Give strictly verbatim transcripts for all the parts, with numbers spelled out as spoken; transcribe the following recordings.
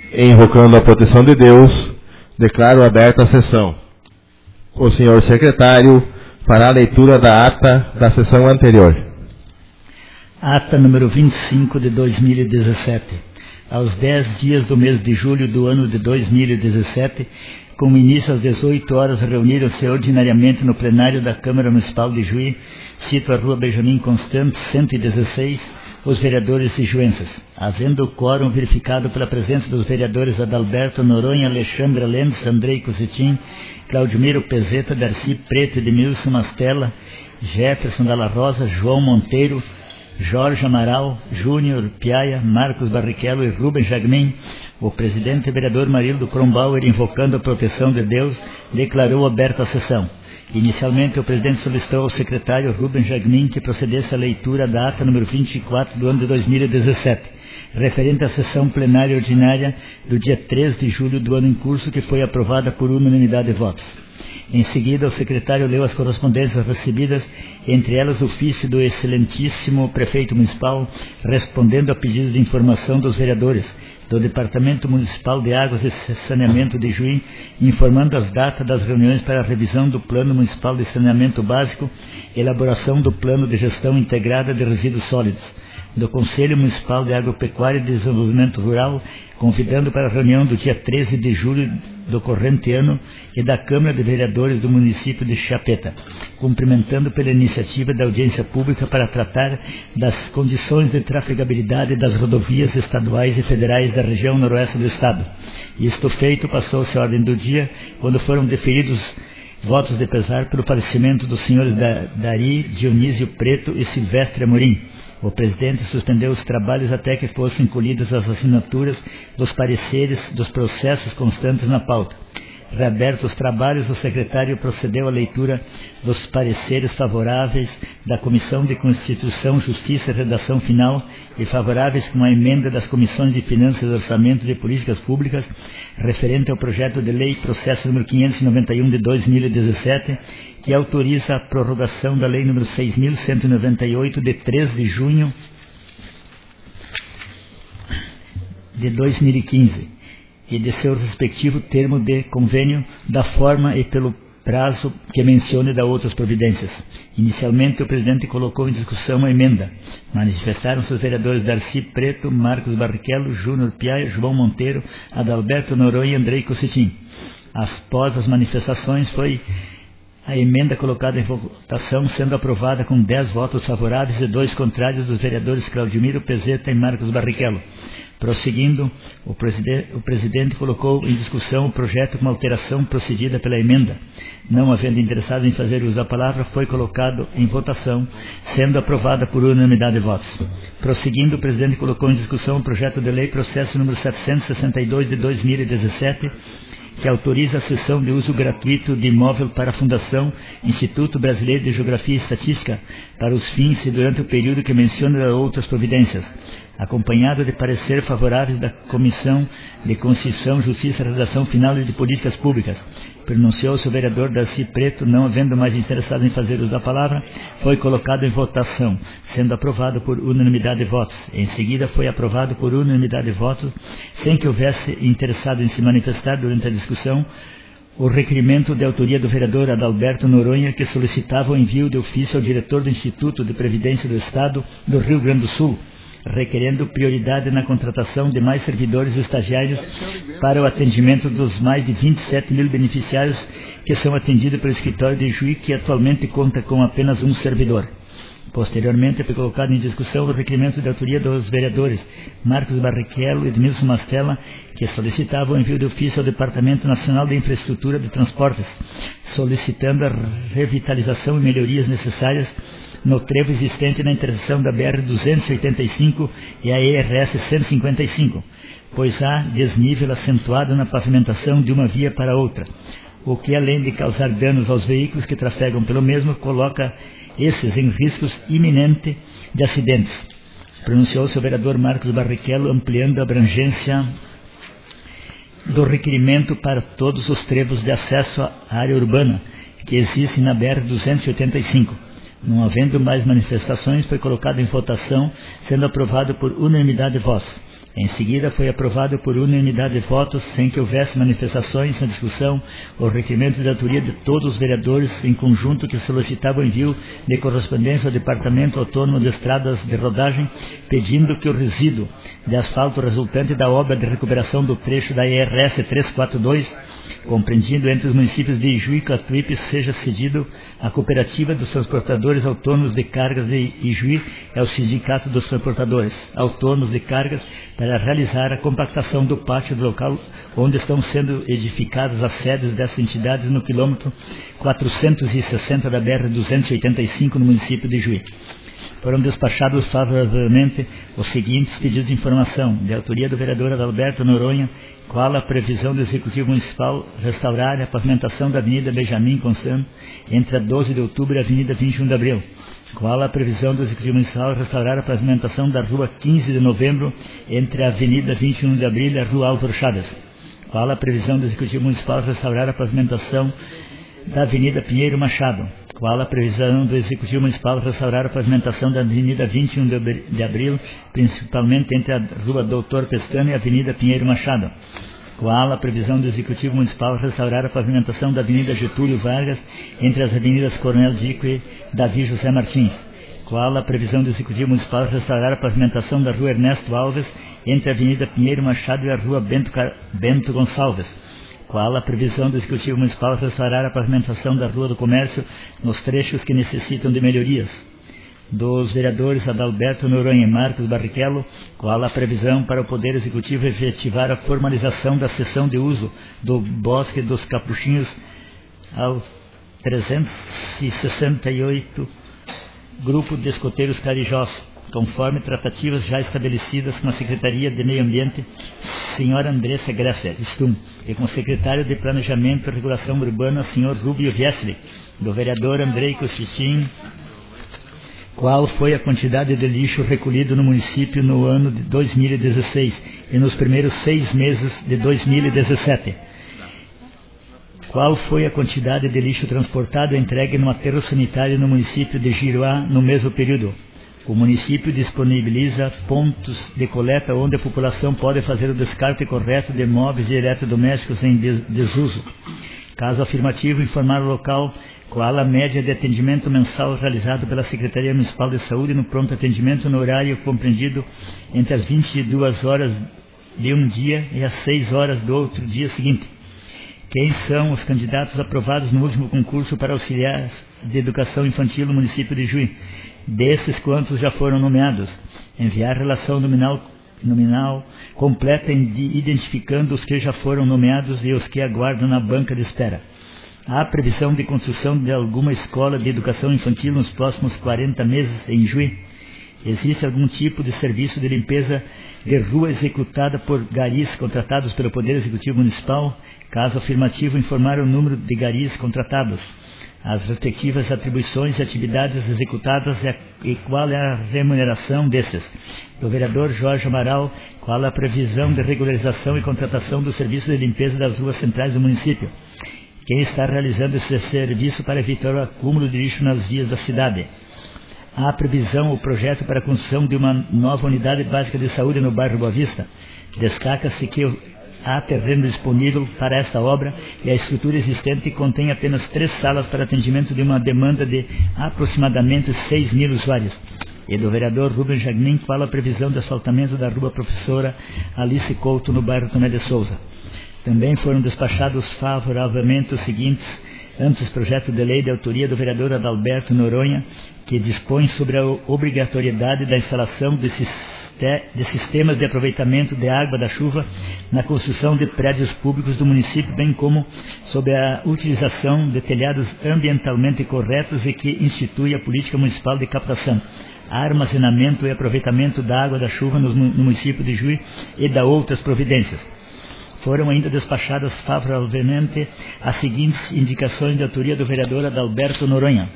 Invocando a proteção de Deus, declaro aberta a sessão. O senhor secretário fará a leitura da ata da sessão anterior. Ata número vinte e cinco de dois mil e dezessete. Aos dez dias do mês de julho do ano de dois mil e dezessete, com início às dezoito horas, reuniram-se ordinariamente no plenário da Câmara Municipal de Juí, sito a Rua Benjamin Constant, cento e dezesseis, os vereadores ijuenses. Havendo o quórum verificado pela presença dos vereadores Adalberto Noronha, Alexandra Lendes, Andrei Cositim, Claudimiro Pezeta, Darcy Preto, Edmilson Mastella, Jefferson Dalla Rosa, João Monteiro, Jorge Amaral, Júnior Piaia, Marcos Barrichello e Rubens Jagmin, o presidente vereador Marildo Kronbauer, invocando a proteção de Deus, declarou aberta a sessão. Inicialmente, o presidente solicitou ao secretário Rubens Jagmin que procedesse à leitura da ata número vinte e quatro do ano de dois mil e dezessete, referente à sessão plenária ordinária do dia três de julho do ano em curso, que foi aprovada por unanimidade de votos. Em seguida, o secretário leu as correspondências recebidas, entre elas o ofício do excelentíssimo prefeito municipal, respondendo a pedido de informação dos vereadores do Departamento Municipal de Águas e Saneamento de Juí, informando as datas das reuniões para a revisão do Plano Municipal de Saneamento Básico, elaboração do Plano de Gestão Integrada de Resíduos Sólidos, do Conselho Municipal de Agropecuária e Desenvolvimento Rural, convidando para a reunião do dia treze de julho do corrente ano, e da Câmara de Vereadores do município de Chapeta, cumprimentando pela iniciativa da audiência pública para tratar das condições de trafegabilidade das rodovias estaduais e federais da região noroeste do estado. Isto feito, passou-se a ordem do dia, quando foram deferidos votos de pesar pelo falecimento dos senhores da, Dari, Dionísio Preto e Silvestre Amorim. O presidente suspendeu os trabalhos até que fossem colhidas as assinaturas dos pareceres dos processos constantes na pauta. Reabertos os trabalhos, o secretário procedeu à leitura dos pareceres favoráveis da Comissão de Constituição, Justiça e Redação Final e favoráveis com a emenda das Comissões de Finanças, Orçamento e de Políticas Públicas, referente ao projeto de lei processo número quinhentos e noventa e um de dois mil e dezessete, que autoriza a prorrogação da lei número seis mil cento e noventa e oito de três de junho de dois mil e quinze. E de seu respectivo termo de convênio, da forma e pelo prazo que mencione da outras providências. Inicialmente, o presidente colocou em discussão a emenda. Manifestaram-se os vereadores Darcy Preto, Marcos Barrichello, Júnior Piaia, João Monteiro, Adalberto Noronha e Andrei Cositim. Após as manifestações, foi a emenda colocada em votação, sendo aprovada com dez votos favoráveis e dois contrários dos vereadores Claudimiro Pezeta e Marcos Barrichello. Prosseguindo, o presidente, o presidente colocou em discussão o projeto com alteração procedida pela emenda. Não havendo interessados em fazer uso da palavra, foi colocado em votação, sendo aprovada por unanimidade de votos. Prosseguindo, o presidente colocou em discussão o projeto de lei processo número setecentos e sessenta e dois de dois mil e dezessete, que autoriza a cessão de uso gratuito de imóvel para a Fundação Instituto Brasileiro de Geografia e Estatística para os fins e durante o período que menciona outras providências, acompanhado de parecer favoráveis da Comissão de Constituição, Justiça e Redação Final e de Políticas Públicas. Pronunciou-se o vereador Darcy Preto, não havendo mais interessados em fazer uso da palavra, foi colocado em votação, sendo aprovado por unanimidade de votos. Em seguida, foi aprovado por unanimidade de votos, sem que houvesse interessado em se manifestar durante a discussão, o requerimento de autoria do vereador Adalberto Noronha, que solicitava o envio de ofício ao diretor do Instituto de Previdência do Estado do Rio Grande do Sul, requerendo prioridade na contratação de mais servidores e estagiários para o atendimento dos mais de vinte e sete mil beneficiários que são atendidos pelo escritório de Juí, que atualmente conta com apenas um servidor. Posteriormente, foi colocado em discussão o requerimento de autoria dos vereadores Marcos Barrichello e Edmilson Mastella, que solicitavam o envio de ofício ao Departamento Nacional de Infraestrutura de Transportes, solicitando a revitalização e melhorias necessárias no trevo existente na interseção da B R duzentos e oitenta e cinco e a E R S cento e cinquenta e cinco, pois há desnível acentuado na pavimentação de uma via para outra, o que, além de causar danos aos veículos que trafegam pelo mesmo, coloca esses em riscos iminentes de acidentes. Pronunciou-se o vereador Marcos Barrichello, ampliando a abrangência do requerimento para todos os trevos de acesso à área urbana que existem na B R duzentos e oitenta e cinco. Não havendo mais manifestações, foi colocado em votação, sendo aprovado por unanimidade de votos. Em seguida, foi aprovado por unanimidade de votos, sem que houvesse manifestações na discussão, o requerimento de autoria de todos os vereadores em conjunto que solicitavam o envio de correspondência ao Departamento Autônomo de Estradas de Rodagem, pedindo que o resíduo de asfalto resultante da obra de recuperação do trecho da I R S trezentos e quarenta e dois, compreendido entre os municípios de Ijuí e Catuípe, seja cedido à Cooperativa dos Transportadores Autônomos de Cargas de Ijuí e ao Sindicato dos Transportadores Autônomos de Cargas para realizar a compactação do pátio do local onde estão sendo edificadas as sedes dessas entidades no quilômetro quatrocentos e sessenta da B R duzentos e oitenta e cinco no município de Ijuí. Foram despachados favoravelmente os seguintes pedidos de informação, de autoria do vereador Adalberto Noronha, qual a previsão do Executivo Municipal restaurar a pavimentação da Avenida Benjamin Constant entre a doze de outubro e a Avenida vinte e um de abril. Qual a previsão do Executivo Municipal restaurar a pavimentação da Rua quinze de novembro entre a Avenida vinte e um de abril e a Rua Álvaro Chaves. Qual a previsão do Executivo Municipal restaurar a pavimentação da Avenida Pinheiro Machado. Qual a previsão do Executivo Municipal restaurar a pavimentação da Avenida vinte e um de abril, principalmente entre a Rua Doutor Pestana e a Avenida Pinheiro Machado? Qual a previsão do Executivo Municipal restaurar a pavimentação da Avenida Getúlio Vargas entre as avenidas Coronel Dico e Davi José Martins? Qual a previsão do Executivo Municipal restaurar a pavimentação da Rua Ernesto Alves entre a Avenida Pinheiro Machado e a Rua Bento, Car... Bento Gonçalves? Qual a previsão do Executivo Municipal restaurar a pavimentação da Rua do Comércio nos trechos que necessitam de melhorias? Dos vereadores Adalberto Noronha e Marcos Barrichello, qual a previsão para o Poder Executivo efetivar a formalização da cessão de uso do Bosque dos Capuchinhos ao trezentos e sessenta e oito Grupo de Escoteiros Carijós, conforme tratativas já estabelecidas com a Secretaria de Meio Ambiente, senhora Andressa Grasser, Stum, e com o secretário de Planejamento e Regulação Urbana, senhor Rubio Viesli, do vereador Andrei Costichim, qual foi a quantidade de lixo recolhido no município no ano de dois mil e dezesseis e nos primeiros seis meses de dois mil e dezessete. Qual foi a quantidade de lixo transportado e entregue no aterro sanitário no município de Giruá no mesmo período? O município disponibiliza pontos de coleta onde a população pode fazer o descarte correto de móveis e eletrodomésticos em desuso. Caso afirmativo, informar o local qual a média de atendimento mensal realizado pela Secretaria Municipal de Saúde no pronto atendimento no horário compreendido entre as vinte e duas horas de um dia e as seis horas do outro dia seguinte. Quem são os candidatos aprovados no último concurso para auxiliares de educação infantil no município de Ijuí? Desses, quantos já foram nomeados? Enviar relação nominal, nominal completa identificando os que já foram nomeados e os que aguardam na banca de espera. Há previsão de construção de alguma escola de educação infantil nos próximos quarenta meses em Ijuí? Existe algum tipo de serviço de limpeza de rua executada por garis contratados pelo Poder Executivo Municipal? Caso afirmativo, informar o número de garis contratados, as respectivas atribuições e atividades executadas e, a, e qual é a remuneração desses. Do vereador Jorge Amaral, qual a previsão de regularização e contratação do serviço de limpeza das ruas centrais do município? Quem está realizando esse serviço para evitar o acúmulo de lixo nas vias da cidade? Há previsão ou projeto para a construção de uma nova unidade básica de saúde no bairro Boa Vista? Destaca-se que há terreno disponível para esta obra e a estrutura existente contém apenas três salas para atendimento de uma demanda de aproximadamente seis mil usuários. E do vereador Rubens Jagmin, qual a previsão de asfaltamento da rua Professora Alice Couto no bairro Tomé de Souza? Também foram despachados favoravelmente os seguintes antes projeto de lei de autoria do vereador Adalberto Noronha, que dispõe sobre a obrigatoriedade da instalação de, de sistemas de aproveitamento de água da chuva na construção de prédios públicos do município, bem como sobre a utilização de telhados ambientalmente corretos e que institui a política municipal de captação, armazenamento e aproveitamento da água da chuva no, no município de Ijuí e da outras providências. Foram ainda despachadas favoravelmente as seguintes indicações de autoria do vereador Adalberto Noronha.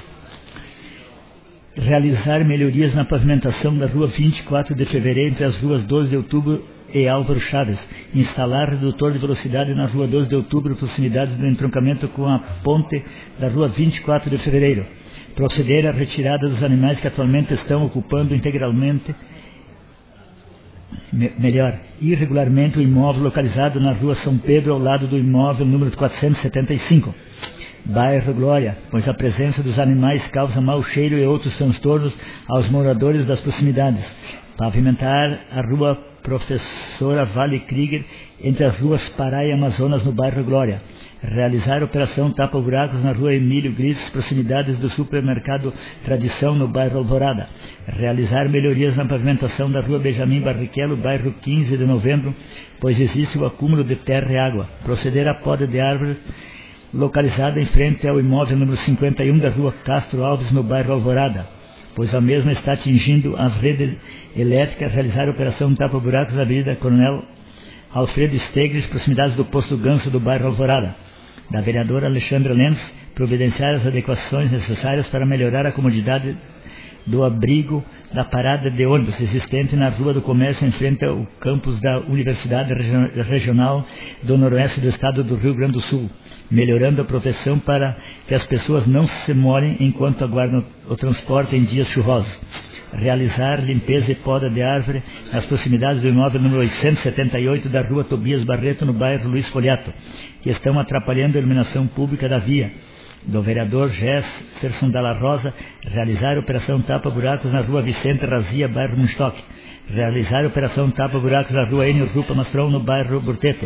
Realizar melhorias na pavimentação da rua vinte e quatro de fevereiro entre as ruas doze de outubro e Álvaro Chaves. Instalar redutor de velocidade na rua doze de outubro, proximidade do entroncamento com a ponte da rua vinte e quatro de fevereiro. Proceder à retirada dos animais que atualmente estão ocupando integralmente me, melhor, irregularmente o imóvel localizado na rua São Pedro, ao lado do imóvel número quatrocentos e setenta e cinco. Bairro Glória, pois a presença dos animais causa mau cheiro e outros transtornos aos moradores das proximidades. Pavimentar a rua Professora Vale Krieger entre as ruas Pará e Amazonas no bairro Glória. Realizar operação tapa-buracos na rua Emílio Gris, proximidades do supermercado Tradição no bairro Alvorada. Realizar melhorias na pavimentação da rua Benjamin Barrichello, bairro quinze de novembro, pois existe o acúmulo de terra e água. Proceder à poda de árvores localizada em frente ao imóvel número cinquenta e um da rua Castro Alves, no bairro Alvorada, pois a mesma está atingindo as redes elétricas. Realizar operação tapa-buracos na avenida Coronel Alfredo Stegres, proximidades do posto Ganso do bairro Alvorada. Da vereadora Alexandra Lenz, providenciar as adequações necessárias para melhorar a comodidade do abrigo da parada de ônibus existente na Rua do Comércio, em frente ao campus da Universidade Regional do Noroeste do Estado do Rio Grande do Sul, melhorando a proteção para que as pessoas não se molhem enquanto aguardam o transporte em dias chuvosos. Realizar limpeza e poda de árvore nas proximidades do imóvel número oitocentos e setenta e oito da Rua Tobias Barreto, no bairro Luiz Foliato, que estão atrapalhando a iluminação pública da via. Do vereador Jefferson Dalla Rosa, realizar operação tapa-buracos na rua Vicente Razia, bairro Munstock. Realizar operação tapa-buracos na rua Enio Rupa Mastron, no bairro Burtete,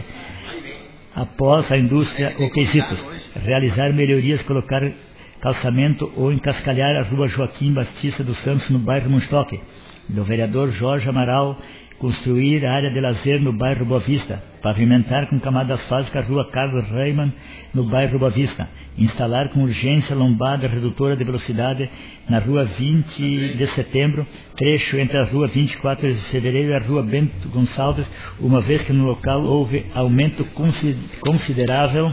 após a indústria ou quesitos. Realizar melhorias, colocar calçamento ou encascalhar a rua Joaquim Batista dos Santos, no bairro Munstock. Do vereador Jorge Amaral, construir área de lazer no bairro Boa Vista. Pavimentar com camada asfáltica a rua Carlos Reimann, no bairro Boa Vista. Instalar com urgência lombada redutora de velocidade na rua vinte de setembro, trecho entre a rua vinte e quatro de fevereiro e a rua Bento Gonçalves, uma vez que no local houve aumento considerável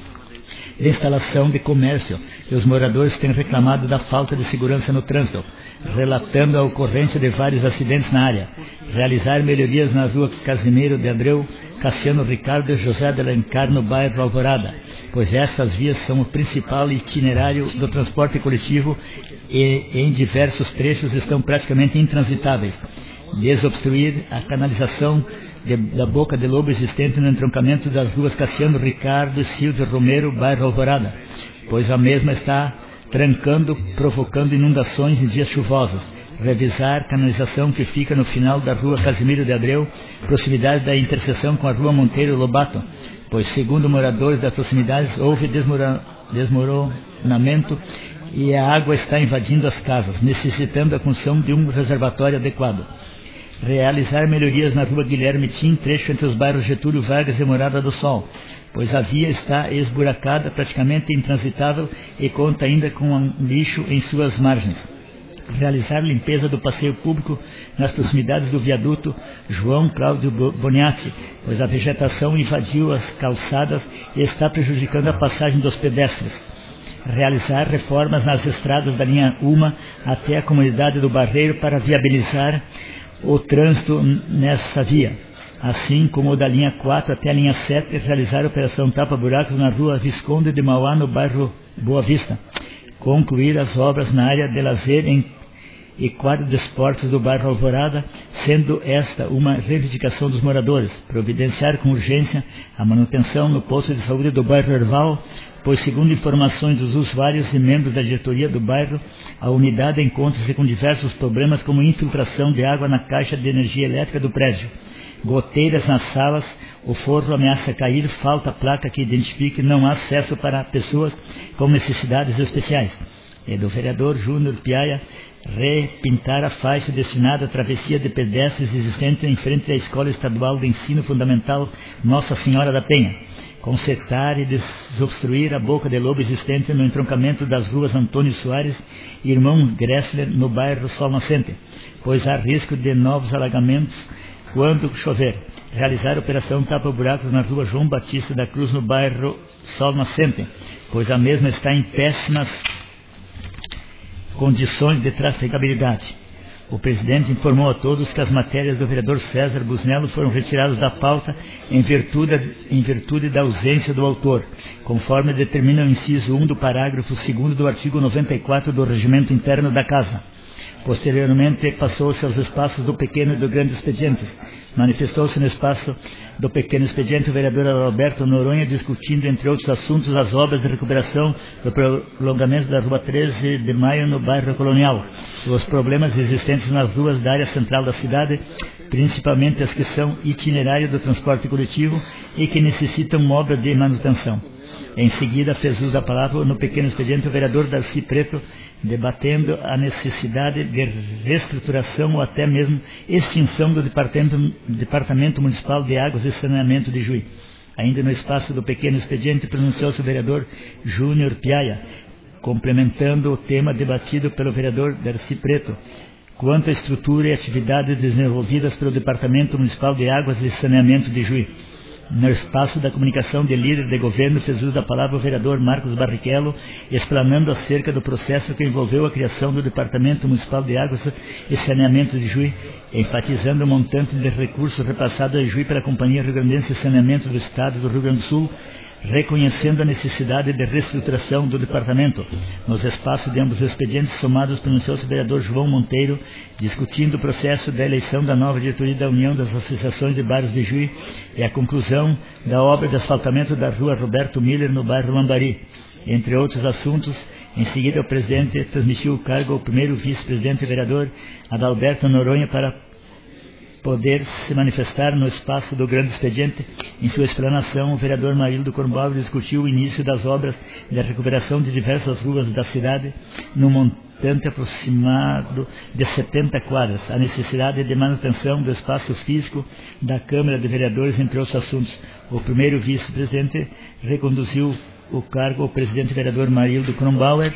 de instalação de comércio e os moradores têm reclamado da falta de segurança no trânsito, relatando a ocorrência de vários acidentes na área. Realizar melhorias na rua Casimiro de Abreu, Cassiano Ricardo e José de Alencar, no bairro Alvorada, pois essas vias são o principal itinerário do transporte coletivo e em diversos trechos estão praticamente intransitáveis. Desobstruir a canalização de, da Boca de Lobo existente no entroncamento das ruas Cassiano Ricardo e Silvio Romero, bairro Alvorada, pois a mesma está trancando, provocando inundações em dias chuvosos. Revisar canalização que fica no final da rua Casimiro de Abreu, proximidade da interseção com a rua Monteiro Lobato, pois, segundo moradores das proximidades, houve desmora, desmoronamento e a água está invadindo as casas, necessitando a construção de um reservatório adequado. Realizar melhorias na rua Guilherme Tim, trecho entre os bairros Getúlio Vargas e Morada do Sol, pois a via está esburacada, praticamente intransitável e conta ainda com um lixo em suas margens. Realizar limpeza do passeio público nas proximidades do viaduto João Cláudio Boniati, pois a vegetação invadiu as calçadas e está prejudicando a passagem dos pedestres. Realizar reformas nas estradas da linha uma até a comunidade do Barreiro para viabilizar o trânsito nessa via, assim como o da linha quatro até a linha sete. Realizar operação tapa-buracos na rua Visconde de Mauá, no bairro Boa Vista. Concluir as obras na área de lazer em e quadro de esportes do bairro Alvorada, sendo esta uma reivindicação dos moradores. Providenciar com urgência a manutenção no posto de saúde do bairro Erval, pois, segundo informações dos usuários e membros da diretoria do bairro, a unidade encontra-se com diversos problemas, como infiltração de água na caixa de energia elétrica do prédio, goteiras nas salas, o forro ameaça cair, falta placa que identifique não há acesso para pessoas com necessidades especiais. E do vereador Júnior Piaia, repintar a faixa destinada à travessia de pedestres existente em frente à Escola Estadual de Ensino Fundamental Nossa Senhora da Penha. Consertar e desobstruir a Boca de Lobo existente no entroncamento das ruas Antônio Soares e Irmão Gressler, no bairro Sol Nascente, pois há risco de novos alagamentos quando chover. Realizar operação tapa-buracos na rua João Batista da Cruz, no bairro Sol Nascente, pois a mesma está em péssimas condições de trafegabilidade. O presidente informou a todos que as matérias do vereador César Busnello foram retiradas da pauta em virtude, em virtude da ausência do autor, conforme determina o inciso um do parágrafo segundo do artigo noventa e quatro do Regimento Interno da Casa. Posteriormente, passou-se aos espaços do pequeno e do grande expedientes. Manifestou-se no espaço do pequeno expediente o vereador Alberto Noronha, discutindo, entre outros assuntos, as obras de recuperação do prolongamento da Rua treze de Maio no bairro Colonial, os problemas existentes nas ruas da área central da cidade, principalmente as que são itinerário do transporte coletivo e que necessitam obra de manutenção. Em seguida, fez uso da palavra no pequeno expediente o vereador Darcy Preto, debatendo a necessidade de reestruturação ou até mesmo extinção do Departamento, Departamento Municipal de Águas e Saneamento de Juí. Ainda no espaço do pequeno expediente, pronunciou-se o vereador Júnior Piaia, complementando o tema debatido pelo vereador Darcy Preto, quanto à estrutura e atividades desenvolvidas pelo Departamento Municipal de Águas e Saneamento de Juí. No espaço da comunicação de líder de governo, fez uso da palavra o vereador Marcos Barrichello, explanando acerca do processo que envolveu a criação do Departamento Municipal de Águas e Saneamento de Juí, enfatizando o montante de recursos repassado a Juí pela Companhia Rio Grandense de Saneamento do Estado do Rio Grande do Sul, reconhecendo a necessidade de reestruturação do departamento. Nos espaços de ambos os expedientes somados, pronunciou-se o vereador João Monteiro, discutindo o processo da eleição da nova diretoria da União das Associações de Bairros de Juí e a conclusão da obra de asfaltamento da rua Roberto Miller no bairro Lambari, entre outros assuntos. Em seguida, o presidente transmitiu o cargo ao primeiro vice-presidente vereador Adalberto Noronha para poder se manifestar no espaço do grande expediente. Em sua explanação, o vereador Marildo Cornbauer discutiu o início das obras de recuperação de diversas ruas da cidade, num montante aproximado de setenta quadras, a necessidade de manutenção do espaço físico da Câmara de Vereadores, entre outros assuntos. O primeiro vice-presidente reconduziu o cargo ao presidente vereador Marildo Cornbauer.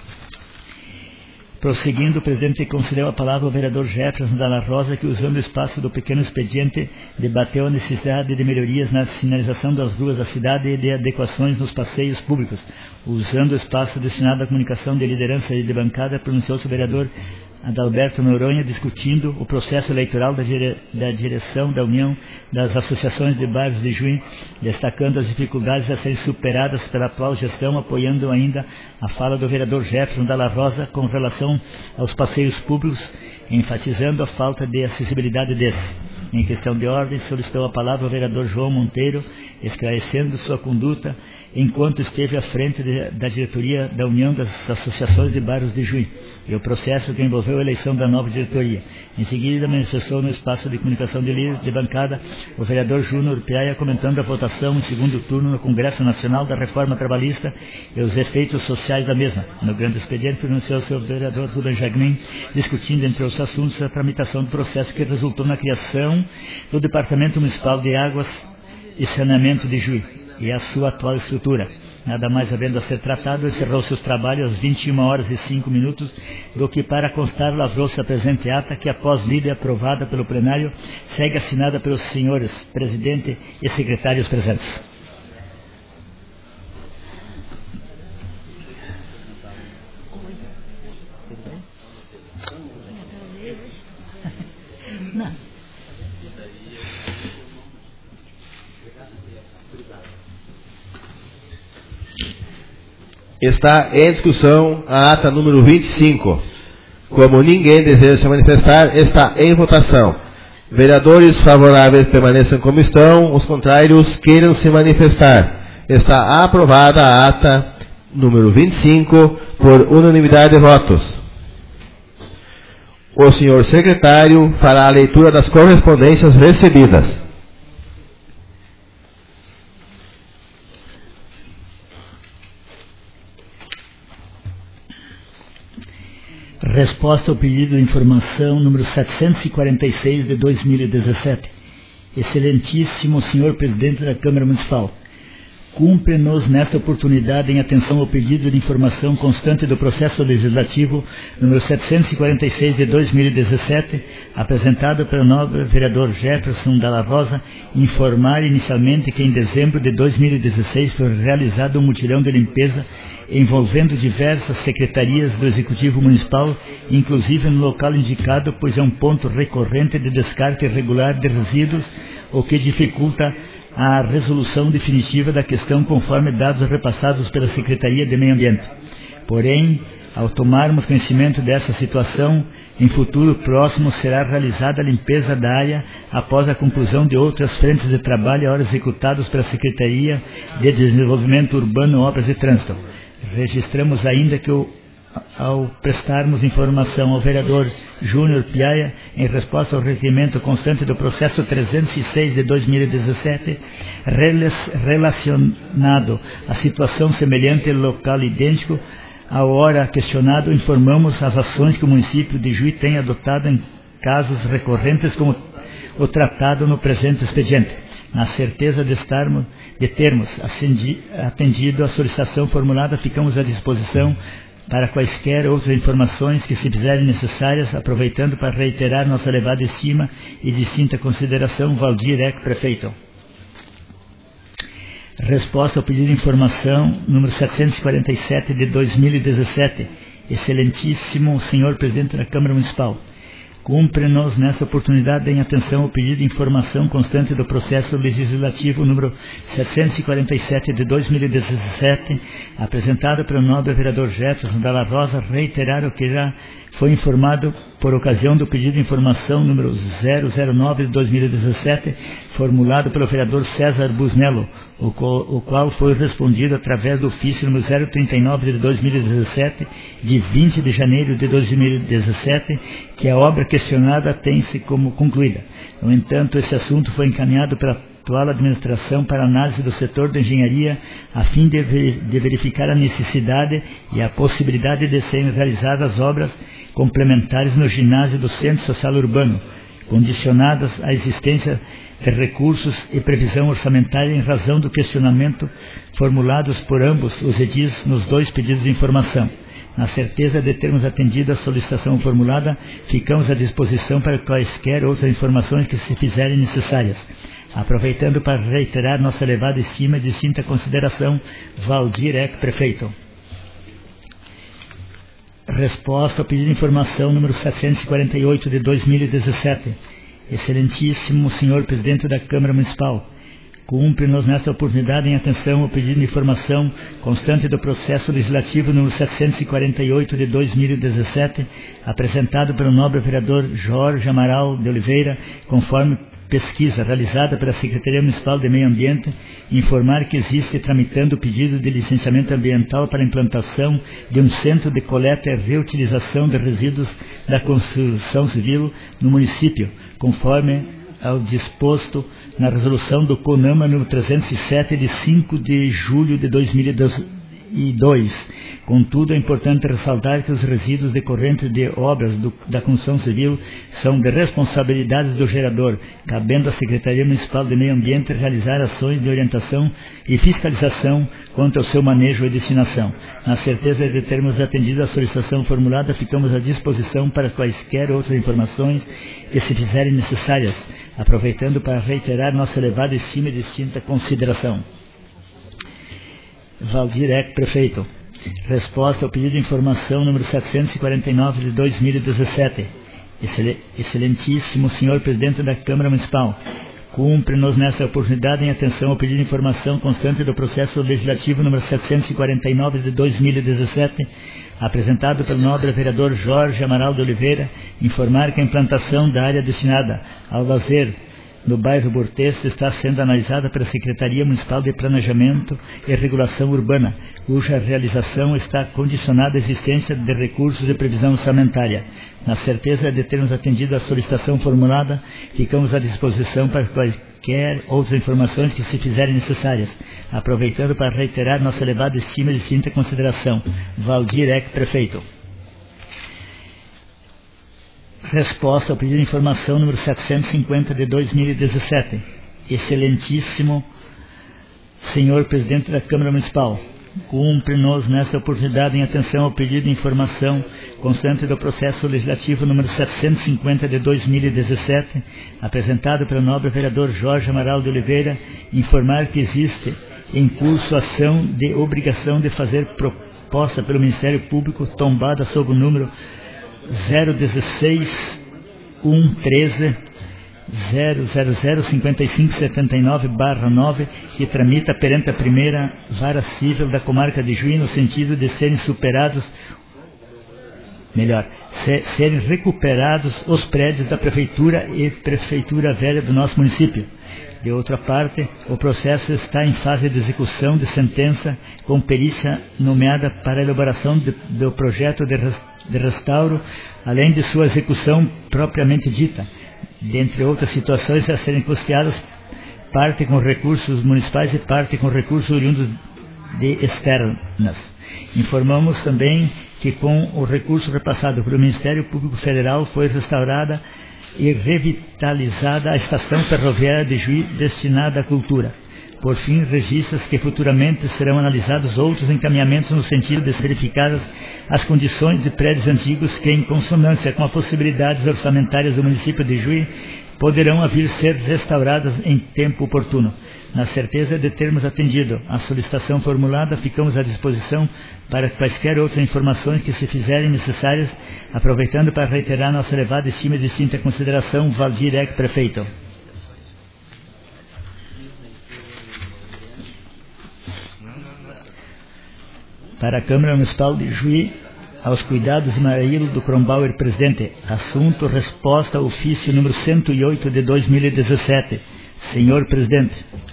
Prosseguindo, o presidente concedeu a palavra ao vereador Jefferson Dalla Rosa, que, usando o espaço do pequeno expediente, debateu a necessidade de melhorias na sinalização das ruas da cidade e de adequações nos passeios públicos. Usando o espaço destinado à comunicação de liderança e de bancada, pronunciou-se o vereador Adalberto Noronha, discutindo o processo eleitoral da, dire... da direção da União das Associações de Bairros de Juí, destacando as dificuldades a serem superadas pela atual gestão, apoiando ainda a fala do vereador Jefferson Dalla Rosa com relação aos passeios públicos, enfatizando a falta de acessibilidade desses. Em questão de ordem, solicitou a palavra o vereador João Monteiro, esclarecendo sua conduta enquanto esteve à frente de, da diretoria da União das Associações de Bairros de Juí e o processo que envolveu a eleição da nova diretoria. Em seguida, manifestou no espaço de comunicação de líder de bancada o vereador Júnior Piaia, comentando a votação em segundo turno no Congresso Nacional da Reforma Trabalhista e os efeitos sociais da mesma. No grande expediente, pronunciou-se o vereador Rubem Jagmin, discutindo, entre outros assuntos, a tramitação do processo que resultou na criação do Departamento Municipal de Águas e Saneamento de Juí e a sua atual estrutura. Nada mais havendo a ser tratado, encerrou seus trabalhos às vinte e uma horas e cinco minutos, do que para constar lavrou-se a presente ata, que após lida e aprovada pelo plenário, segue assinada pelos senhores presidente e secretários presentes. Não. Está em discussão a ata número vinte e cinco. Como ninguém deseja se manifestar, está em votação. Vereadores favoráveis permaneçam como estão, os contrários queiram se manifestar. Está aprovada a ata número vinte e cinco por unanimidade de votos. O senhor secretário fará a leitura das correspondências recebidas. Resposta ao pedido de informação número setecentos e quarenta e seis de dois mil e dezessete. Excelentíssimo senhor presidente da Câmara Municipal, cumpre-nos nesta oportunidade, em atenção ao pedido de informação constante do processo legislativo número setecentos e quarenta e seis de dois mil e dezessete, apresentado pelo nobre vereador Jefferson Dalla Rosa, informar inicialmente que em dezembro de dois mil e dezesseis foi realizado um mutirão de limpeza envolvendo diversas secretarias do Executivo Municipal, inclusive no local indicado, pois é um ponto recorrente de descarte irregular de resíduos, o que dificulta a resolução definitiva da questão conforme dados repassados pela Secretaria de Meio Ambiente. Porém, Ao tomarmos conhecimento dessa situação, em futuro próximo será realizada a limpeza da área após a conclusão de outras frentes de trabalho agora executados pela Secretaria de Desenvolvimento Urbano, Obras e Trânsito. Registramos ainda que o ao prestarmos informação ao vereador Júnior Piaia, em resposta ao requerimento constante do processo trezentos e seis de dois mil e dezessete, relacionado à situação semelhante local idêntico, à hora questionado, informamos as ações que o município de Juí tem adotado em casos recorrentes como o tratado no presente expediente. Na certeza de, estarmos, de termos atendido a solicitação formulada, ficamos à disposição para quaisquer outras informações que se fizerem necessárias, aproveitando para reiterar nossa elevada estima e distinta consideração. Valdir Eck, prefeito. Resposta ao pedido de informação número setecentos e quarenta e sete de dois mil e dezessete. Excelentíssimo senhor presidente da Câmara Municipal, cumpre-nos nesta oportunidade em atenção ao pedido de informação constante do processo legislativo número setecentos e quarenta e sete de dois mil e dezessete, apresentado pelo nobre vereador Jefferson Dalla Rosa, reiterar o que já foi informado por ocasião do pedido de informação número zero zero nove de dois mil e dezessete, formulado pelo vereador César Busnello, o qual, o qual foi respondido através do ofício número zero trinta e nove de dois mil e dezessete, de vinte de janeiro de dois mil e dezessete, que a obra questionada tem-se como concluída. No entanto, esse assunto foi encaminhado pela atual administração para análise do setor de engenharia, a fim de, ver, de verificar a necessidade e a possibilidade de serem realizadas obras complementares no ginásio do Centro Social Urbano, condicionadas à existência de recursos e previsão orçamentária em razão do questionamento formulados por ambos os edis nos dois pedidos de informação. Na certeza de termos atendido a solicitação formulada, ficamos à disposição para quaisquer outras informações que se fizerem necessárias. Aproveitando para reiterar nossa elevada estima e distinta consideração, Valdir Eck, prefeito. Resposta ao pedido de informação número setecentos e quarenta e oito de dois mil e dezessete. Excelentíssimo senhor presidente da Câmara Municipal, cumpre-nos nesta oportunidade em atenção ao pedido de informação constante do processo legislativo número setecentos e quarenta e oito de dois mil e dezessete, apresentado pelo nobre vereador Jorge Amaral de Oliveira, conforme pesquisa realizada pela Secretaria Municipal de Meio Ambiente, informar que existe tramitando o pedido de licenciamento ambiental para a implantação de um centro de coleta e reutilização de resíduos da construção civil no município, conforme ao disposto na resolução do CONAMA número trezentos e sete de cinco de julho de dois mil e dois. Contudo, é importante ressaltar que os resíduos decorrentes de obras do, da construção civil são de responsabilidade do gerador, cabendo à Secretaria Municipal de Meio Ambiente realizar ações de orientação e fiscalização quanto ao seu manejo e destinação. Na certeza de termos atendido a solicitação formulada, ficamos à disposição para quaisquer outras informações que se fizerem necessárias, aproveitando para reiterar nossa elevada estima e distinta consideração. Valdir Eck, prefeito. Resposta ao pedido de informação número setecentos e quarenta e nove de dois mil e dezessete. Excelentíssimo senhor presidente da Câmara Municipal, cumpre-nos nesta oportunidade em atenção ao pedido de informação constante do processo legislativo número setecentos e quarenta e nove de dois mil e dezessete, apresentado pelo nobre vereador Jorge Amaral de Oliveira, informar que a implantação da área destinada ao lazer no bairro Borteste está sendo analisada pela Secretaria Municipal de Planejamento e Regulação Urbana, cuja realização está condicionada à existência de recursos de previsão orçamentária. Na certeza de termos atendido a solicitação formulada, ficamos à disposição para quaisquer outras informações que se fizerem necessárias, aproveitando para reiterar nossa elevada estima e distinta consideração. Valdir Eck, prefeito. Resposta ao pedido de informação número setecentos e cinquenta de dois mil e dezessete. Excelentíssimo senhor presidente da Câmara Municipal, cumpre-nos nesta oportunidade em atenção ao pedido de informação constante do processo legislativo número setecentos e cinquenta de dois mil e dezessete, apresentado pelo nobre vereador Jorge Amaral de Oliveira, informar que existe em curso ação de obrigação de fazer proposta pelo Ministério Público tombada sob o número zero dezesseis um treze zero zero zero cinquenta e cinco setenta e nove barra nove, que tramita perante a primeira vara civil da comarca de Juí, no sentido de serem superados melhor, se, serem recuperados os prédios da Prefeitura e Prefeitura Velha do nosso município. De outra parte, o processo está em fase de execução de sentença com perícia nomeada para a elaboração de, do projeto de, res, de restauro, além de sua execução propriamente dita, dentre outras situações a serem custeadas, parte com recursos municipais e parte com recursos oriundos de externas. Informamos também que com o recurso repassado pelo Ministério Público Federal foi restaurada e revitalizada a estação ferroviária de Juí destinada à cultura. Por fim, registra que futuramente serão analisados outros encaminhamentos no sentido de verificadas as condições de prédios antigos que, em consonância com as possibilidades orçamentárias do município de Juí, poderão vir ser restauradas em tempo oportuno. Na certeza de termos atendido a solicitação formulada, ficamos à disposição para quaisquer outras informações que se fizerem necessárias, aproveitando para reiterar nossa elevada estima e distinta consideração, Valdir Eck, prefeito. Para a Câmara Municipal de Juí, aos cuidados de Marílio do Kronbauer, presidente. Assunto, resposta, ofício número cento e oito de dois mil e dezessete. Senhor presidente,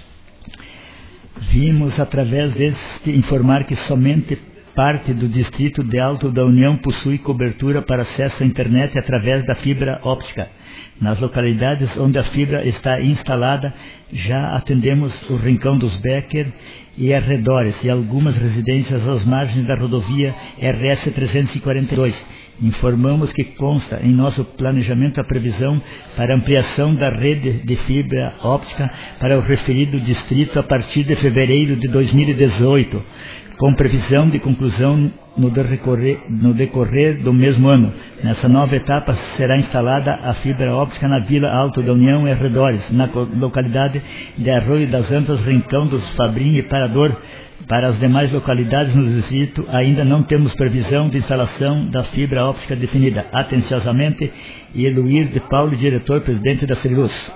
vimos através deste informar que somente parte do distrito de Alto da União possui cobertura para acesso à internet através da fibra óptica. Nas localidades onde a fibra está instalada, já atendemos o Rincão dos Becker e arredores e algumas residências às margens da rodovia R S trezentos e quarenta e dois. Informamos que consta em nosso planejamento a previsão para ampliação da rede de fibra óptica para o referido distrito a partir de fevereiro de dois mil e dezoito, com previsão de conclusão no decorrer, no decorrer do mesmo ano. Nessa nova etapa será instalada a fibra óptica na Vila Alto da União e arredores, na localidade de Arroio das Antas, Rincão dos Fabrim e Parador. Para as demais localidades no distrito, ainda não temos previsão de instalação da fibra óptica definida. Atenciosamente, Eluir de Paulo, diretor-presidente da Ceriluz.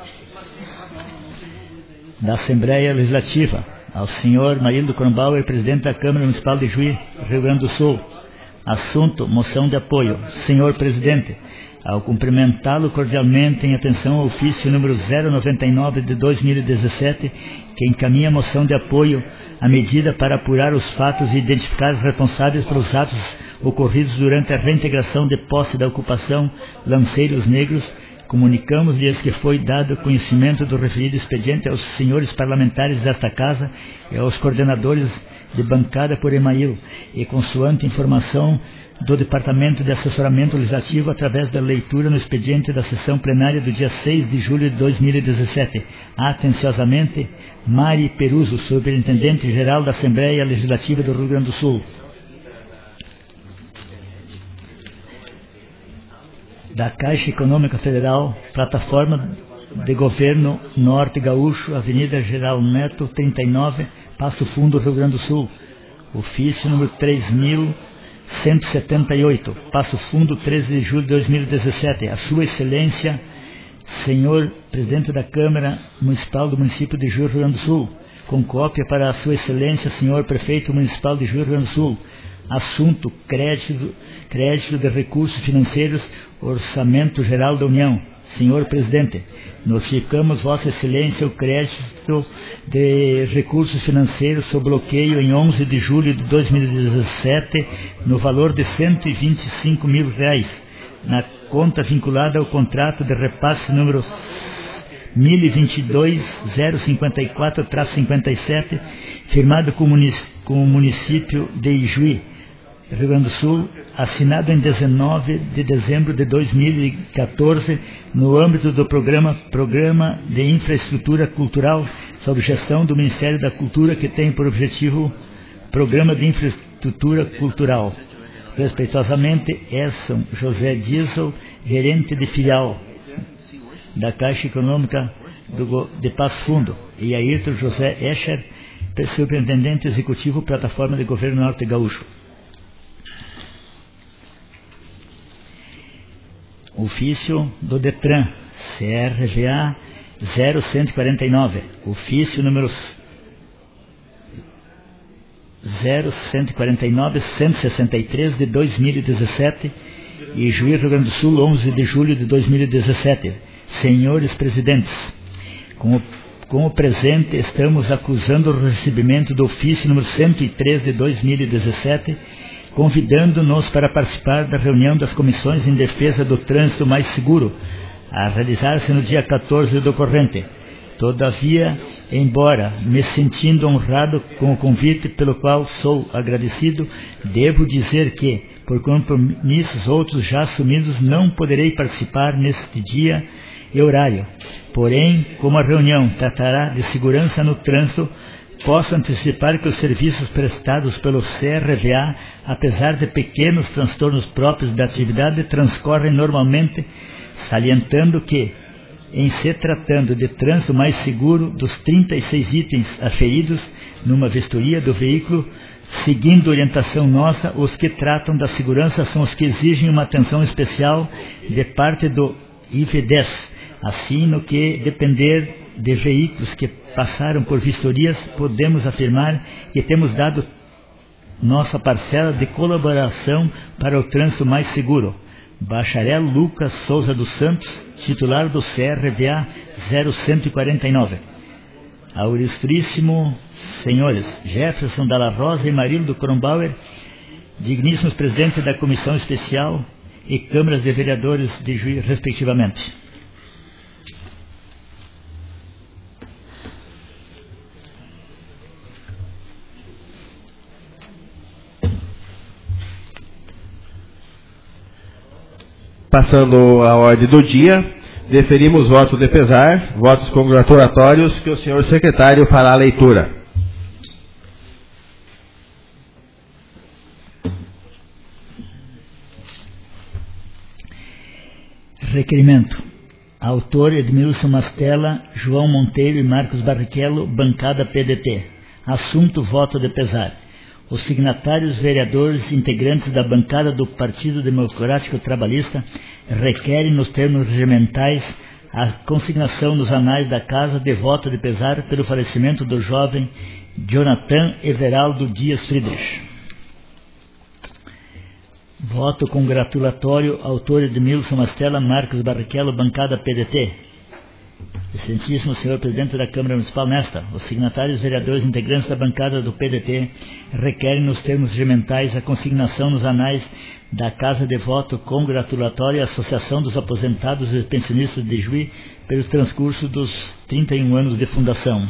Da Assembleia Legislativa, ao senhor Marílio Kronbauer, presidente da Câmara Municipal de Juí, Rio Grande do Sul. Assunto, moção de apoio. Senhor presidente, ao cumprimentá-lo cordialmente em atenção ao ofício número zero noventa e nove de dois mil e dezessete, que encaminha a moção de apoio à medida para apurar os fatos e identificar os responsáveis pelos atos ocorridos durante a reintegração de posse da ocupação Lanceiros Negros, comunicamos-lhes que foi dado conhecimento do referido expediente aos senhores parlamentares desta Casa e aos coordenadores de bancada por Email, e consoante informação do Departamento de Assessoramento Legislativo através da leitura no expediente da sessão plenária do dia seis de julho de dois mil e dezessete. Atenciosamente, Mari Peruso, Superintendente-Geral da Assembleia Legislativa do Rio Grande do Sul. Da Caixa Econômica Federal, Plataforma de Governo Norte Gaúcho, Avenida Geral Neto, trinta e nove, Passo Fundo, Rio Grande do Sul. Ofício número três mil cento e setenta e oito, Passo Fundo, treze de julho de dois mil e dezessete. A Sua Excelência, Senhor Presidente da Câmara Municipal do Município de Juí, Rio Grande do Sul, com cópia para a Sua Excelência, Senhor Prefeito Municipal de Juí, Rio Grande do Sul. Assunto, crédito, crédito de recursos financeiros, Orçamento Geral da União. Senhor Presidente, notificamos Vossa Excelência o crédito de recursos financeiros sob bloqueio em onze de julho de dois mil e dezessete, no valor de cento e vinte e cinco mil reais, na conta vinculada ao contrato de repasse número mil e vinte e dois zero cinquenta e quatro cinquenta e sete, firmado com o município de Ijuí, Rio Grande do Sul, assinado em dezenove de dezembro de dois mil e quatorze, no âmbito do programa Programa de Infraestrutura Cultural, sob gestão do Ministério da Cultura, que tem por objetivo Programa de Infraestrutura Cultural. Respeitosamente, Edson José Diesel, gerente de filial da Caixa Econômica do, de Passo Fundo, e Ayrton José Escher, superintendente executivo, Plataforma de Governo Norte Gaúcho. Ofício do Detran, C R V A zero cento e quarenta e nove, ofício número zero cento e quarenta e nove cento e sessenta e três de dois mil e dezessete, e Juiz, Rio Grande do Sul, onze de julho de dois mil e dezessete. Senhores presidentes, com o, com o presente estamos acusando o recebimento do ofício número cento e três de dois mil e dezessete, convidando-nos para participar da reunião das comissões em defesa do trânsito mais seguro, a realizar-se no dia quatorze do corrente. Todavia, embora me sentindo honrado com o convite pelo qual sou agradecido, devo dizer que, por compromissos outros já assumidos, não poderei participar neste dia e horário. Porém, como a reunião tratará de segurança no trânsito, posso antecipar que os serviços prestados pelo C R V A, apesar de pequenos transtornos próprios da atividade, transcorrem normalmente, salientando que, em se tratando de trânsito mais seguro, dos trinta e seis itens aferidos numa vistoria do veículo, seguindo orientação nossa, os que tratam da segurança são os que exigem uma atenção especial de parte do I V dez. Assim, no que depender de veículos que passaram por vistorias, podemos afirmar que temos dado nossa parcela de colaboração para o trânsito mais seguro. Bacharel Lucas Souza dos Santos, titular do C R V A zero cento e quarenta e nove. Ao ilustríssimo senhores Jefferson Dalla Rosa e Marildo Kronbauer, digníssimos presidentes da Comissão Especial e Câmaras de Vereadores de Juiz, respectivamente. Passando a ordem do dia, deferimos votos de pesar, votos congratulatórios, que o senhor secretário fará a leitura. Requerimento. Autor Edmilson Mastella, João Monteiro e Marcos Barrichello, bancada P D T. Assunto: voto de pesar. Os signatários vereadores integrantes da bancada do Partido Democrático Trabalhista requerem, nos termos regimentais, a consignação nos anais da Casa de voto de pesar pelo falecimento do jovem Jonathan Everaldo Dias Friedrich. Voto congratulatório, autor Edmilson Mastella, Marcos Barrichello, bancada P D T. Excelentíssimo senhor presidente da Câmara Municipal, nesta, os signatários vereadores integrantes da bancada do P D T requerem, nos termos regimentais, a consignação nos anais da Casa de Voto congratulatória à Associação dos Aposentados e Pensionistas de Juiz pelo transcurso dos trinta e um anos de fundação.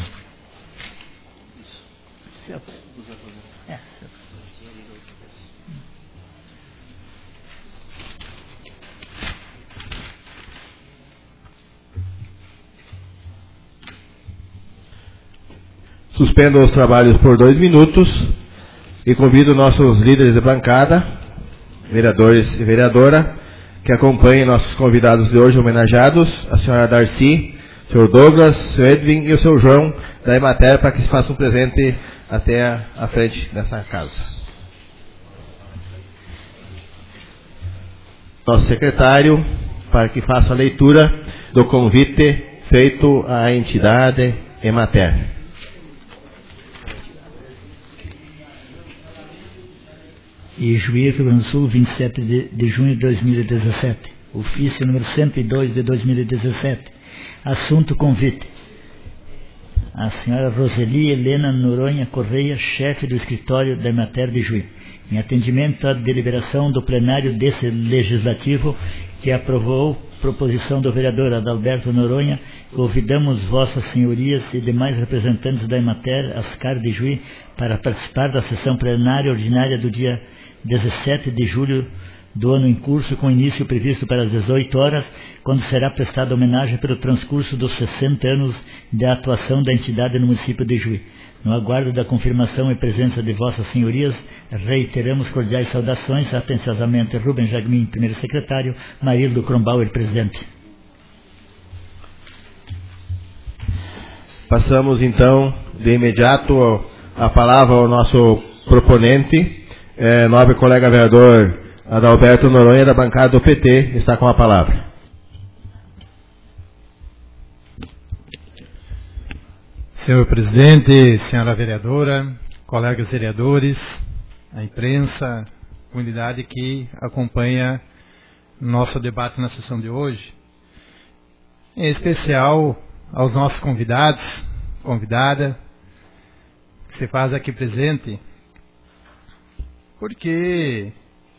Suspendo os trabalhos por dois minutos e convido nossos líderes de bancada, vereadores e vereadora, que acompanhem nossos convidados de hoje homenageados, a senhora Darcy, o senhor Douglas, o senhor Edwin e o senhor João da Emater, para que se façam um presente até a, a frente dessa casa. Nosso secretário, para que faça a leitura do convite feito à entidade Emater. E Juiz, Rio Grande do Sul, vinte e sete de junho de dois mil e dezessete. Ofício número cento e dois de dois mil e dezessete. Assunto: convite. A senhora Roseli Helena Noronha Correia, chefe do escritório da Emater de Juiz. Em atendimento à deliberação do plenário desse legislativo, que aprovou proposição do vereador Adalberto Noronha, convidamos vossas senhorias e demais representantes da Emater, Ascar de Juiz, para participar da sessão plenária ordinária do dia dezessete de julho do ano em curso, com início previsto para as dezoito horas, quando será prestada homenagem pelo transcurso dos sessenta anos de atuação da entidade no município de Juiz. No aguardo da confirmação e presença de vossas senhorias, reiteramos cordiais saudações. Atenciosamente, Rubem Jagmin, primeiro secretário, Marildo Kronbauer, presidente. Passamos então de imediato a palavra ao nosso proponente, é, nobre colega vereador Adalberto Noronha, da bancada do P T, está com a palavra. Senhor presidente, senhora vereadora, colegas vereadores, a imprensa, comunidade que acompanha nosso debate na sessão de hoje, em especial aos nossos convidados, convidada, que se faz aqui presente, porque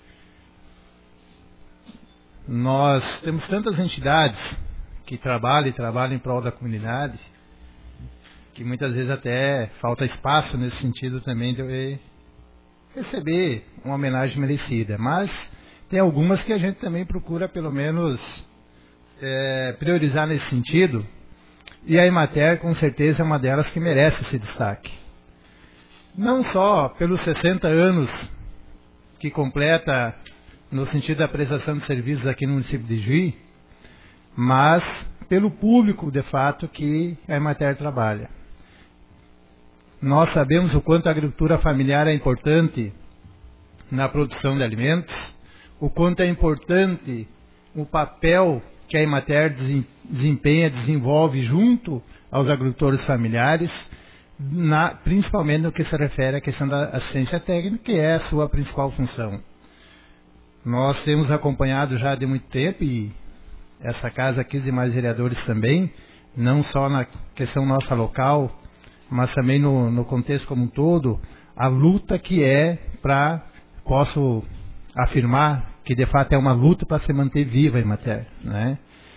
nós temos tantas entidades que trabalham e trabalham em prol da comunidade, que muitas vezes até falta espaço nesse sentido também de receber uma homenagem merecida. Mas tem algumas que a gente também procura pelo menos é, priorizar nesse sentido, e a Emater com certeza é uma delas que merece esse destaque. Não só pelos sessenta anos que completa no sentido da prestação de serviços aqui no município de Juí, mas pelo público de fato que a Emater trabalha. Nós sabemos o quanto a agricultura familiar é importante na produção de alimentos, o quanto é importante o papel que a Emater desempenha, desenvolve junto aos agricultores familiares, na, principalmente no que se refere à questão da assistência técnica, que é a sua principal função. Nós temos acompanhado já de muito tempo, e essa casa aqui, os demais vereadores também, não só na questão nossa local, mas também no, no contexto como um todo, a luta que é para, posso afirmar, que de fato é uma luta para se manter viva a Emater, né?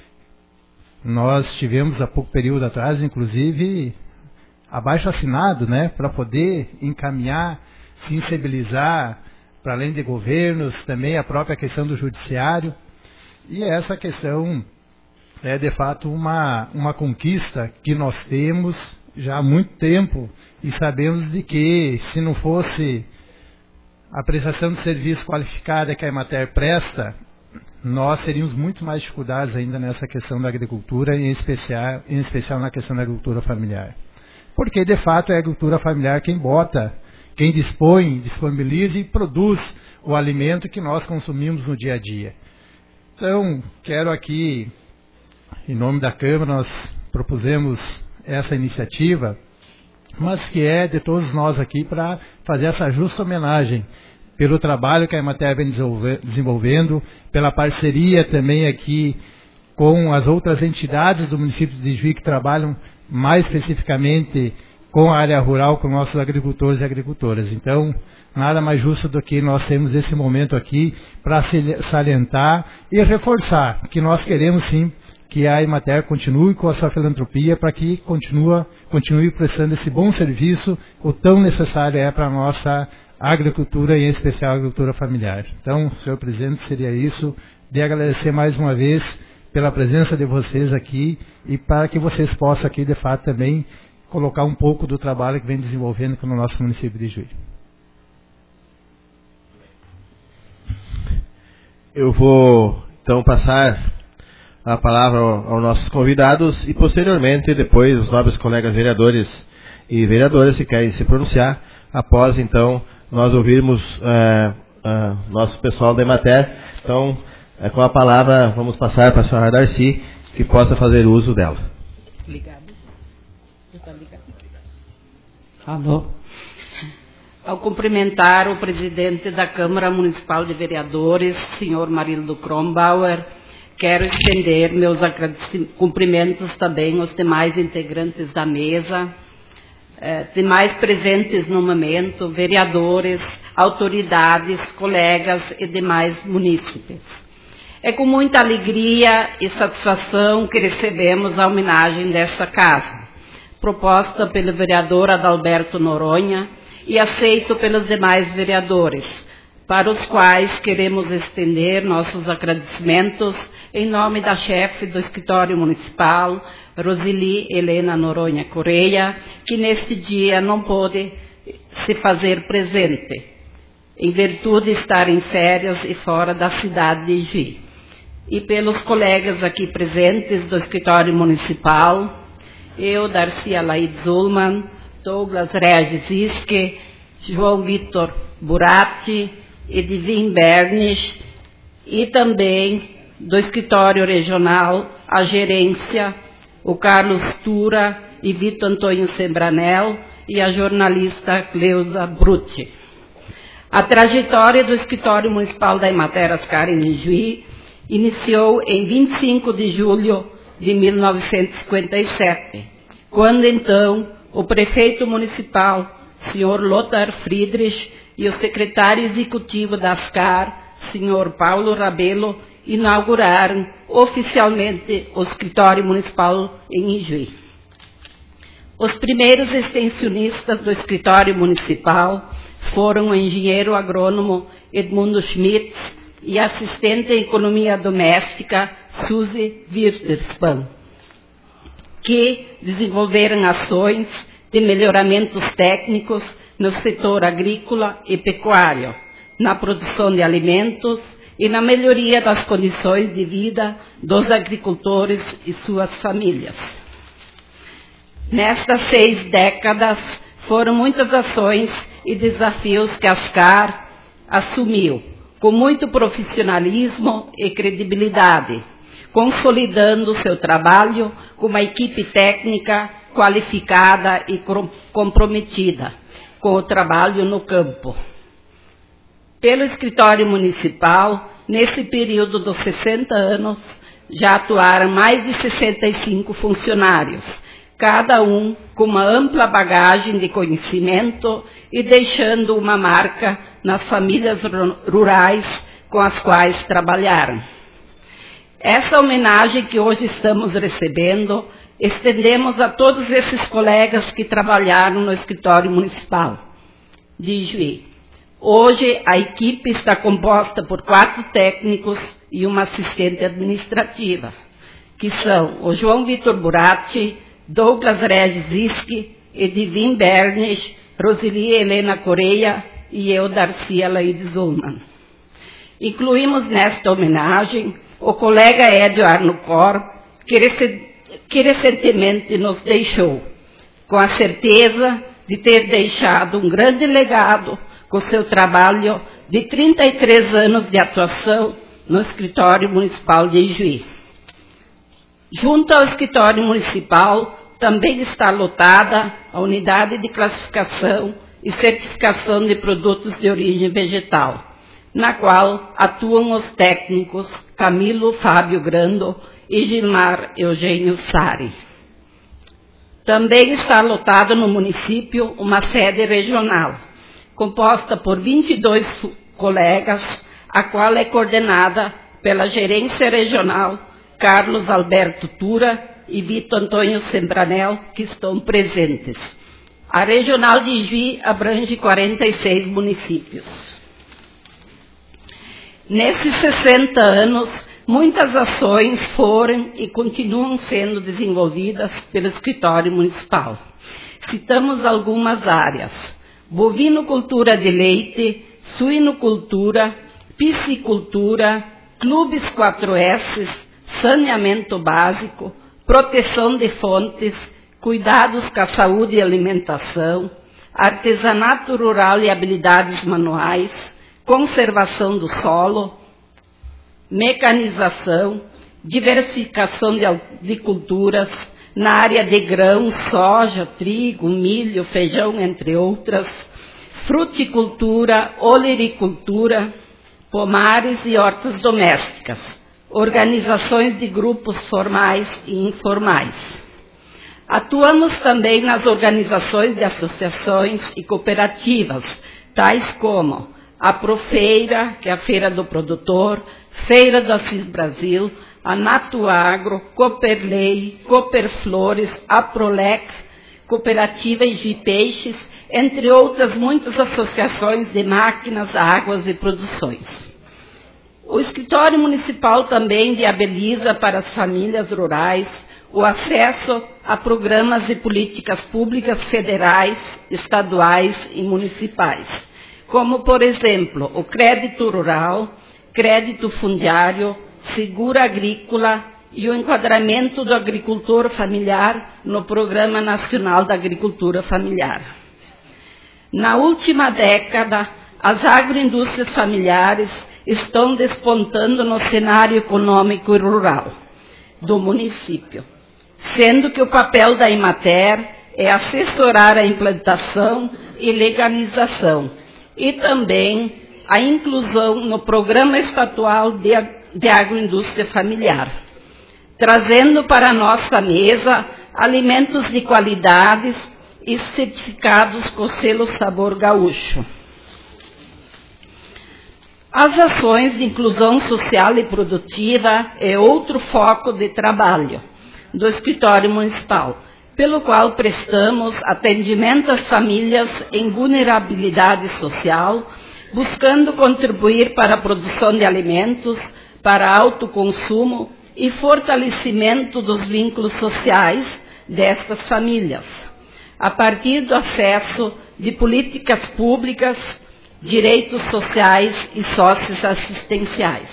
Nós tivemos há pouco período atrás, inclusive, abaixo assinado, né, para poder encaminhar, sensibilizar, para além de governos, também a própria questão do judiciário. E essa questão é de fato uma, uma conquista que nós temos já há muito tempo, e sabemos de que se não fosse a prestação de serviço qualificada que a Emater presta, nós teríamos muito mais dificuldades ainda nessa questão da agricultura, em especial, em especial na questão da agricultura familiar. Porque de fato é a agricultura familiar quem bota, quem dispõe, disponibiliza e produz o alimento que nós consumimos no dia a dia. Então, quero aqui, em nome da Câmara, nós propusemos essa iniciativa, mas que é de todos nós aqui para fazer essa justa homenagem pelo trabalho que a Emater vem desenvolvendo, pela parceria também aqui com as outras entidades do município de Juí que trabalham mais especificamente com a área rural, com nossos agricultores e agricultoras. Então, nada mais justo do que nós termos esse momento aqui para salientar e reforçar que nós queremos sim que a Emater continue com a sua filantropia para que continue, continue prestando esse bom serviço, o tão necessário é para a nossa agricultura e em especial a agricultura familiar. Então, senhor presidente, seria isso, de agradecer mais uma vez pela presença de vocês aqui e para que vocês possam aqui de fato também colocar um pouco do trabalho que vem desenvolvendo aqui no nosso município de Juí. Eu vou então passar a palavra aos nossos convidados e posteriormente depois os nobres colegas vereadores e vereadoras que querem se pronunciar, após então nós ouvirmos uh, uh, nosso pessoal da Emater. Então, uh, com a palavra vamos passar para a senhora Darcy, que possa fazer uso dela. Ligado. Você está ligado? Alô. Ao cumprimentar o presidente da Câmara Municipal de Vereadores, senhor Marildo Kronbauer, quero estender meus cumprimentos também aos demais integrantes da mesa, eh, demais presentes no momento, vereadores, autoridades, colegas e demais munícipes. É com muita alegria e satisfação que recebemos a homenagem desta casa, proposta pelo vereador Adalberto Noronha e aceito pelos demais vereadores, para os quais queremos estender nossos agradecimentos em nome da chefe do escritório municipal, Roseli Helena Noronha Correia, que neste dia não pôde se fazer presente, em virtude de estar em férias e fora da cidade de Juí. E pelos colegas aqui presentes do escritório municipal, eu, Darcy Alaide Zulman, Douglas Regis Isque, João Vitor Buratti, Edivim Bernes, e também do escritório regional, a gerência, o Carlos Tura e Vitor Antônio Sembranel e a jornalista Cleusa Brutti. A trajetória do escritório municipal da Emater Ascarim em Juí iniciou em vinte e cinco de julho de mil novecentos e cinquenta e sete, quando então o prefeito municipal, senhor Lothar Friedrich, e o secretário executivo da ASCAR, senhor Paulo Rabelo, inauguraram oficialmente o escritório municipal em Ijuí. Os primeiros extensionistas do escritório municipal foram o engenheiro agrônomo Edmundo Schmidt e a assistente em economia doméstica Suzy Wirterspan, que desenvolveram ações de melhoramentos técnicos no setor agrícola e pecuário, na produção de alimentos e na melhoria das condições de vida dos agricultores e suas famílias. Nestas seis décadas, foram muitas ações e desafios que a ASCAR assumiu, com muito profissionalismo e credibilidade, consolidando seu trabalho com uma equipe técnica qualificada e comprometida com o trabalho no campo. Pelo escritório municipal, nesse período dos sessenta anos, já atuaram mais de sessenta e cinco funcionários, cada um com uma ampla bagagem de conhecimento e deixando uma marca nas famílias rurais com as quais trabalharam. Essa homenagem que hoje estamos recebendo, estendemos a todos esses colegas que trabalharam no escritório municipal de Ijuí. Hoje, a equipe está composta por quatro técnicos e uma assistente administrativa, que são o João Vitor Buratti, Douglas Regis Iski, Edivin Bernes, Roseli Helena Correia e eu, Darcy Alaide Ullmann. Incluímos nesta homenagem o colega Edio Arnucor, que, que recentemente nos deixou, com a certeza de ter deixado um grande legado com seu trabalho de trinta e três anos de atuação no escritório municipal de Ijuí. Junto ao escritório municipal, também está lotada a unidade de classificação e certificação de produtos de origem vegetal, na qual atuam os técnicos Camilo Fábio Grando e Gilmar Eugênio Sari. Também está lotada no município uma sede regional, composta por vinte e dois colegas, a qual é coordenada pela gerência regional Carlos Alberto Tura e Vitor Antônio Sembranel, que estão presentes. A regional de Ijuí abrange quarenta e seis municípios. Nesses sessenta anos, muitas ações foram e continuam sendo desenvolvidas pelo escritório municipal. Citamos algumas áreas: bovinocultura de leite, suinocultura, piscicultura, clubes quatro S, saneamento básico, proteção de fontes, cuidados com a saúde e alimentação, artesanato rural e habilidades manuais, conservação do solo, mecanização, diversificação de, de culturas na área de grãos, soja, trigo, milho, feijão, entre outras, fruticultura, olericultura, pomares e hortas domésticas, organizações de grupos formais e informais. Atuamos também nas organizações de associações e cooperativas, tais como a Profeira, que é a Feira do Produtor, Feira do Assis Brasil, a Natuagro, Cooperlei, Cooperflores, a Prolec, Cooperativa Ijuí Peixes, entre outras muitas associações de máquinas, águas e produções. O escritório municipal também viabiliza para as famílias rurais o acesso a programas e políticas públicas federais, estaduais e municipais, como, por exemplo, o crédito rural, crédito fundiário, seguro agrícola e o enquadramento do agricultor familiar no Programa Nacional da Agricultura Familiar. Na última década, as agroindústrias familiares estão despontando no cenário econômico e rural do município, sendo que o papel da Emater é assessorar a implantação e legalização e também a inclusão no Programa Estadual de de agroindústria familiar, trazendo para a nossa mesa alimentos de qualidade e certificados com o selo Sabor Gaúcho. As ações de inclusão social e produtiva é outro foco de trabalho do Escritório Municipal, pelo qual prestamos atendimento às famílias em vulnerabilidade social, buscando contribuir para a produção de alimentos, para autoconsumo e fortalecimento dos vínculos sociais destas famílias, a partir do acesso de políticas públicas, direitos sociais e socioassistenciais.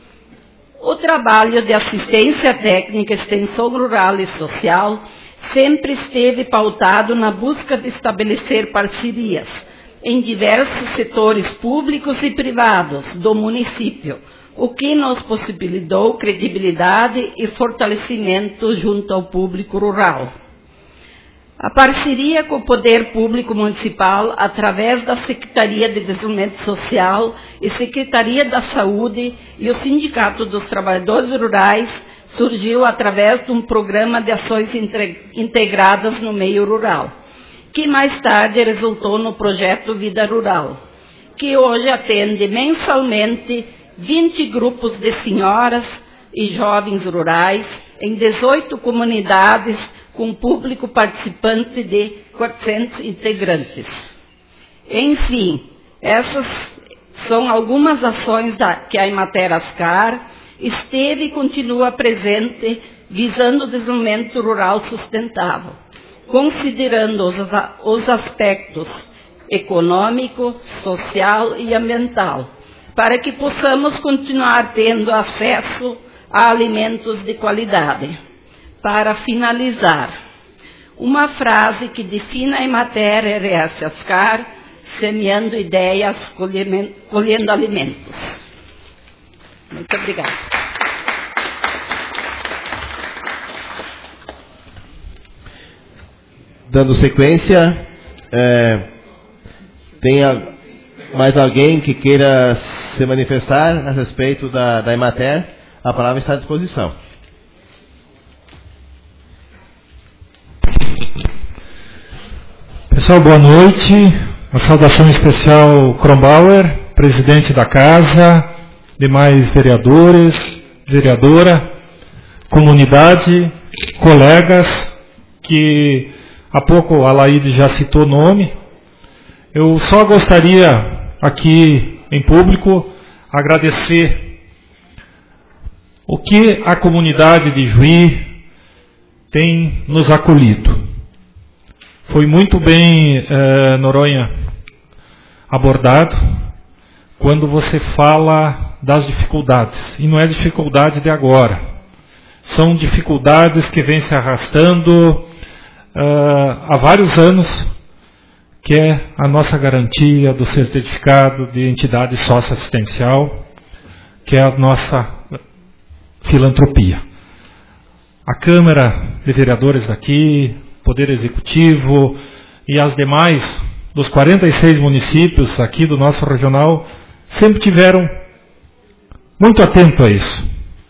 O trabalho de assistência técnica, extensão rural e social sempre esteve pautado na busca de estabelecer parcerias em diversos setores públicos e privados do município, o que nos possibilitou credibilidade e fortalecimento junto ao público rural. A parceria com o Poder Público Municipal, através da Secretaria de Desenvolvimento Social e Secretaria da Saúde e o Sindicato dos Trabalhadores Rurais, surgiu através de um programa de ações integradas no meio rural, que mais tarde resultou no projeto Vida Rural, que hoje atende mensalmente vinte grupos de senhoras e jovens rurais em dezoito comunidades, com público participante de quatrocentos integrantes. Enfim, essas são algumas ações da, que a Emater Ascar esteve e continua presente, visando o desenvolvimento rural sustentável, considerando os, os aspectos econômico, social e ambiental, para que possamos continuar tendo acesso a alimentos de qualidade. Para finalizar, uma frase que define a Emater R S Ascar, semeando ideias, colhendo, colhendo alimentos. Muito obrigada. Dando sequência, é, tem a, mais alguém que queira se manifestar a respeito da, da Emater? A palavra está à disposição. Pessoal, boa noite. Uma saudação especial Kronbauer, presidente da casa, demais vereadores, vereadora, comunidade, colegas, que há pouco a Laíde já citou o nome. Eu só gostaria aqui em público agradecer o que a comunidade de Juí tem nos acolhido. Foi muito bem, eh, Noronha, abordado quando você fala das dificuldades. E não é dificuldade de agora. São dificuldades que vêm se arrastando eh, há vários anos, que é a nossa garantia do certificado de entidade socioassistencial, que é a nossa filantropia. A Câmara de Vereadores daqui, Poder Executivo e as demais dos quarenta e seis municípios aqui do nosso regional sempre tiveram muito atento a isso,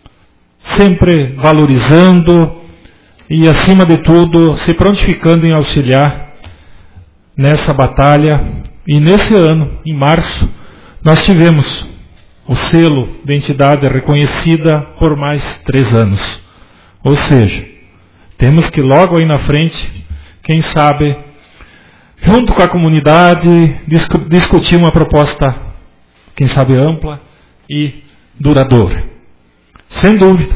sempre valorizando e, acima de tudo, se prontificando em auxiliar nessa batalha. E nesse ano, em março, nós tivemos o selo de entidade reconhecida por mais três anos. Ou seja, temos que logo aí na frente, quem sabe, junto com a comunidade, discu- discutir uma proposta, quem sabe, ampla e duradoura. Sem dúvida,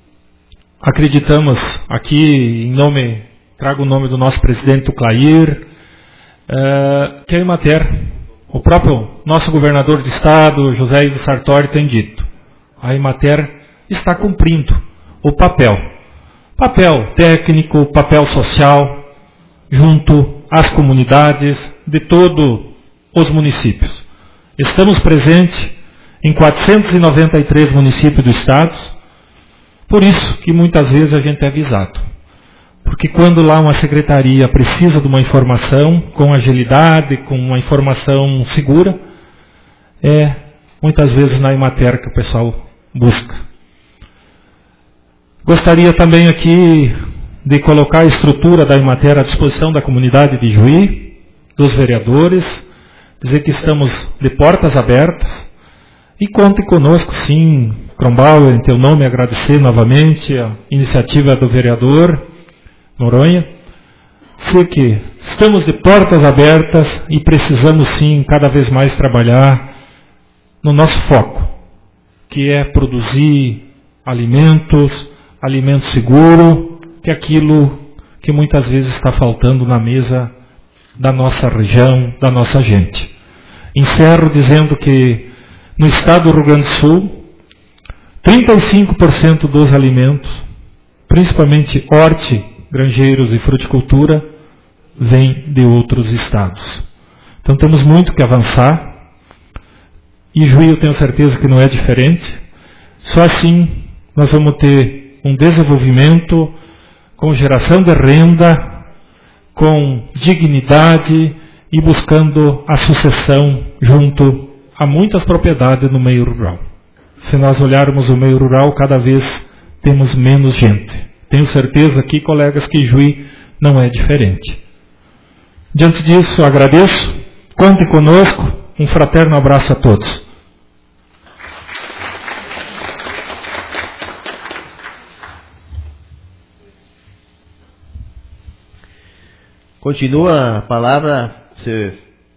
acreditamos aqui, em nome, trago o nome do nosso presidente, o Clair, uh, que a Emater, o próprio nosso governador de estado, José Ivo Sartori, tem dito, a Emater está cumprindo o papel. Papel técnico, papel social, junto às comunidades de todos os municípios. Estamos presentes em quatrocentos e noventa e três municípios do estado, por isso que muitas vezes a gente é avisado. Porque quando lá uma secretaria precisa de uma informação com agilidade, com uma informação segura, é muitas vezes na Emater que o pessoal busca. Gostaria também aqui de colocar a estrutura da Emater à disposição da comunidade de Juí, dos vereadores, dizer que estamos de portas abertas e conte conosco, sim, Kronbauer, em teu nome agradecer novamente a iniciativa do vereador Noronha. Sei que estamos de portas abertas e precisamos sim cada vez mais trabalhar no nosso foco, que é produzir alimentos, alimento seguro, que é aquilo que muitas vezes está faltando na mesa da nossa região, da nossa gente. Encerro dizendo que no estado do Rio Grande do Sul, trinta e cinco por cento dos alimentos, principalmente horti, granjeiros e fruticultura, vem de outros estados. Então temos muito que avançar, e Juí eu tenho certeza que não é diferente. Só assim nós vamos ter um desenvolvimento com geração de renda, com dignidade e buscando a sucessão junto a muitas propriedades no meio rural. Se nós olharmos o meio rural, cada vez temos menos gente. Tenho certeza aqui, colegas, que Juí não é diferente. Diante disso, agradeço. Contem conosco. Um fraterno abraço a todos. Continua a palavra, se,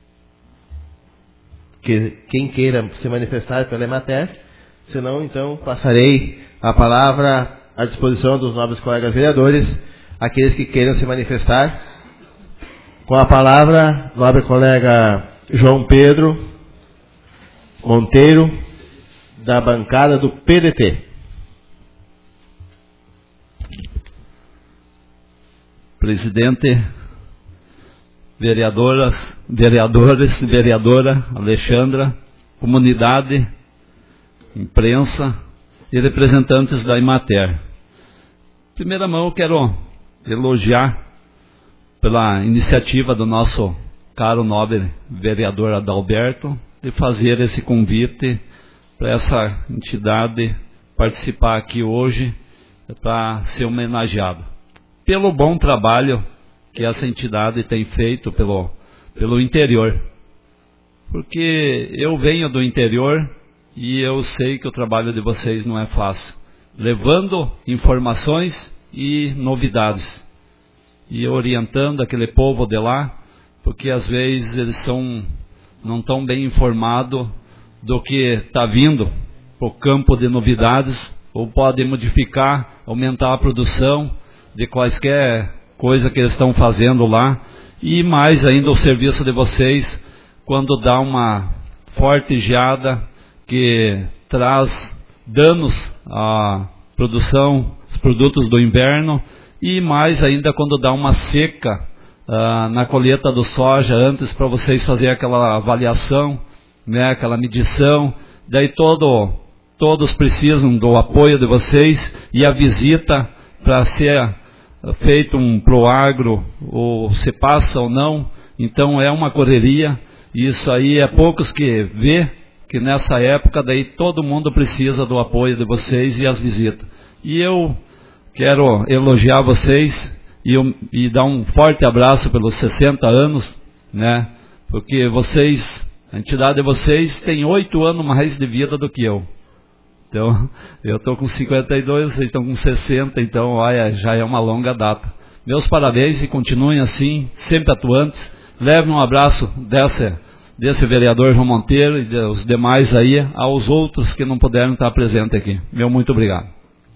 que, quem queira se manifestar pela Emater, senão então passarei a palavra à disposição dos nobres colegas vereadores, aqueles que queiram se manifestar. Com a palavra, nobre colega João Pedro Monteiro, da bancada do P D T. Presidente, vereadoras, vereadores, vereadora Alexandra, comunidade, imprensa e representantes da Emater. Em primeira mão, eu quero elogiar pela iniciativa do nosso caro nobre vereador Adalberto de fazer esse convite para essa entidade participar aqui hoje para ser homenageado pelo bom trabalho que essa entidade tem feito pelo, pelo interior. Porque eu venho do interior e eu sei que o trabalho de vocês não é fácil, levando informações e novidades e orientando aquele povo de lá, porque às vezes eles são, não estão bem informados do que está vindo para o campo de novidades, ou podem modificar, aumentar a produção de quaisquer coisa que eles estão fazendo lá, e mais ainda o serviço de vocês quando dá uma forte geada que traz danos à produção, os produtos do inverno, e mais ainda quando dá uma seca uh, na colheita do soja, antes para vocês fazerem aquela avaliação, né, aquela medição, daí todo, todos precisam do apoio de vocês e a visita para ser feito um proagro, ou se passa ou não. Então é uma correria, e isso aí é poucos que vê, que nessa época daí todo mundo precisa do apoio de vocês e as visitas. E eu quero elogiar vocês e, e dar um forte abraço pelos sessenta anos, né? Porque vocês, a entidade de vocês tem oito anos mais de vida do que eu. Então, eu estou com cinquenta e dois, vocês estão com sessenta, então, olha, já é uma longa data. Meus parabéns e continuem assim, sempre atuantes. Levem um abraço dessa, desse vereador João Monteiro e dos demais aí, aos outros que não puderam estar presentes aqui. Meu muito obrigado.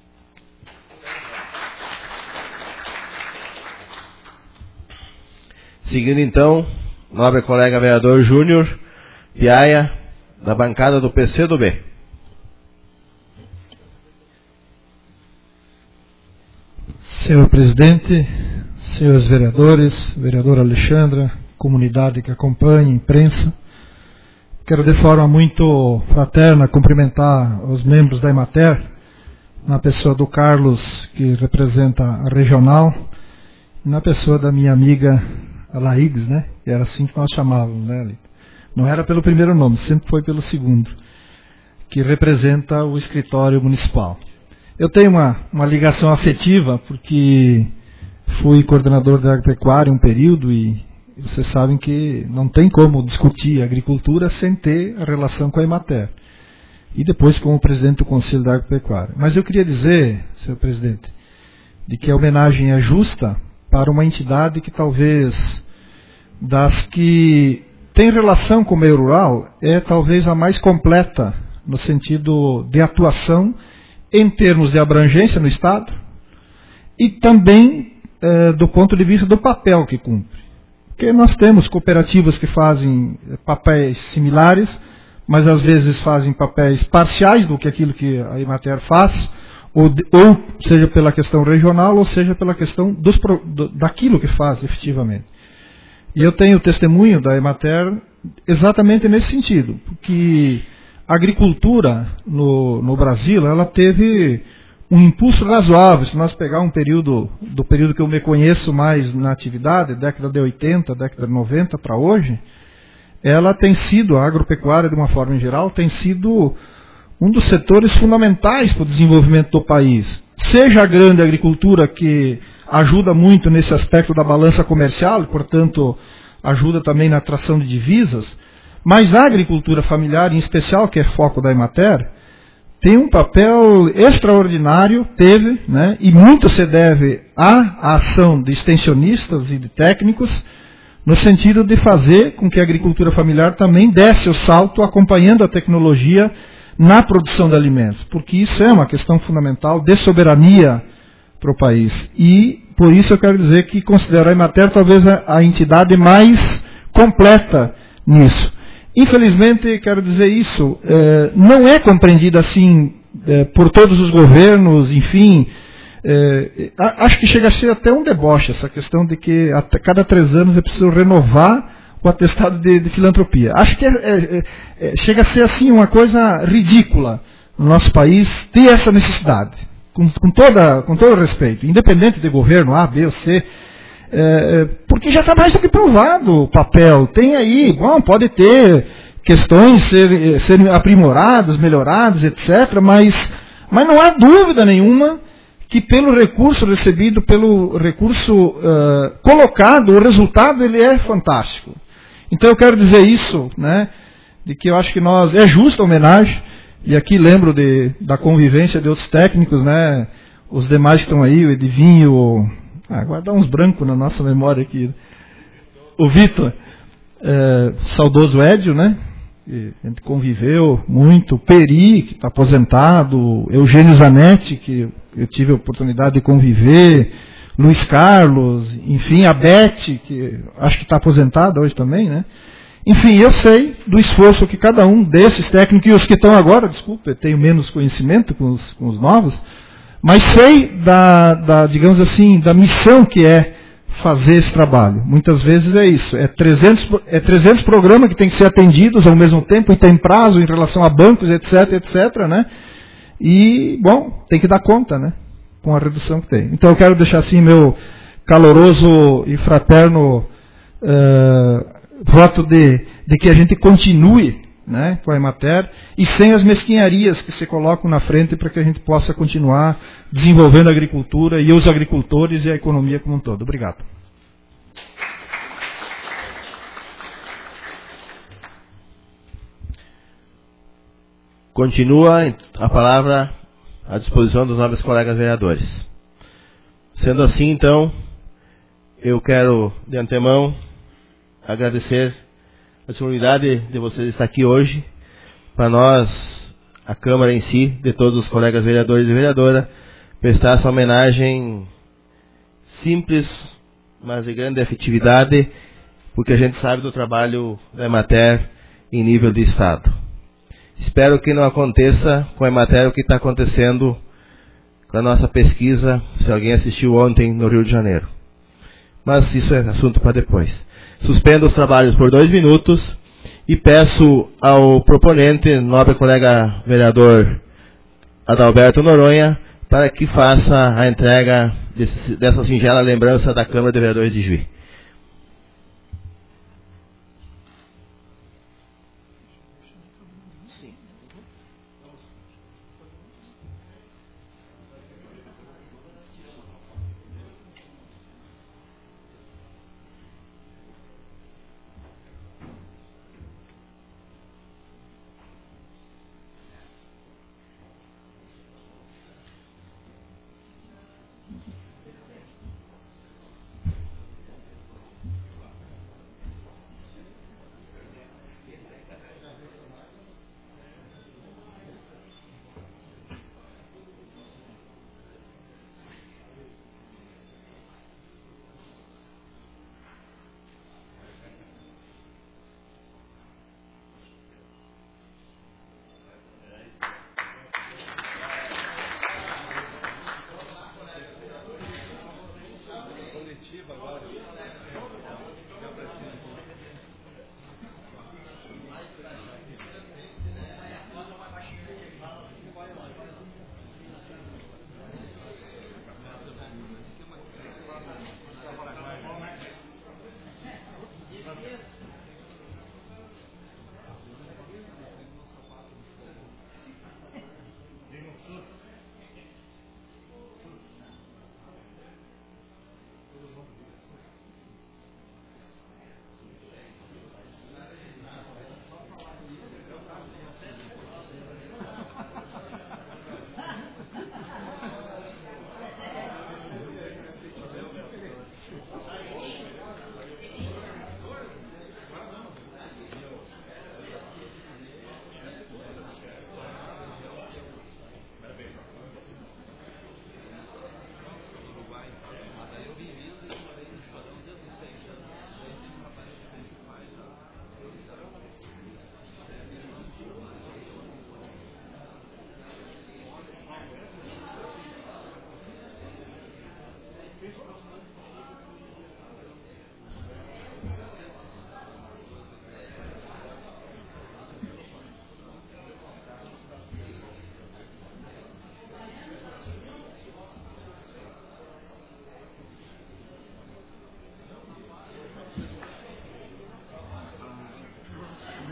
Seguindo então, nobre colega vereador Júnior Piaia, da bancada do P C do B. Senhor presidente, senhores vereadores, vereadora Alexandra, comunidade que acompanha, imprensa, quero de forma muito fraterna cumprimentar os membros da Emater, na pessoa do Carlos, que representa a regional, e na pessoa da minha amiga Laídes, né? Que era assim que nós chamávamos, né, Lita? Não era pelo primeiro nome, sempre foi pelo segundo. que representa o escritório municipal. Eu tenho uma, uma ligação afetiva, porque fui coordenador da agropecuária um período e vocês sabem que não tem como discutir agricultura sem ter a relação com a Emater. E depois como presidente do Conselho da Agropecuária. Mas eu queria dizer, senhor presidente, de que a homenagem é justa para uma entidade que talvez, das que tem relação com o meio rural, é talvez a mais completa no sentido de atuação em termos de abrangência no Estado e também eh, do ponto de vista do papel que cumpre. Porque nós temos cooperativas que fazem papéis similares, mas às vezes fazem papéis parciais do que aquilo que a Emater faz, ou, de, ou seja pela questão regional, ou seja pela questão dos, do, daquilo que faz efetivamente. E eu tenho testemunho da Emater exatamente nesse sentido, porque a agricultura no, no Brasil, ela teve um impulso razoável. Se nós pegar um período, do período que eu me conheço mais na atividade, década de oitenta, década de noventa para hoje, ela tem sido, a agropecuária de uma forma em geral, tem sido um dos setores fundamentais para o desenvolvimento do país. Seja a grande agricultura, que ajuda muito nesse aspecto da balança comercial, e, portanto, ajuda também na atração de divisas, mas a agricultura familiar, em especial, que é foco da Emater, tem um papel extraordinário, teve, né, e muito se deve à ação de extensionistas e de técnicos, no sentido de fazer com que a agricultura familiar também desse o salto, acompanhando a tecnologia na produção de alimentos, porque isso é uma questão fundamental de soberania para o país. E, por isso, eu quero dizer que considero a Emater talvez a, a entidade mais completa nisso. Infelizmente, quero dizer isso, eh, não é compreendida assim eh, por todos os governos, enfim. Eh, acho que chega a ser até um deboche essa questão de que a cada três anos é preciso renovar o atestado de, de filantropia. Acho que é, é, é, chega a ser assim uma coisa ridícula no nosso país ter essa necessidade, com, com, toda, com todo respeito, independente de governo A, B ou C. É, porque já está mais do que provado o papel. Tem aí, bom, pode ter questões ser, serem aprimoradas, melhoradas, etcétera, mas, mas não há dúvida nenhuma que pelo recurso recebido, pelo recurso uh, colocado, o resultado ele é fantástico. Então eu quero dizer isso, né, de que eu acho que nós, é justa a homenagem, e aqui lembro de, da convivência de outros técnicos, né, os demais que estão aí, o Edivinho, o, ah, agora dá uns brancos na nossa memória aqui. O Vitor, é, saudoso Edio, né? Que a gente conviveu muito. Peri, que está aposentado. Eugênio Zanetti, que eu tive a oportunidade de conviver. Luiz Carlos, enfim, a Beth, que acho que está aposentada hoje também, né? Enfim, eu sei do esforço que cada um desses técnicos, e os que estão agora, desculpa, eu tenho menos conhecimento com os, com os novos, mas sei da, da, digamos assim, da missão que é fazer esse trabalho. Muitas vezes é isso, é trezentos, é trezentos programas que têm que ser atendidos ao mesmo tempo e tem prazo em relação a bancos, etc, etc, né? E, bom, tem que dar conta, né? Com a redução que tem. Então eu quero deixar assim meu caloroso e fraterno uh, voto de, de que a gente continue, né, com a Emater, e sem as mesquinharias que se colocam na frente para que a gente possa continuar desenvolvendo a agricultura e os agricultores e a economia como um todo. Obrigado. Continua a palavra à disposição dos nobres colegas vereadores. Sendo assim, então, eu quero, de antemão, agradecer a disponibilidade de vocês estar aqui hoje, para nós, a Câmara em si, de todos os colegas vereadores e vereadora, prestar essa homenagem simples, mas de grande efetividade, porque a gente sabe do trabalho da Emater em nível de Estado. Espero que não aconteça com a Emater o que está acontecendo com a nossa pesquisa, se alguém assistiu ontem no Rio de Janeiro. Mas isso é assunto para depois. Suspendo os trabalhos por dois minutos e peço ao proponente, nobre colega vereador Adalberto Noronha, para que faça a entrega desse, dessa singela lembrança da Câmara de Vereadores de Juí.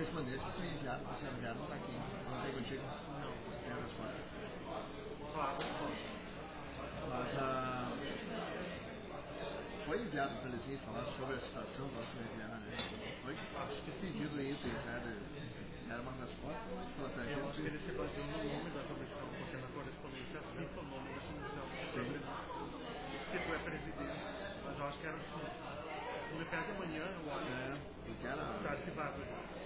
correspondência foi enviada, você enviado para quem? Não tem contigo? Não. Tem a resposta? Claro. Mas a... foi enviado para eles irem falar sobre a situação para ser enviada, né? Foi pedido isso, era, era uma resposta, mas pela tarde. Eu acho que ele se baseou no nome da comissão, porque na correspondência cita o nome da comissão. Sim. Que foi a presidente, mas eu acho que era assim. No mercado de amanhã, eu acho. É, porque era. Está ativado.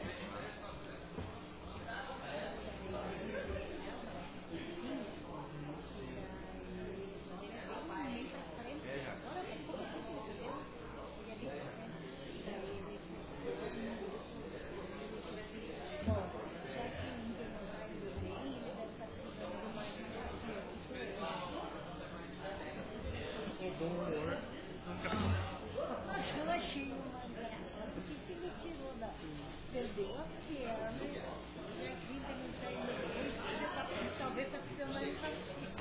Acho que eu achei uma graça. O que que me tirou da... Perdeu a perna, e aqui não tem ninguém, já tá, talvez está ficando mais fácil.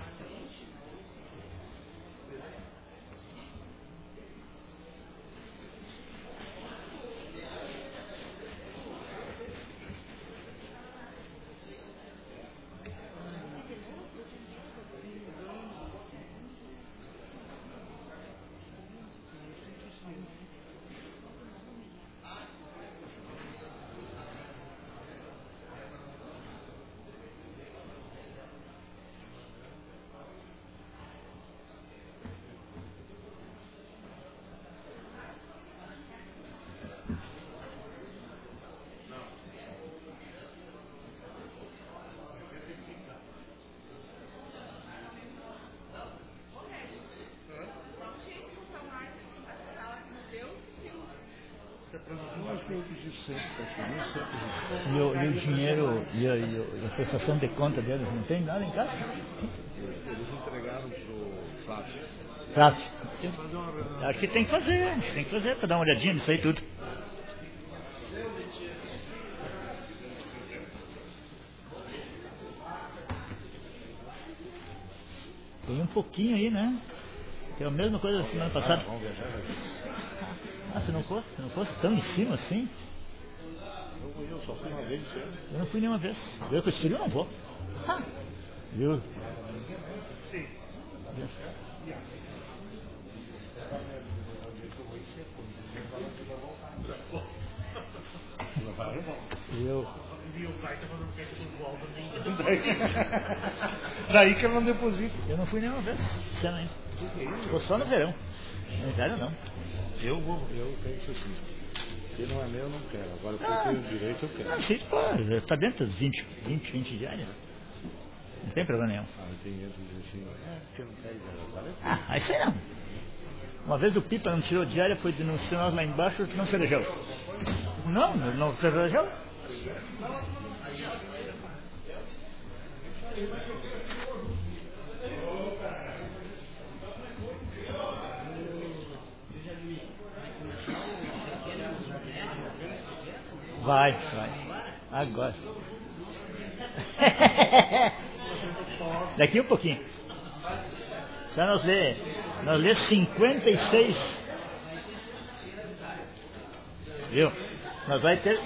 E o, e o dinheiro e a, e a prestação de conta deles não tem nada em casa? Eles entregaram pro Flávio. Flávio. Acho que tem que fazer, acho que tem que fazer para dar uma olhadinha nisso aí tudo. Tem um pouquinho aí, né? Que é a mesma coisa da semana passada. Ah, se não fosse, se não fosse tão em cima assim. Eu só fui uma vez. Eu não fui nenhuma vez. Eu com esse frio não vou. Ah, viu? Sim. Eu. Daí que eu não deposito. Eu não fui nenhuma vez. Esse ano ainda. Vou só no verão. No inverno não. Eu vou, eu tenho isso sim. Se não é meu, eu não quero. Agora, se eu tenho direito, eu quero. Não, sim, pô, está dentro das vinte, vinte, vinte diárias. Não tem problema nenhum. Ah, tem dentro de assim. É, porque eu não quero agora. Ah, aí sei não. Uma vez o Pipa não tirou diária, foi denunciar nós lá embaixo que não se elegeu. Não, não se elegeu. Vai, vai. Agora. Daqui um pouquinho. Só nós lê, nós lê cinquenta e seis. Viu? Nós vai ter.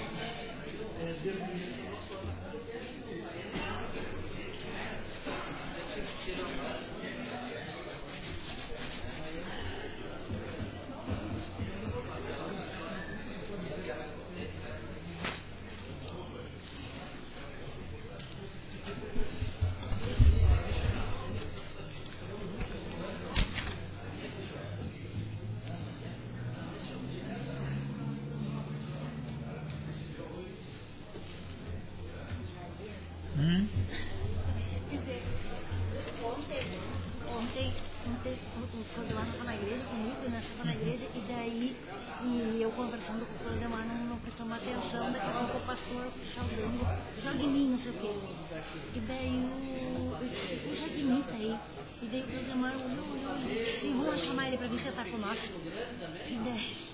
Hum? Dizer, ontem, ontem, ontem o Codemar estava na igreja comigo, né? Estava na igreja e daí, e eu conversando com o Codemar não, não prestou uma atenção, daqui a pouco o pastor saudando, Jagmin, não sei o quê. E daí o, eu disse, o Jagmin tá aí. E daí o Codemar olhou, olhou e disse, vamos chamar ele para vir sentar com nós. E daí,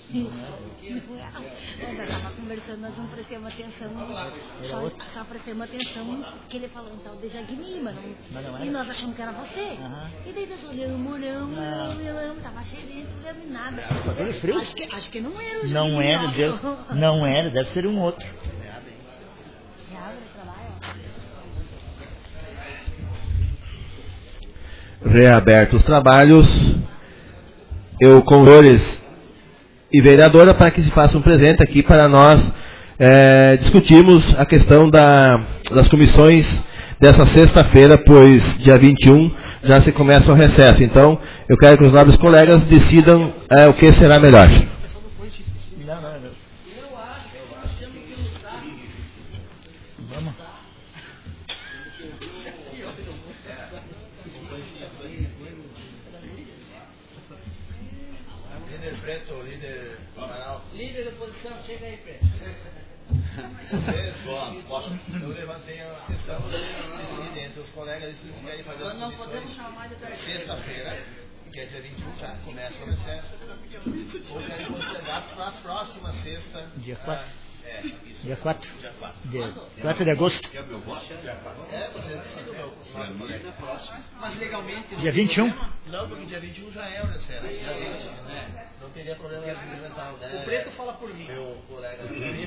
eu estava conversando, nós não prestamos atenção, só, só prestamos atenção que ele falou então de Jagmin, mas não, mas não e nós achamos que era você. Uhum. E daí nós olhamos, olhamos, olhamos, olhamos, estava cheio de gente, não olhamos nada. Aquele frio? Acho que, acho que não era o Não Jagmin era, nosso. deve, não era, deve ser um outro. reabertos os trabalhos, eu com vereadores e vereadora para que se façam presente aqui para nós é, discutirmos a questão da, das comissões dessa sexta-feira, pois dia vinte e um já se começa o recesso. Então, eu quero que os nobres colegas decidam é, o que será melhor. Líder da oposição, chega aí, Pedro. Eu levantei a questão de entre os colegas se querem fazer as comissões sexta-feira, que é dia vinte e um, já começa o recesso, ou querem postergar para a próxima sexta. Dia quatro. É, isso. Dia quatro. Dia quatro. Dia quatro de agosto. É, você decide, meu colega. Mas legalmente... Dia vinte e um? Não, porque dia vinte e um já é o recesso. Dia vinte. Não teria problema argumental, né? O preto fala por mim. Meu colega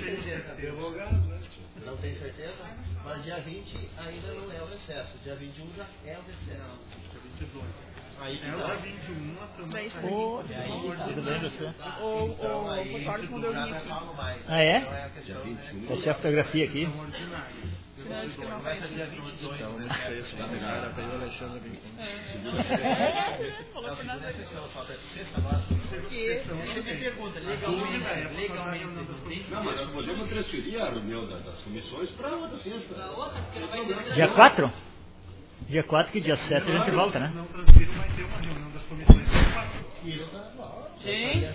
não tem certeza, mas dia vinte ainda não é o recesso. Dia vinte e um já é o recesso. Aí que dá vinte e um, a também. Ô, tudo bem, você? Então aí já falo mais. Ah, é? Então é a questão, né? Deixa a fotografia aqui. Começa dia vinte e dois, né? Era para o Alexandre vir com segunda sessão, falta sexta agora. Porque você me pergunta, legalmente, legalmente. Não, mas nós podemos transferir a reunião das comissões para outra sexta. Dia quatro? Dia quatro, que dia sete a gente volta, né? Não transfiro, vai ter uma reunião das comissões dia quatro. Sim.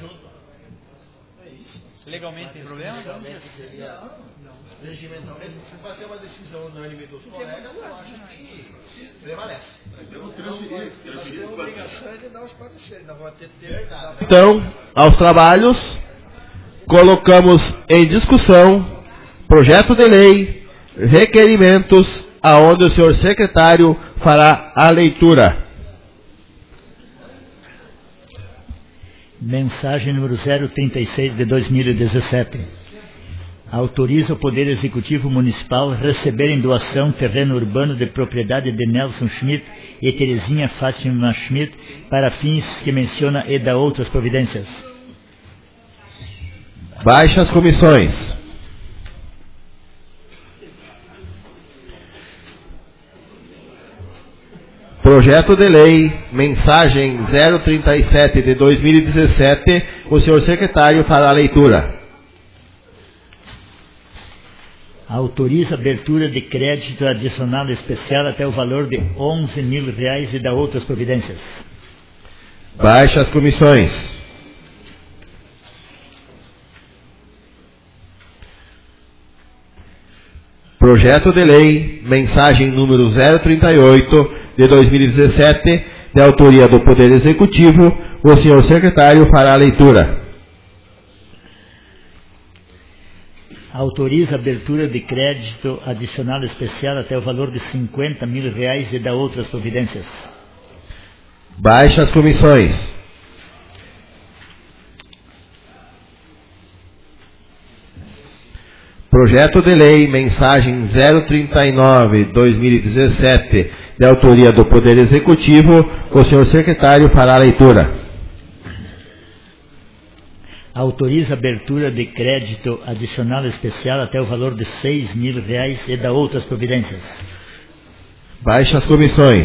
Legalmente tem problema? Regimentalmente, se fazer uma decisão unânime dos colegas, eu acho que prevalece. Então, aos trabalhos, colocamos em discussão projeto de lei, requerimentos, aonde o senhor secretário fará a leitura. Mensagem número zero trinta e seis de dois mil e dezessete. Autoriza o Poder Executivo Municipal receber em doação terreno urbano de propriedade de Nelson Schmidt e Terezinha Fátima Schmidt para fins que menciona e dá outras providências. Baixa as comissões. Projeto de lei, mensagem zero trinta e sete de dois mil e dezessete, o senhor secretário fará a leitura. Autoriza abertura de crédito adicional especial até o valor de onze mil reais e dá outras providências. Baixa as comissões. Projeto de lei, mensagem número zero trinta e oito de dois mil e dezessete, de autoria do Poder Executivo, o senhor secretário fará a leitura. Autoriza abertura de crédito adicional especial até o valor de cinquenta mil reais e dá outras providências. Baixa as comissões. Projeto de lei, mensagem zero trinta e nove de dois mil e dezessete, de autoria do Poder Executivo, o senhor secretário fará a leitura. Autoriza abertura de crédito adicional especial até o valor de seis mil reais e dá outras providências. Baixa as comissões.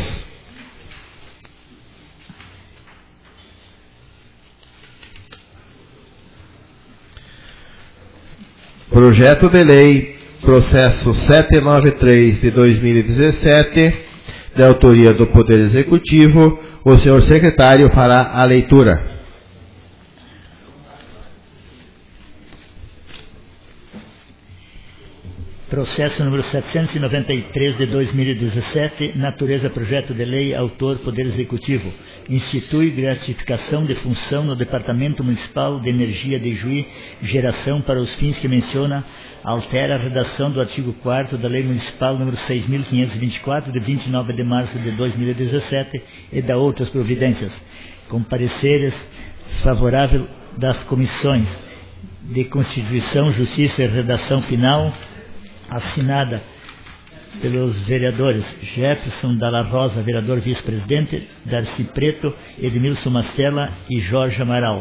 Projeto de lei, processo setecentos e noventa e três de dois mil e dezessete, de autoria do Poder Executivo, o senhor secretário fará a leitura. Processo número setecentos e noventa e três de dois mil e dezessete, natureza projeto de lei, autor Poder Executivo. Institui gratificação de função no Departamento Municipal de Energia de Juí, geração para os fins que menciona, altera a redação do artigo quarto da Lei Municipal número seis mil quinhentos e vinte e quatro, de vinte e nove de março de dois mil e dezessete, e dá outras providências, com pareceres favoráveis das comissões de Constituição, Justiça e Redação Final, assinada pelos vereadores Jefferson Dalla Rosa, vereador vice-presidente, Darcy Preto, Edmilson Mastella e Jorge Amaral.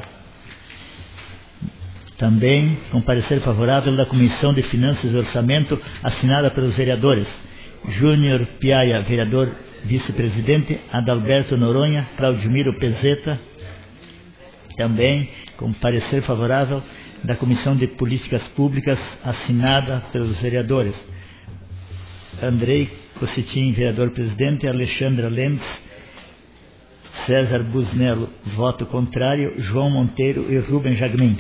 Também com parecer favorável da Comissão de Finanças e Orçamento, assinada pelos vereadores Júnior Piaia, vereador vice-presidente, Adalberto Noronha, Claudimiro Pezeta. Também com parecer favorável da Comissão de Políticas Públicas, assinada pelos vereadores Andrei Cossetin, vereador-presidente, Alexandra Lentz, César Busnello, voto contrário, João Monteiro e Rubem Jagmin.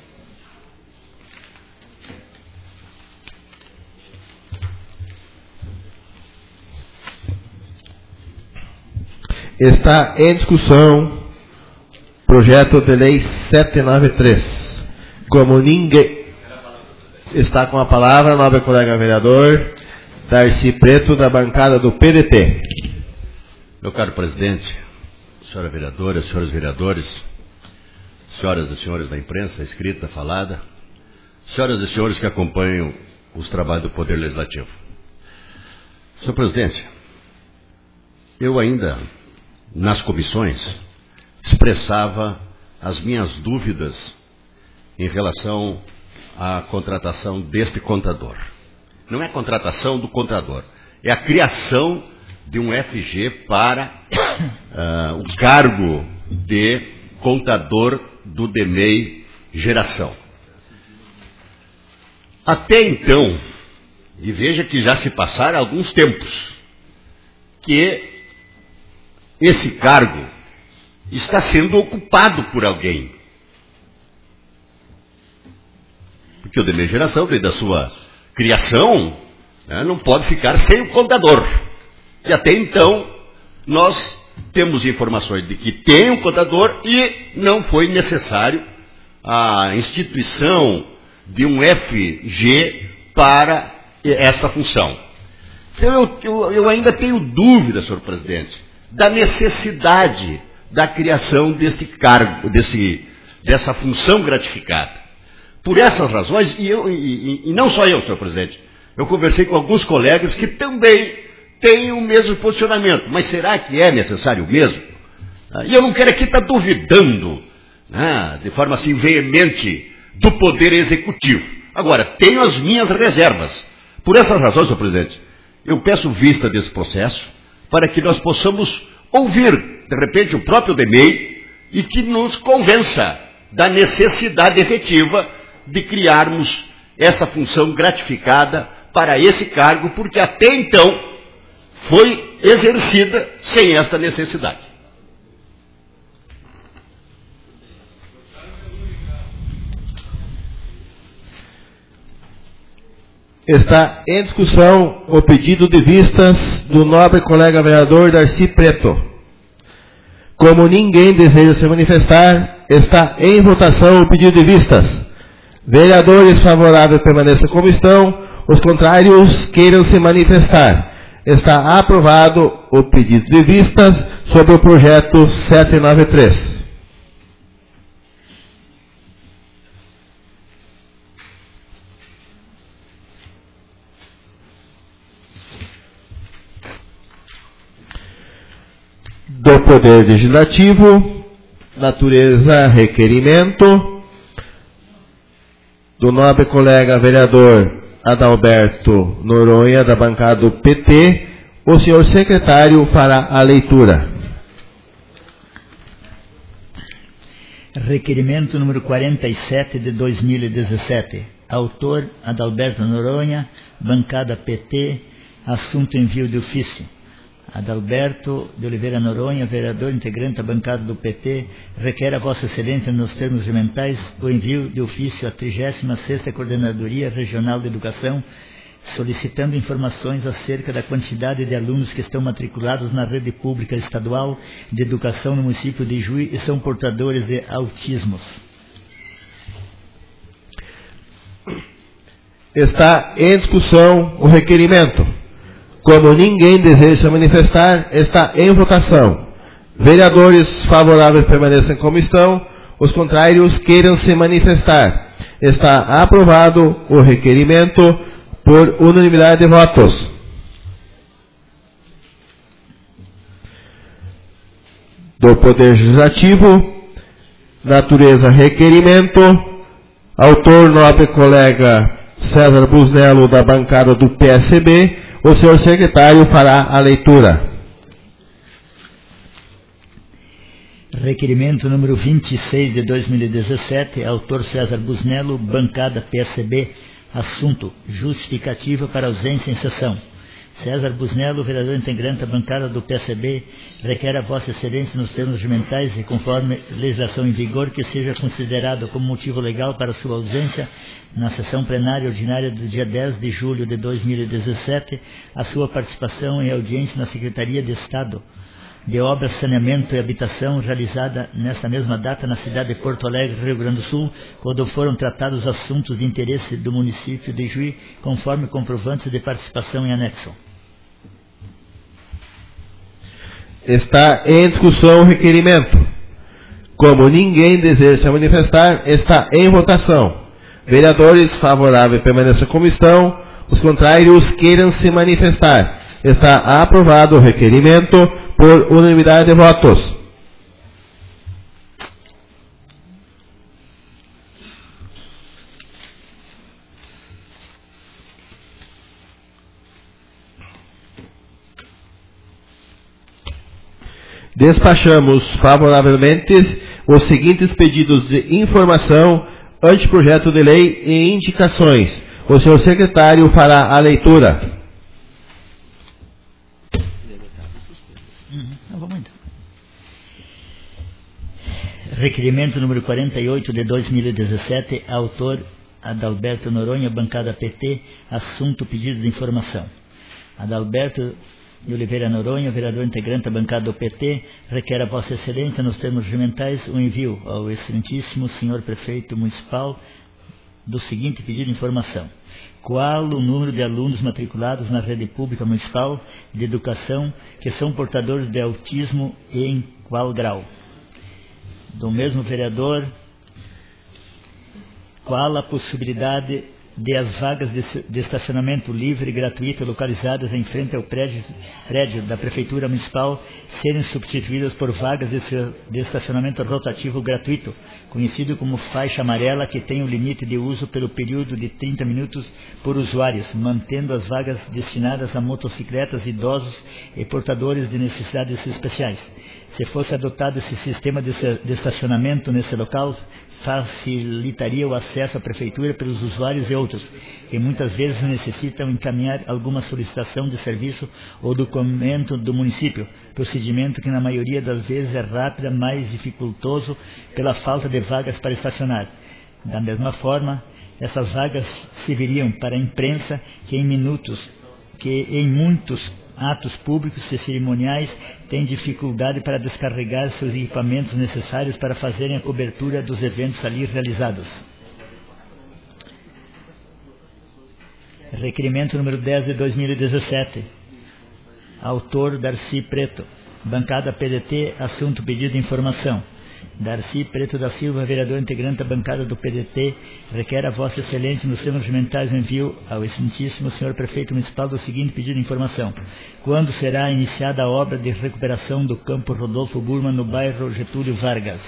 Está em discussão projeto de lei setecentos e noventa e três. Como ninguém está com a palavra, nobre colega vereador Darcy Preto, da bancada do P D T. Meu caro presidente, senhora vereadora, senhores vereadores, senhoras e senhores da imprensa, escrita, falada, senhoras e senhores que acompanham os trabalhos do Poder Legislativo. Senhor presidente, eu ainda, nas comissões, expressava as minhas dúvidas em relação à contratação deste contador. Não é a contratação do contador, é a criação de um F G para uh, o cargo de contador do D M E I Geração. Até então, e veja que já se passaram alguns tempos, que esse cargo está sendo ocupado por alguém. Porque o D M E I Geração, desde a sua criação, né, não pode ficar sem o contador. E até então, nós temos informações de que tem um contador e não foi necessário a instituição de um F G para essa função. Então, eu, eu, eu ainda tenho dúvida, senhor presidente, da necessidade da criação desse cargo, desse, dessa função gratificada. Por essas razões, e, eu, e, e não só eu, senhor presidente, eu conversei com alguns colegas que também têm o mesmo posicionamento. Mas será que é necessário mesmo? E eu não quero aqui estar duvidando, né, de forma assim veemente, do poder executivo. Agora, tenho as minhas reservas. Por essas razões, senhor presidente, eu peço vista desse processo para que nós possamos ouvir, de repente, o próprio D M E I e que nos convença da necessidade efetiva de criarmos essa função gratificada para esse cargo, porque até então foi exercida sem esta necessidade. Está em discussão o pedido de vistas do nobre colega vereador Darcy Preto. Como ninguém deseja se manifestar, está em votação o pedido de vistas. Vereadores favoráveis permaneçam como estão, os contrários queiram se manifestar. Está aprovado o pedido de vistas sobre o projeto setecentos e noventa e três. Do Poder Legislativo, natureza requerimento do nobre colega vereador Adalberto Noronha, da bancada do P T. O senhor secretário fará a leitura. Requerimento número quarenta e sete de dois mil e dezessete. Autor Adalberto Noronha, bancada P T, assunto envio de ofício. Adalberto de Oliveira Noronha, vereador integrante da bancada do P T, requer a Vossa Excelência, nos termos regimentais, o envio de ofício à trigésima sexta Coordenadoria Regional de Educação, solicitando informações acerca da quantidade de alunos que estão matriculados na rede pública estadual de educação no município de Ijuí e são portadores de autismos. Está em discussão o requerimento. Como ninguém deseja se manifestar, está em votação. Vereadores favoráveis permaneçam como estão, os contrários queiram se manifestar. Está aprovado o requerimento por unanimidade de votos. do Poder Legislativo. Natureza requerimento. Autor nobre colega César Busnello, da bancada do P S B. O senhor secretário fará a leitura. Requerimento número vinte e seis de dois mil e dezessete, autor César Busnello, bancada P S B, assunto: justificativa para ausência em sessão. César Busnello, vereador integrante da bancada do P S B, requer a Vossa Excelência, nos termos regimentais e conforme legislação em vigor, que seja considerado como motivo legal para sua ausência na sessão plenária ordinária do dia dez de julho de dois mil e dezessete, a sua participação em audiência na Secretaria de Estado de Obras, Saneamento e Habitação, realizada nesta mesma data na cidade de Porto Alegre, Rio Grande do Sul, quando foram tratados assuntos de interesse do município de Juí, conforme comprovantes de participação em anexo. Está em discussão o requerimento. Como ninguém deseja se manifestar, está em votação. Vereadores favoráveis permaneçam como estão. Os contrários queiram se manifestar. Está aprovado o requerimento por unanimidade de votos. Despachamos favoravelmente os seguintes pedidos de informação, anteprojeto de lei e indicações. O senhor secretário fará a leitura. Requerimento número quarenta e oito de dois mil e dezessete, autor Adalberto Noronha, bancada P T, assunto: pedido de informação. Adalberto de Oliveira Noronha, vereador integrante da bancada do P T, requer a Vossa Excelência, nos termos regimentais, o envio ao excelentíssimo senhor prefeito municipal do seguinte pedido de informação: qual o número de alunos matriculados na rede pública municipal de educação que são portadores de autismo e em qual grau? Do mesmo vereador, qual a possibilidade de as vagas de, de estacionamento livre e gratuito localizadas em frente ao prédio, prédio da Prefeitura Municipal serem substituídas por vagas de, de estacionamento rotativo gratuito, conhecido como faixa amarela, que tem o limite de uso pelo período de trinta minutos por usuários, mantendo as vagas destinadas a motocicletas, idosos e portadores de necessidades especiais. Se fosse adotado esse sistema de, de estacionamento nesse local, facilitaria o acesso à prefeitura pelos usuários e outros, que muitas vezes necessitam encaminhar alguma solicitação de serviço ou documento do município, procedimento que na maioria das vezes é rápido, mas dificultoso pela falta de vagas para estacionar. Da mesma forma, essas vagas serviriam para a imprensa, que em minutos, que em muitos atos públicos e cerimoniais têm dificuldade para descarregar seus equipamentos necessários para fazerem a cobertura dos eventos ali realizados. Requerimento número dez de dois mil e dezessete. Autor Darcy Preto. Bancada P D T, assunto: pedido de informação. Darcy Preto da Silva, vereador integrante da bancada do P D T, requer a Vossa Excelência, nos termos regimentais, o envio ao excelentíssimo senhor prefeito municipal do seguinte pedido de informação: quando será iniciada a obra de recuperação do campo Rodolfo Burman no bairro Getúlio Vargas?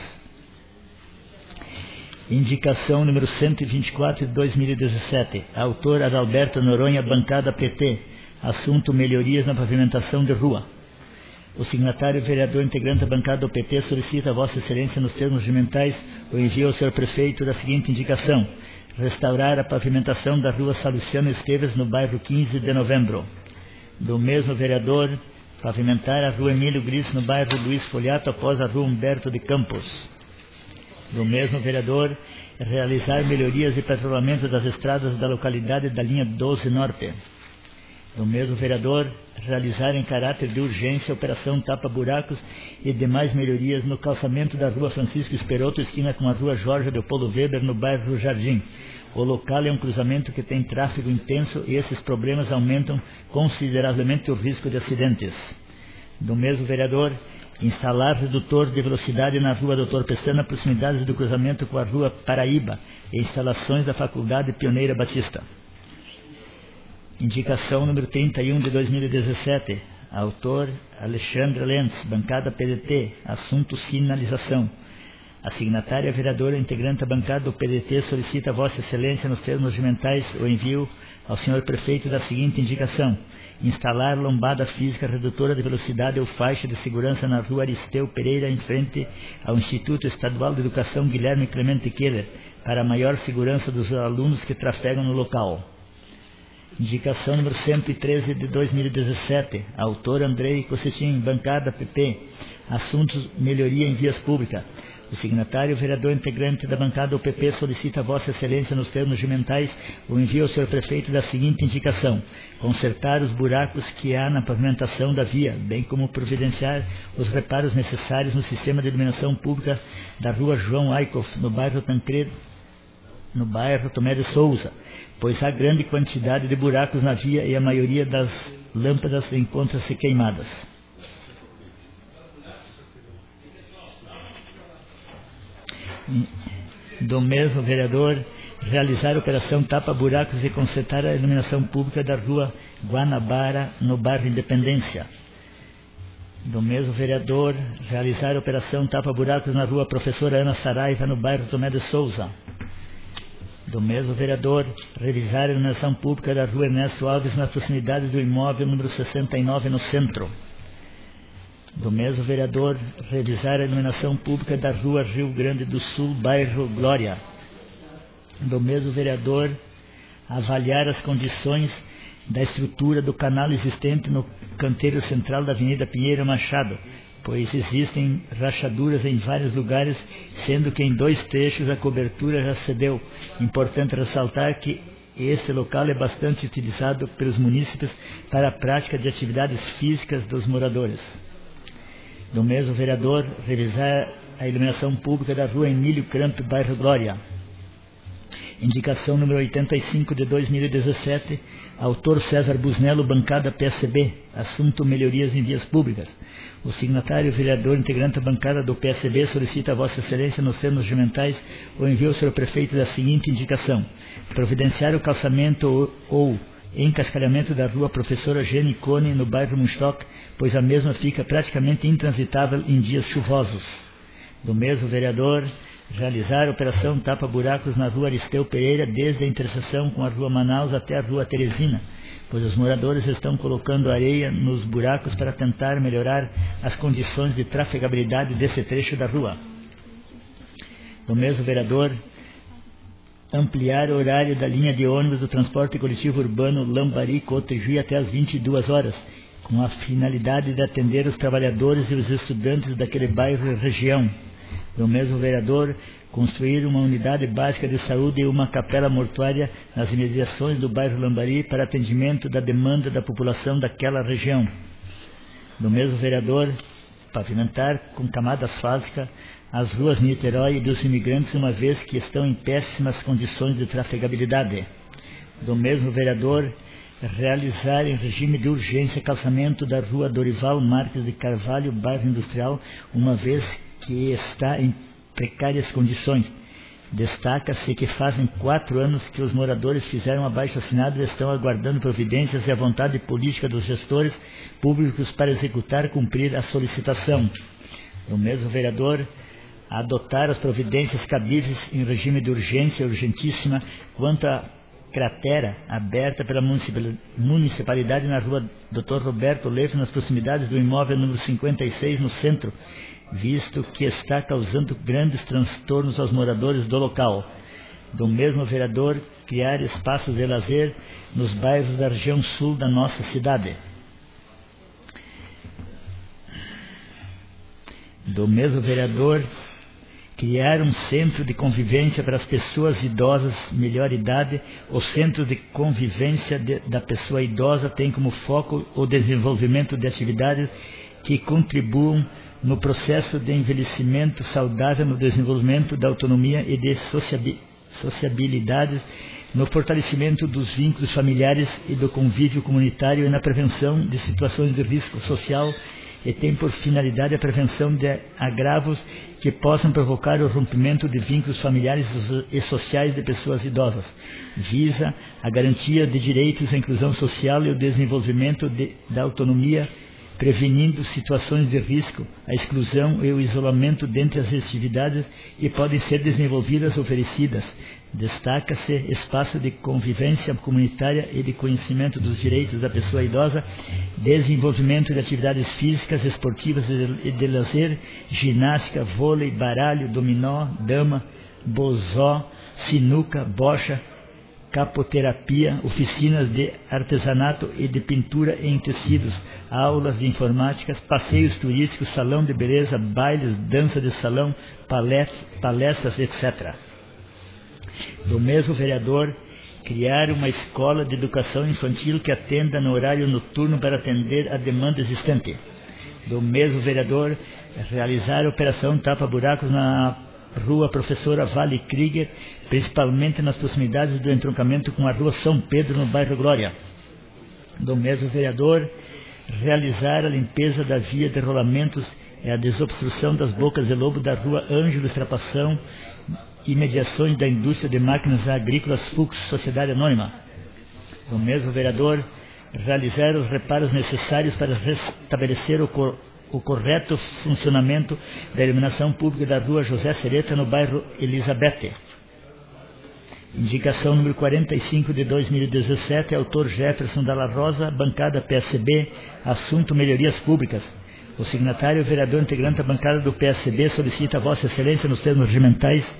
Indicação número cento e vinte e quatro de dois mil e dezessete, autor Adalberto Noronha, bancada P T, assunto: melhorias na pavimentação de rua. O signatário, vereador integrante da bancada do P T, solicita a Vossa Excelência, nos termos regimentais, o envio ao senhor prefeito da seguinte indicação: restaurar a pavimentação da rua Saluciano Esteves, no bairro quinze de novembro. Do mesmo vereador, pavimentar a rua Emílio Gris, no bairro Luiz Foliato, após a rua Humberto de Campos. Do mesmo vereador, realizar melhorias e patrulhamento das estradas da localidade da linha doze Norte. Do mesmo vereador, realizar em caráter de urgência a operação tapa-buracos e demais melhorias no calçamento da rua Francisco Esperoto, esquina com a rua Jorge Leopoldo Weber, no bairro Jardim. O local é um cruzamento que tem tráfego intenso e esses problemas aumentam consideravelmente o risco de acidentes. Do mesmo vereador, instalar redutor de velocidade na rua Doutor Pestana, proximidades do cruzamento com a rua Paraíba e instalações da Faculdade Pioneira Batista. Indicação número trinta e um de dois mil e dezessete, autor Alexandre Lentz, bancada P D T, assunto sinalização. A signatária vereadora integrante da bancada do P D T solicita a Vossa Excelência, nos termos regimentais, o envio ao senhor prefeito da seguinte indicação: instalar lombada física redutora de velocidade ou faixa de segurança na rua Aristeu Pereira, em frente ao Instituto Estadual de Educação Guilherme Clemente Keller, para maior segurança dos alunos que trafegam no local. Indicação número cento e treze de dois mil e dezessete, autor Andrei Cossetin, bancada P P, assuntos melhoria em vias públicas. O signatário, vereador integrante da bancada do P P, solicita a Vossa Excelência, nos termos regimentais, o envio ao senhor prefeito da seguinte indicação: consertar os buracos que há na pavimentação da via, bem como providenciar os reparos necessários no sistema de iluminação pública da rua João Aikoff, no bairro Tancredo, no bairro Tomé de Souza, pois há grande quantidade de buracos na via e a maioria das lâmpadas encontra-se queimadas. Do mesmo vereador, realizar a operação tapa-buracos e consertar a iluminação pública da rua Guanabara, no bairro Independência. Do mesmo vereador, realizar a operação tapa-buracos na rua Professora Ana Saraiva, no bairro Tomé de Souza. Do mesmo vereador, revisar a iluminação pública da rua Ernesto Alves, nas proximidades do imóvel número sessenta e nove, no centro. Do mesmo vereador, revisar a iluminação pública da rua Rio Grande do Sul, bairro Glória. Do mesmo vereador, avaliar as condições da estrutura do canal existente no canteiro central da Avenida Pinheiro Machado, pois existem rachaduras em vários lugares, sendo que em dois trechos a cobertura já cedeu. Importante ressaltar que este local é bastante utilizado pelos munícipes para a prática de atividades físicas dos moradores. Do mesmo vereador, revisar a iluminação pública da rua Emílio Cramp, bairro Glória. Indicação número oitenta e cinco de dois mil e dezessete, autor César Busnello, bancada P S B, assunto melhorias em vias públicas. O signatário, vereador integrante da bancada do P S B, solicita a Vossa Excelência, nos termos regimentais, o envio ao senhor prefeito da seguinte indicação: providenciar o calçamento ou, ou encascalhamento da rua Professora Gene Cone, no bairro Munstock, pois a mesma fica praticamente intransitável em dias chuvosos. Do mesmo vereador, realizar a operação tapa-buracos na rua Aristeu Pereira, desde a interseção com a rua Manaus até a rua Teresina, pois os moradores estão colocando areia nos buracos para tentar melhorar as condições de trafegabilidade desse trecho da rua. Do mesmo vereador, ampliar o horário da linha de ônibus do transporte coletivo urbano Lambari-Cotejuí até às vinte e duas horas, com a finalidade de atender os trabalhadores e os estudantes daquele bairro e região. Do mesmo vereador, construir uma unidade básica de saúde e uma capela mortuária nas imediações do bairro Lambari para atendimento da demanda da população daquela região. Do mesmo vereador, pavimentar com camadas fásicas as ruas Niterói e dos imigrantes, uma vez que estão em péssimas condições de trafegabilidade. Do mesmo vereador, realizar em regime de urgência calçamento da rua Dorival Marques de Carvalho, bairro Industrial, uma vez que está em precárias condições. Destaca-se que fazem quatro anos que os moradores fizeram abaixo-assinado e estão aguardando providências e a vontade política dos gestores públicos para executar e cumprir a solicitação. O mesmo vereador, adotar as providências cabíveis em regime de urgência urgentíssima quanto à cratera aberta pela municipalidade na rua doutor Roberto Leif, nas proximidades do imóvel número cinquenta e seis, no centro, visto que está causando grandes transtornos aos moradores do local. Do mesmo vereador, criar espaços de lazer nos bairros da região sul da nossa cidade. Do mesmo vereador, criar um centro de convivência para as pessoas idosas melhor idade. O centro de convivência de, da pessoa idosa tem como foco o desenvolvimento de atividades que contribuam no processo de envelhecimento saudável, no desenvolvimento da autonomia e de sociabilidades, no fortalecimento dos vínculos familiares e do convívio comunitário e na prevenção de situações de risco social, e tem por finalidade a prevenção de agravos que possam provocar o rompimento de vínculos familiares e sociais de pessoas idosas. Visa a garantia de direitos, a inclusão social e o desenvolvimento de, da autonomia prevenindo situações de risco, a exclusão e o isolamento dentre as atividades que podem ser desenvolvidas ou oferecidas. Destaca-se espaço de convivência comunitária e de conhecimento dos direitos da pessoa idosa, desenvolvimento de atividades físicas, esportivas e de lazer, ginástica, vôlei, baralho, dominó, dama, bozó, sinuca, bocha, capoterapia, oficinas de artesanato e de pintura em tecidos, aulas de informática, passeios turísticos, salão de beleza, bailes, dança de salão, palestras, etcétera. Do mesmo vereador, criar uma escola de educação infantil que atenda no horário noturno para atender a demanda existente. Do mesmo vereador, realizar a operação tapa-buracos na Rua Professora Vale Krieger, principalmente nas proximidades do entroncamento com a Rua São Pedro, no bairro Glória. Do mesmo vereador, realizar a limpeza da via de rolamentos e a desobstrução das bocas de lobo da Rua Ângelo Estrapação e mediações da indústria de máquinas agrícolas Fux Sociedade Anônima. Do mesmo vereador, realizar os reparos necessários para restabelecer o cor o correto funcionamento da iluminação pública da Rua José Sereta, no bairro Elizabeth. Indicação número quarenta e cinco de dois mil e dezessete, autor Jefferson Dalla Rosa, bancada P S B, assunto melhorias públicas. O signatário, o vereador integrante da bancada do P S B, solicita a Vossa Excelência, nos termos regimentais,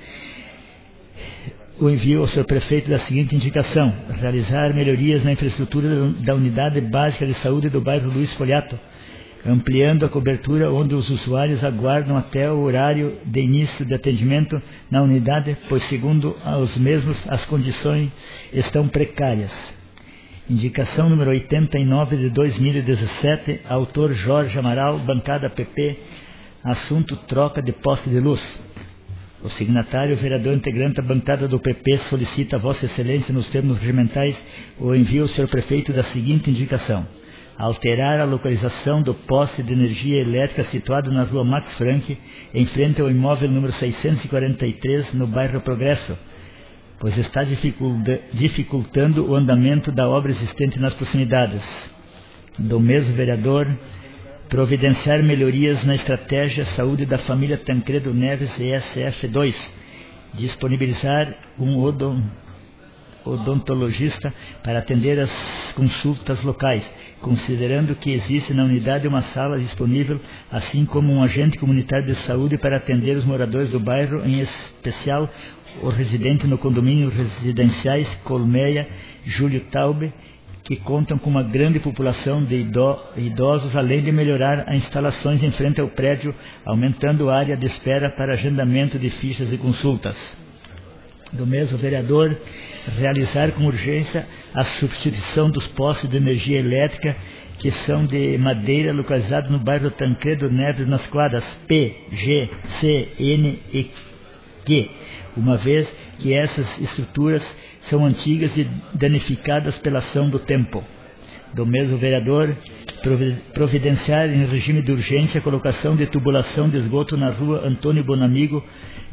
o envio ao senhor prefeito da seguinte indicação: realizar melhorias na infraestrutura da unidade básica de saúde do bairro Luiz Foliato, ampliando a cobertura onde os usuários aguardam até o horário de início de atendimento na unidade, pois, segundo os mesmos, as condições estão precárias. Indicação número oitenta e nove de dois mil e dezessete, autor Jorge Amaral, bancada P P, assunto troca de poste de luz. O signatário, o vereador integrante da bancada do P P, solicita a Vossa Excelência, nos termos regimentais, o envio ao senhor prefeito da seguinte indicação: alterar a localização do poste de energia elétrica situado na Rua Max Frank, em frente ao imóvel número seiscentos e quarenta e três, no bairro Progresso, pois está dificultando o andamento da obra existente nas proximidades. Do mesmo vereador, providenciar melhorias na estratégia saúde da família Tancredo Neves E S F dois, disponibilizar um odon odontologista para atender as consultas locais, considerando que existe na unidade uma sala disponível, assim como um agente comunitário de saúde para atender os moradores do bairro, em especial o residente no condomínio residenciais Colmeia, Júlio Taube, que contam com uma grande população de idosos, além de melhorar as instalações em frente ao prédio, aumentando a área de espera para agendamento de fichas e consultas. Do mesmo vereador, realizar com urgência a substituição dos postes de energia elétrica que são de madeira localizados no bairro Tancredo Neves, nas quadras P, G, C, N e Q, uma vez que essas estruturas são antigas e danificadas pela ação do tempo. Do mesmo vereador, providenciar em regime de urgência a colocação de tubulação de esgoto na Rua Antônio Bonamigo,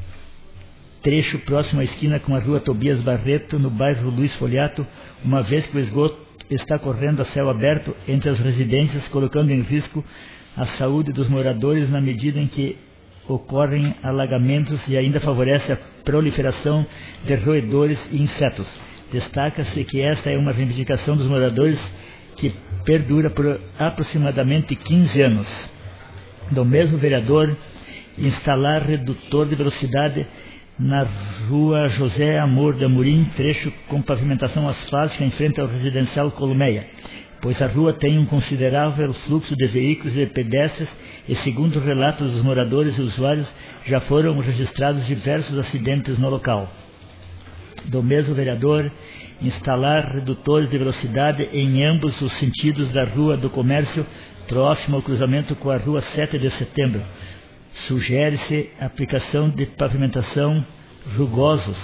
trecho próximo à esquina com a Rua Tobias Barreto, no bairro Luiz Foliato, uma vez que o esgoto está correndo a céu aberto entre as residências, colocando em risco a saúde dos moradores na medida em que ocorrem alagamentos e ainda favorece a proliferação de roedores e insetos. Destaca-se que esta é uma reivindicação dos moradores que perdura por aproximadamente quinze anos. Do mesmo vereador, instalar redutor de velocidade na Rua José Amor de Amorim, trecho com pavimentação asfáltica em frente ao residencial Colmeia, pois a rua tem um considerável fluxo de veículos e pedestres e, segundo relatos dos moradores e usuários, já foram registrados diversos acidentes no local. Do mesmo vereador, instalar redutores de velocidade em ambos os sentidos da Rua do Comércio, próximo ao cruzamento com a Rua sete de setembro. Sugere-se a aplicação de pavimentação rugosos,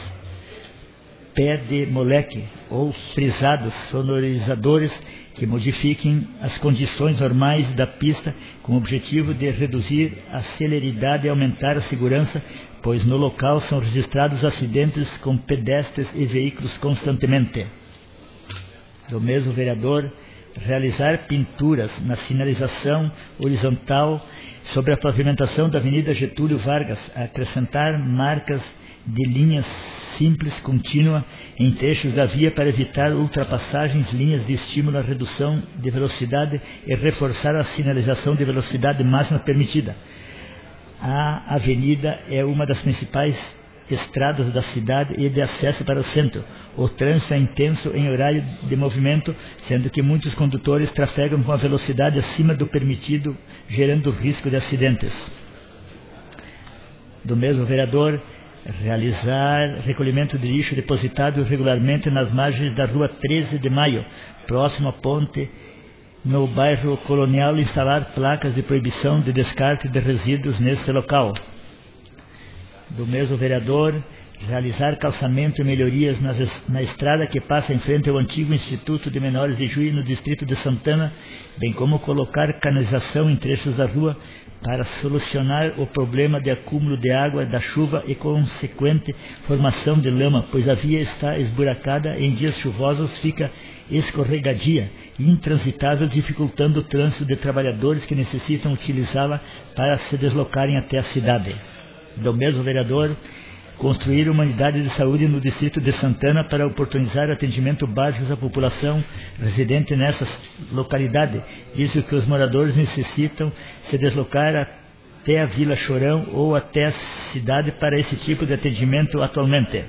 pé de moleque ou frisados sonorizadores que modifiquem as condições normais da pista com o objetivo de reduzir a celeridade e aumentar a segurança, pois no local são registrados acidentes com pedestres e veículos constantemente. Do mesmo vereador, realizar pinturas na sinalização horizontal sobre a pavimentação da Avenida Getúlio Vargas, acrescentar marcas de linhas simples contínua em trechos da via para evitar ultrapassagens, linhas de estímulo à redução de velocidade e reforçar a sinalização de velocidade máxima permitida. A avenida é uma das principais estradas da cidade e de acesso para o centro. O trânsito é intenso em horário de movimento, sendo que muitos condutores trafegam com a velocidade acima do permitido, gerando risco de acidentes. Do mesmo vereador, realizar recolhimento de lixo depositado regularmente nas margens da rua treze de maio, próximo à ponte no bairro Colonial, instalar placas de proibição de descarte de resíduos neste local. Do mesmo vereador, realizar calçamento e melhorias nas, na estrada que passa em frente ao antigo Instituto de Menores de Juí, no distrito de Santana, bem como colocar canalização em trechos da rua para solucionar o problema de acúmulo de água da chuva e consequente formação de lama, pois a via está esburacada e em dias chuvosos fica escorregadia e intransitável, dificultando o trânsito de trabalhadores que necessitam utilizá-la para se deslocarem até a cidade. Do mesmo vereador, construir uma unidade de saúde no distrito de Santana para oportunizar atendimento básico à população residente nessa localidade, visto que os moradores necessitam se deslocar até a Vila Chorão ou até a cidade para esse tipo de atendimento atualmente.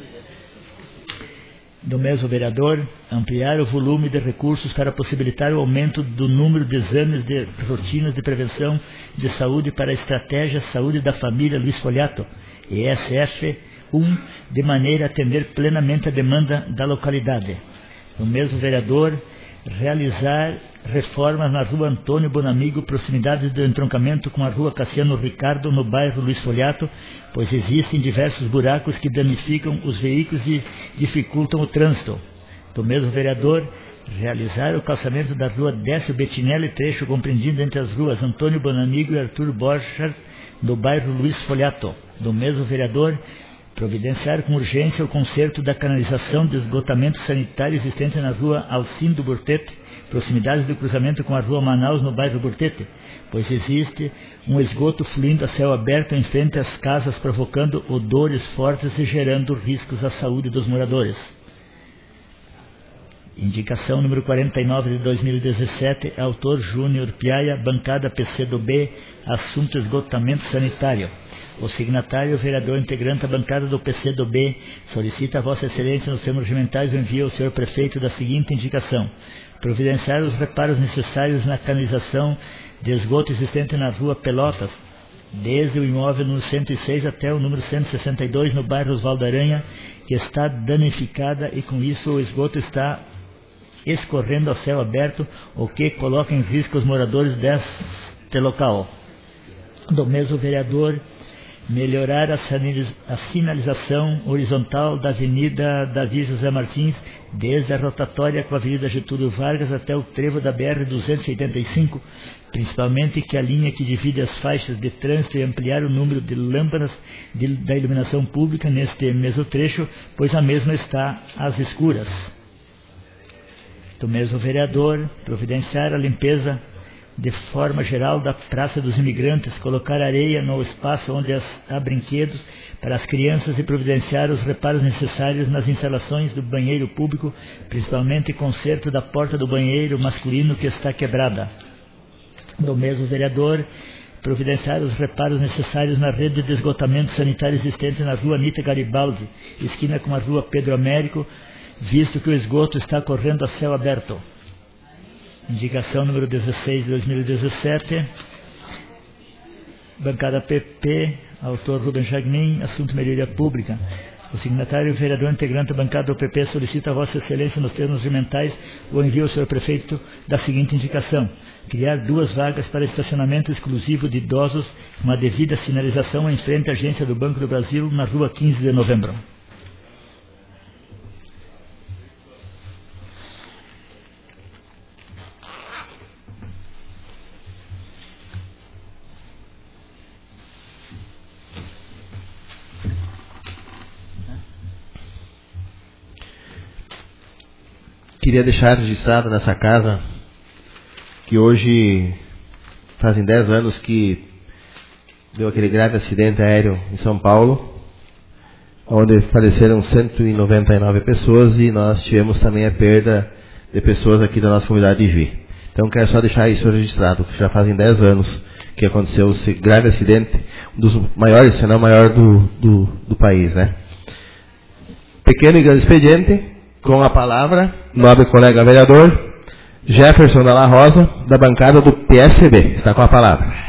Do mesmo vereador, ampliar o volume de recursos para possibilitar o aumento do número de exames de rotinas de prevenção de saúde para a Estratégia Saúde da Família Luiz Folhato, E S F um, de maneira a atender plenamente a demanda da localidade. Do mesmo vereador, realizar reformas na rua Antônio Bonamigo, proximidades do entroncamento com a rua Cassiano Ricardo, no bairro Luiz Folhato, pois existem diversos buracos que danificam os veículos e dificultam o trânsito. Do mesmo vereador, realizar o calçamento da rua Décio Bettinelli, trecho compreendido entre as ruas Antônio Bonamigo e Arthur Borchardt, no bairro Luiz Folhato. Do mesmo vereador, providenciar com urgência o conserto da canalização de esgotamento sanitário existente na rua Alcindo Burtete, proximidades do cruzamento com a rua Manaus, no bairro Burtete, pois existe um esgoto fluindo a céu aberto em frente às casas, provocando odores fortes e gerando riscos à saúde dos moradores. Indicação número quarenta e nove de dois mil e dezessete, autor Júnior Piaia, bancada P C do B, assunto esgotamento sanitário. O signatário, o vereador integrante da bancada do P C do B, solicita a Vossa Excelência, nos termos regimentais, o envio ao senhor prefeito da seguinte indicação: providenciar os reparos necessários na canalização de esgoto existente na rua Pelotas, desde o imóvel número cento e seis até o número cento e sessenta e dois, no bairro Osvaldo Aranha, que está danificada e com isso o esgoto está escorrendo a céu aberto, o que coloca em risco os moradores deste local. Do mesmo vereador, melhorar a sinalização horizontal da Avenida Davi José Martins, desde a rotatória com a Avenida Getúlio Vargas até o trevo da B R duzentos e oitenta e cinco, principalmente que a linha que divide as faixas de trânsito e ampliar o número de lâmpadas de, da iluminação pública neste mesmo trecho, pois a mesma está às escuras. Do mesmo vereador, providenciar a limpeza de forma geral da Praça dos Imigrantes, colocar areia no espaço onde as, há brinquedos para as crianças e providenciar os reparos necessários nas instalações do banheiro público, principalmente conserto da porta do banheiro masculino que está quebrada. Do mesmo vereador, providenciar os reparos necessários na rede de esgotamento sanitário existente na rua Anita Garibaldi, esquina com a rua Pedro Américo, visto que o esgoto está correndo a céu aberto. Indicação número dezesseis de dois mil e dezessete, bancada P P, autor Rubens Jagmin, assunto melhoria pública. O signatário, o vereador integrante da bancada do P P, solicita a Vossa Excelência, nos termos regimentais, o envio ao senhor prefeito da seguinte indicação: criar duas vagas para estacionamento exclusivo de idosos, uma devida sinalização em frente à agência do Banco do Brasil, na rua quinze de novembro. Queria deixar registrado nessa casa que hoje fazem dez anos que deu aquele grave acidente aéreo em São Paulo, onde faleceram cento e noventa e nove pessoas e nós tivemos também a perda de pessoas aqui da nossa comunidade de Juí. Então quero só deixar isso registrado, que já fazem dez anos que aconteceu esse grave acidente, um dos maiores, se não o maior do, do, do país, né? Pequeno e grande expediente, com a palavra, nobre colega vereador, Jefferson Dalla Rosa, da bancada do P S B. Está com a palavra.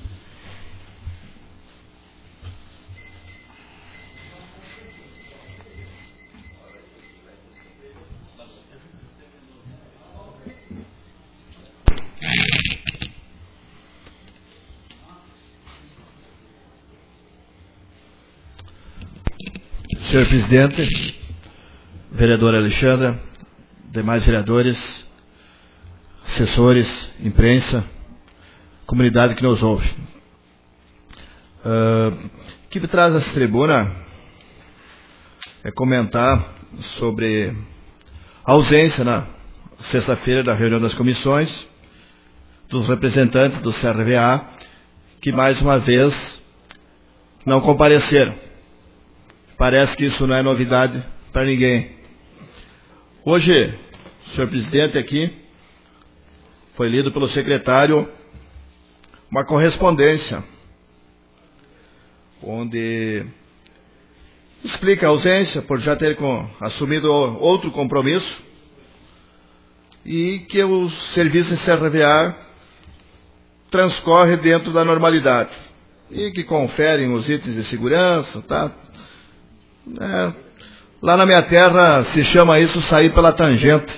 Senhor presidente, vereadora Alexandra, demais vereadores, assessores, imprensa, comunidade que nos ouve. Uh, o que me traz essa tribuna é comentar sobre a ausência na sexta-feira da reunião das comissões dos representantes do C R V A, que mais uma vez não compareceram. Parece que isso não é novidade para ninguém. Hoje, senhor presidente, aqui foi lido pelo secretário uma correspondência onde explica a ausência por já ter com, assumido outro compromisso e que o serviço em C R V A transcorre dentro da normalidade e que conferem os itens de segurança, tá? É, lá na minha terra se chama isso sair pela tangente,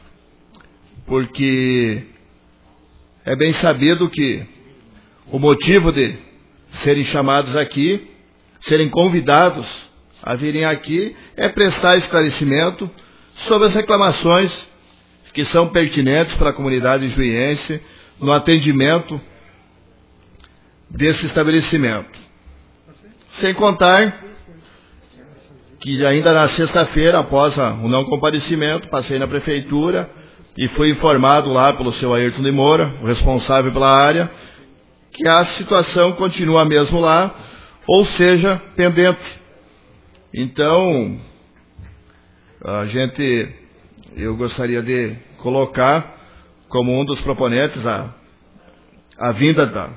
porque é bem sabido que o motivo de serem chamados aqui, serem convidados a virem aqui, é prestar esclarecimento sobre as reclamações que são pertinentes para a comunidade juiense no atendimento desse estabelecimento. Sem contar que ainda na sexta-feira, após o não comparecimento, passei na prefeitura e fui informado lá pelo seu Ayrton de Moura, o responsável pela área, que a situação continua mesmo lá, ou seja, pendente. Então, a gente, eu gostaria de colocar como um dos proponentes a, a vinda da,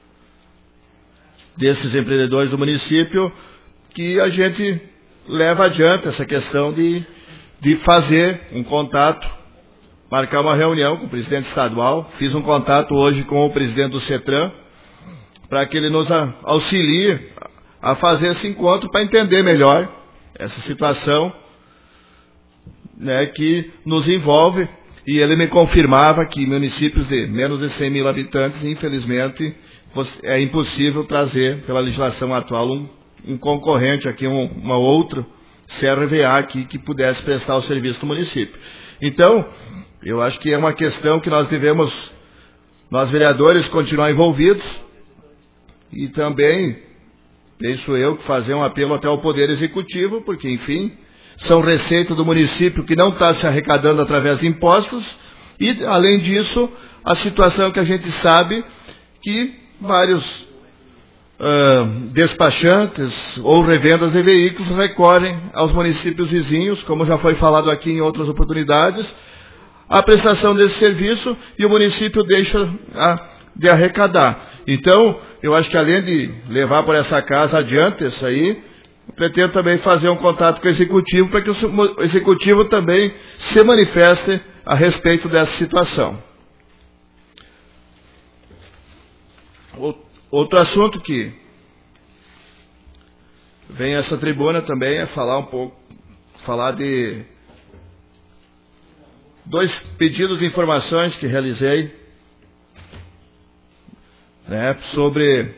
desses empreendedores do município, que a gente leva adiante essa questão de, de fazer um contato, marcar uma reunião com o presidente estadual. Fiz um contato hoje com o presidente do CETRAN, para que ele nos auxilie a fazer esse encontro para entender melhor essa situação, né, que nos envolve. E ele me confirmava que municípios de menos de cem mil habitantes, infelizmente, é impossível trazer, pela legislação atual, um um concorrente aqui, um, uma outra C R V A aqui que pudesse prestar o serviço do município. Então, eu acho que é uma questão que nós devemos, nós vereadores, continuar envolvidos e também, penso eu, fazer um apelo até ao Poder Executivo, porque, enfim, são receitas do município que não está se arrecadando através de impostos e, além disso, a situação que a gente sabe que vários Uh, despachantes ou revendas de veículos recorrem aos municípios vizinhos, como já foi falado aqui em outras oportunidades, a prestação desse serviço e o município deixa a, de arrecadar. Então, eu acho que além de levar por essa casa adiante isso aí, pretendo também fazer um contato com o Executivo para que o Executivo também se manifeste a respeito dessa situação. Outro assunto que vem a essa tribuna também é falar um pouco, falar de dois pedidos de informações que realizei, né, sobre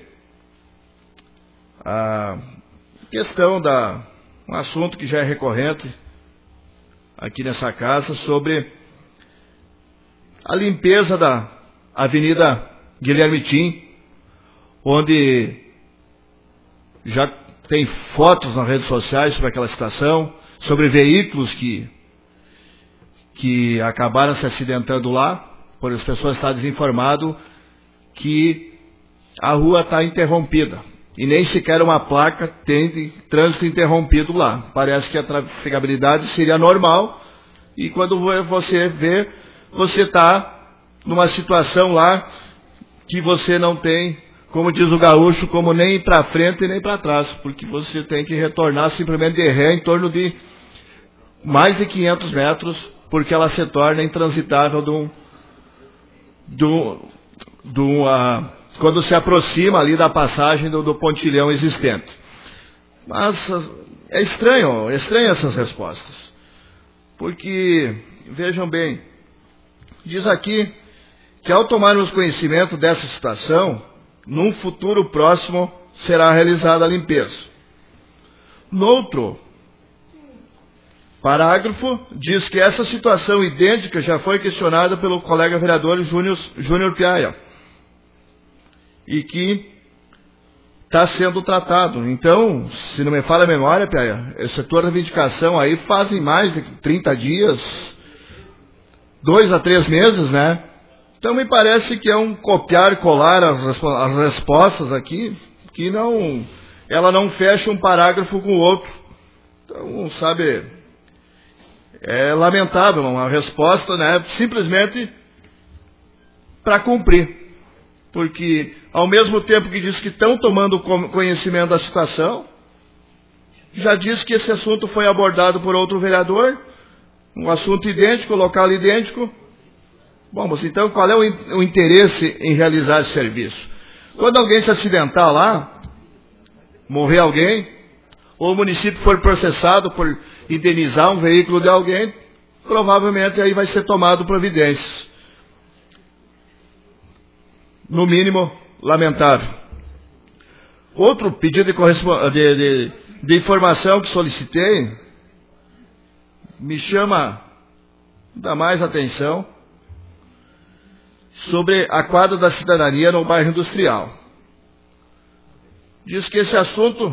a questão da, um assunto que já é recorrente aqui nessa casa, sobre a limpeza da Avenida Guilherme Tim, onde já tem fotos nas redes sociais sobre aquela situação, sobre veículos que, que acabaram se acidentando lá, por as pessoas estarem desinformadas, que a rua está interrompida. E nem sequer uma placa tem de trânsito interrompido lá. Parece que a trafegabilidade seria normal, e quando você vê, você está numa situação lá que você não tem, como diz o gaúcho, como nem ir para frente e nem para trás, porque você tem que retornar simplesmente de ré em torno de mais de quinhentos metros, porque ela se torna intransitável do, do, do, uh, quando se aproxima ali da passagem do, do pontilhão existente. Mas é estranho, é estranho essas respostas. Porque, vejam bem, diz aqui que ao tomarmos conhecimento dessa situação, num futuro próximo será realizada a limpeza. No outro parágrafo, diz que essa situação idêntica já foi questionada pelo colega vereador Júnior, Júnior Piaia, e que está sendo tratado. Então, se não me falha a memória, Piaia, essa tua reivindicação aí fazem mais de trinta dias, dois a três meses, né? Então me parece que é um copiar e colar as, as respostas aqui, que não, ela não fecha um parágrafo com o outro. Então, sabe, é lamentável uma resposta, né, simplesmente para cumprir. Porque, ao mesmo tempo que diz que estão tomando conhecimento da situação, já diz que esse assunto foi abordado por outro vereador, um assunto idêntico, local idêntico. Bom, mas então qual é o, o interesse em realizar esse serviço? Quando alguém se acidentar lá, morrer alguém, ou o município for processado por indenizar um veículo de alguém, provavelmente aí vai ser tomado providências. No mínimo, lamentável. Outro pedido de, de, de, de informação que solicitei, me chama ainda mais atenção, sobre a quadra da cidadania no bairro industrial. Diz que esse assunto,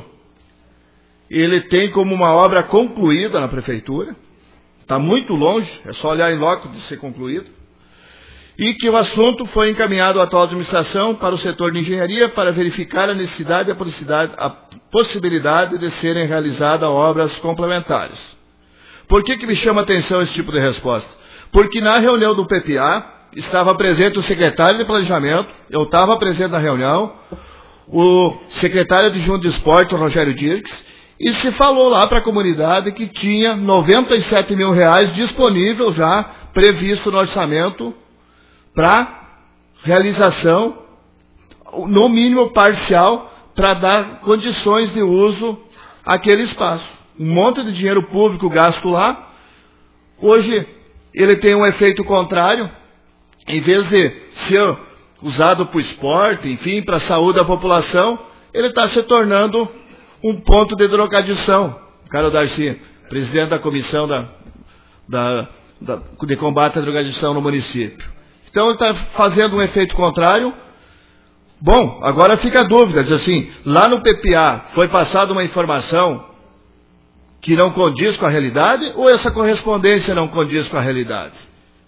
ele tem como uma obra concluída na prefeitura, está muito longe, é só olhar em loco de ser concluído, e que o assunto foi encaminhado à atual administração para o setor de engenharia para verificar a necessidade e a possibilidade de serem realizadas obras complementares. Por que que me chama a atenção esse tipo de resposta? Porque na reunião do P P A, estava presente o secretário de Planejamento, eu estava presente na reunião, o secretário adjunto de Esporte, o Rogério Dirks, e se falou lá para a comunidade que tinha noventa e sete mil reais disponível já, previsto no orçamento, para realização, no mínimo parcial, para dar condições de uso àquele espaço. Um monte de dinheiro público gasto lá, hoje ele tem um efeito contrário. Em vez de ser usado para o esporte, enfim, para a saúde da população, ele está se tornando um ponto de drogadição. Carlos Darcy, presidente da comissão da, da, da, de combate à drogadição no município. Então ele está fazendo um efeito contrário. Bom, agora fica a dúvida, diz assim, lá no P P A foi passada uma informação que não condiz com a realidade, ou essa correspondência não condiz com a realidade?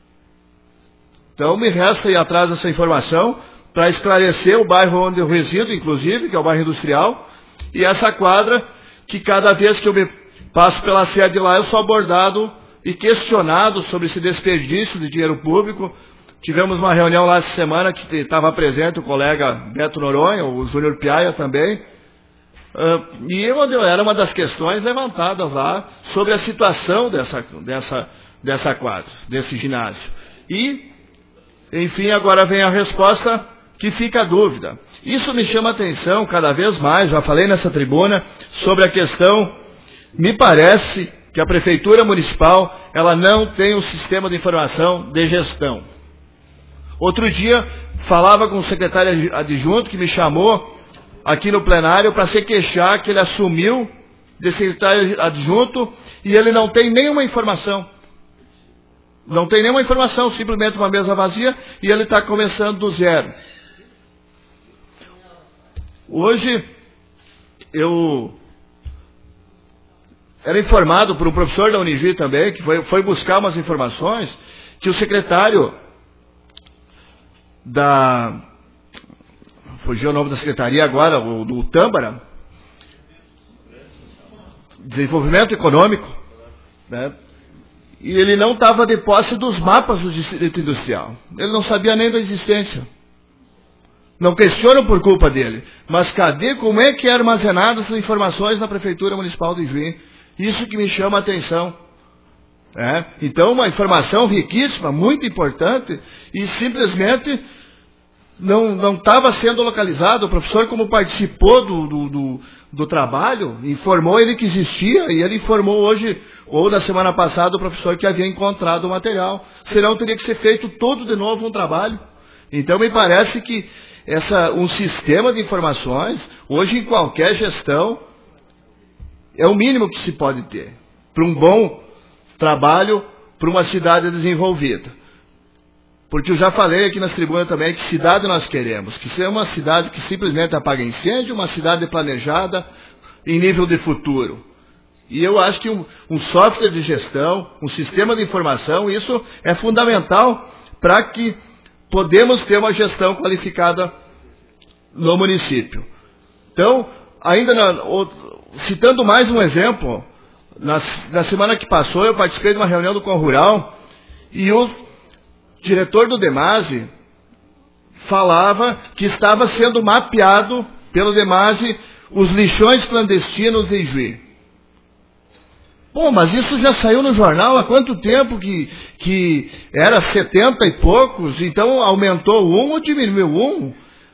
Então, me resta ir atrás dessa informação para esclarecer o bairro onde eu resido, inclusive, que é o bairro industrial, e essa quadra, que cada vez que eu me passo pela sede lá, eu sou abordado e questionado sobre esse desperdício de dinheiro público. Tivemos uma reunião lá essa semana que estava presente o colega Beto Noronha, o Júnior Piaia também, uh, e eu, era uma das questões levantadas lá sobre a situação dessa, dessa, dessa quadra, desse ginásio. E enfim, agora vem a resposta que fica a dúvida. Isso me chama a atenção cada vez mais, já falei nessa tribuna, sobre a questão, me parece que a Prefeitura Municipal, ela não tem um sistema de informação de gestão. Outro dia, falava com o secretário adjunto que me chamou aqui no plenário para se queixar que ele assumiu de secretário adjunto e ele não tem nenhuma informação. Não tem nenhuma informação, simplesmente uma mesa vazia, e ele está começando do zero. Hoje, eu era informado por um professor da Univi também, que foi, foi buscar umas informações, que o secretário da... Fugiu o nome da secretaria agora, o do Tâmara, Desenvolvimento Econômico, né? E ele não estava de posse dos mapas do distrito industrial. Ele não sabia nem da existência. Não questionam por culpa dele. Mas cadê, como é que é armazenadas essas informações na Prefeitura Municipal de Juí? Isso que me chama a atenção. É? Então, uma informação riquíssima, muito importante, e simplesmente não estava sendo localizado. O professor, como participou do, do, do, do trabalho, informou ele que existia, e ele informou hoje, ou na semana passada, o professor que havia encontrado o material. Senão teria que ser feito todo de novo um trabalho. Então, me parece que essa, um sistema de informações, hoje em qualquer gestão, é o mínimo que se pode ter para um bom trabalho, para uma cidade desenvolvida. Porque eu já falei aqui nas tribunas também que cidade nós queremos, que seja uma cidade que simplesmente apaga incêndio, uma cidade planejada em nível de futuro. E eu acho que um, um software de gestão, um sistema de informação, isso é fundamental para que podemos ter uma gestão qualificada no município. Então, ainda na, citando mais um exemplo, na, na semana que passou eu participei de uma reunião do Conrural e o diretor do Demase falava que estava sendo mapeado pelo Demase os lixões clandestinos de Juí. Pô, mas isso já saiu no jornal há quanto tempo que, que era setenta e poucos, então aumentou um ou diminuiu um?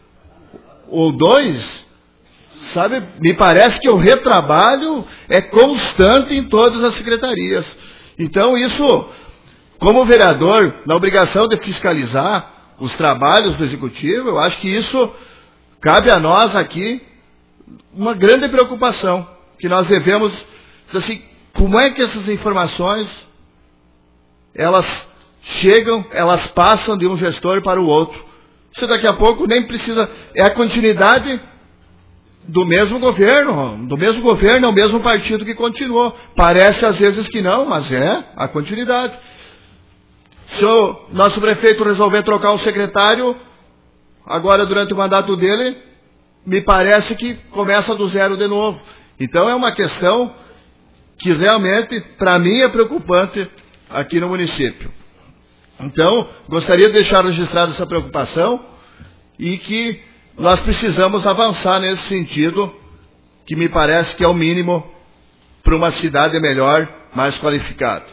Ou dois? Sabe, me parece que o retrabalho é constante em todas as secretarias. Então isso, como vereador, na obrigação de fiscalizar os trabalhos do Executivo, eu acho que isso cabe a nós aqui uma grande preocupação, que nós devemos, assim, como é que essas informações, elas chegam, elas passam de um gestor para o outro. Isso daqui a pouco nem precisa, é a continuidade do mesmo governo, do mesmo governo, é o mesmo partido que continuou. Parece às vezes que não, mas é a continuidade. Se o nosso prefeito resolver trocar um secretário, agora durante o mandato dele, me parece que começa do zero de novo. Então é uma questão que realmente, para mim, é preocupante aqui no município. Então, gostaria de deixar registrada essa preocupação e que nós precisamos avançar nesse sentido, que me parece que é o mínimo para uma cidade melhor, mais qualificada.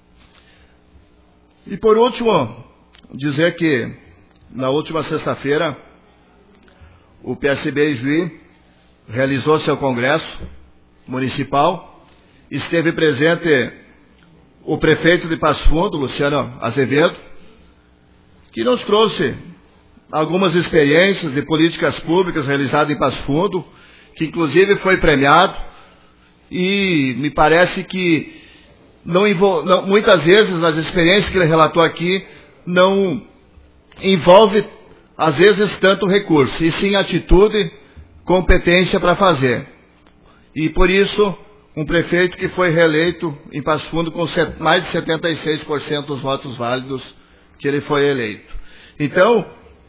E por último, dizer que na última sexta-feira, o P S B Juí realizou seu congresso municipal. Esteve presente o prefeito de Passo Fundo, Luciano Azevedo, que nos trouxe algumas experiências de políticas públicas realizadas em Passo Fundo, que inclusive foi premiado, e me parece que não, não, muitas vezes as experiências que ele relatou aqui não envolve, às vezes, tanto recurso, e sim atitude, competência para fazer. E por isso, um prefeito que foi reeleito em Passo Fundo com mais de setenta e seis por cento dos votos válidos que ele foi eleito. Então,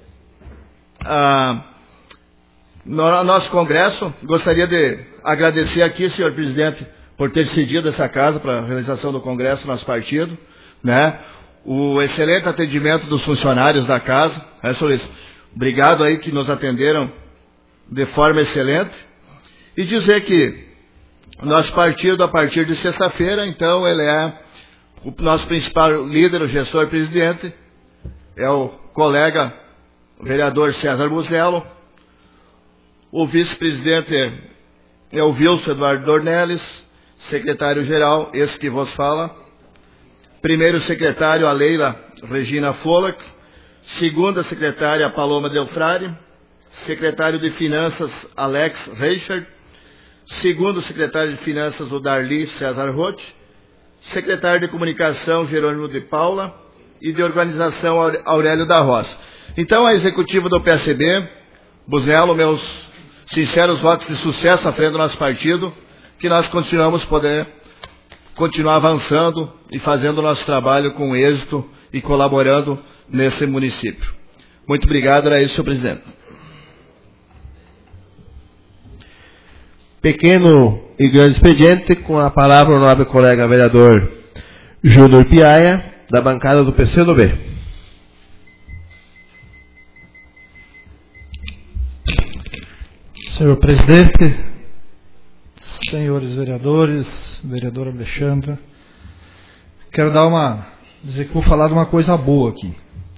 ah, no nosso congresso, gostaria de agradecer aqui, senhor presidente, por ter cedido essa casa para a realização do congresso do nosso partido, né? O excelente atendimento dos funcionários da casa, né, senhores? Obrigado aí que nos atenderam de forma excelente. E dizer que nosso partido, a partir de sexta-feira, então, ele é o nosso principal líder, o gestor presidente, é o colega o vereador César Buzello, o vice-presidente é o Wilson Eduardo Dornelles, secretário-geral, esse que vos fala, primeiro secretário, a Leila Regina Folac, segunda secretária, a Paloma Del Frade, secretário de Finanças, Alex Reichert, segundo secretário de Finanças, o Darli César Roth, secretário de Comunicação, Jerônimo de Paula, e de Organização, Aurélio da Roça. Então, a executiva do P S B, Buzello, meus sinceros votos de sucesso à frente do nosso partido, que nós continuamos poder continuar avançando e fazendo o nosso trabalho com êxito e colaborando nesse município. Muito obrigado, era isso, senhor presidente. Pequeno e grande expediente, com a palavra o nobre colega vereador Júnior Piaia, da bancada do P C do B. Senhor presidente, senhores vereadores, vereadora Alexandra, quero dar uma, dizer que vou falar de uma coisa boa aqui.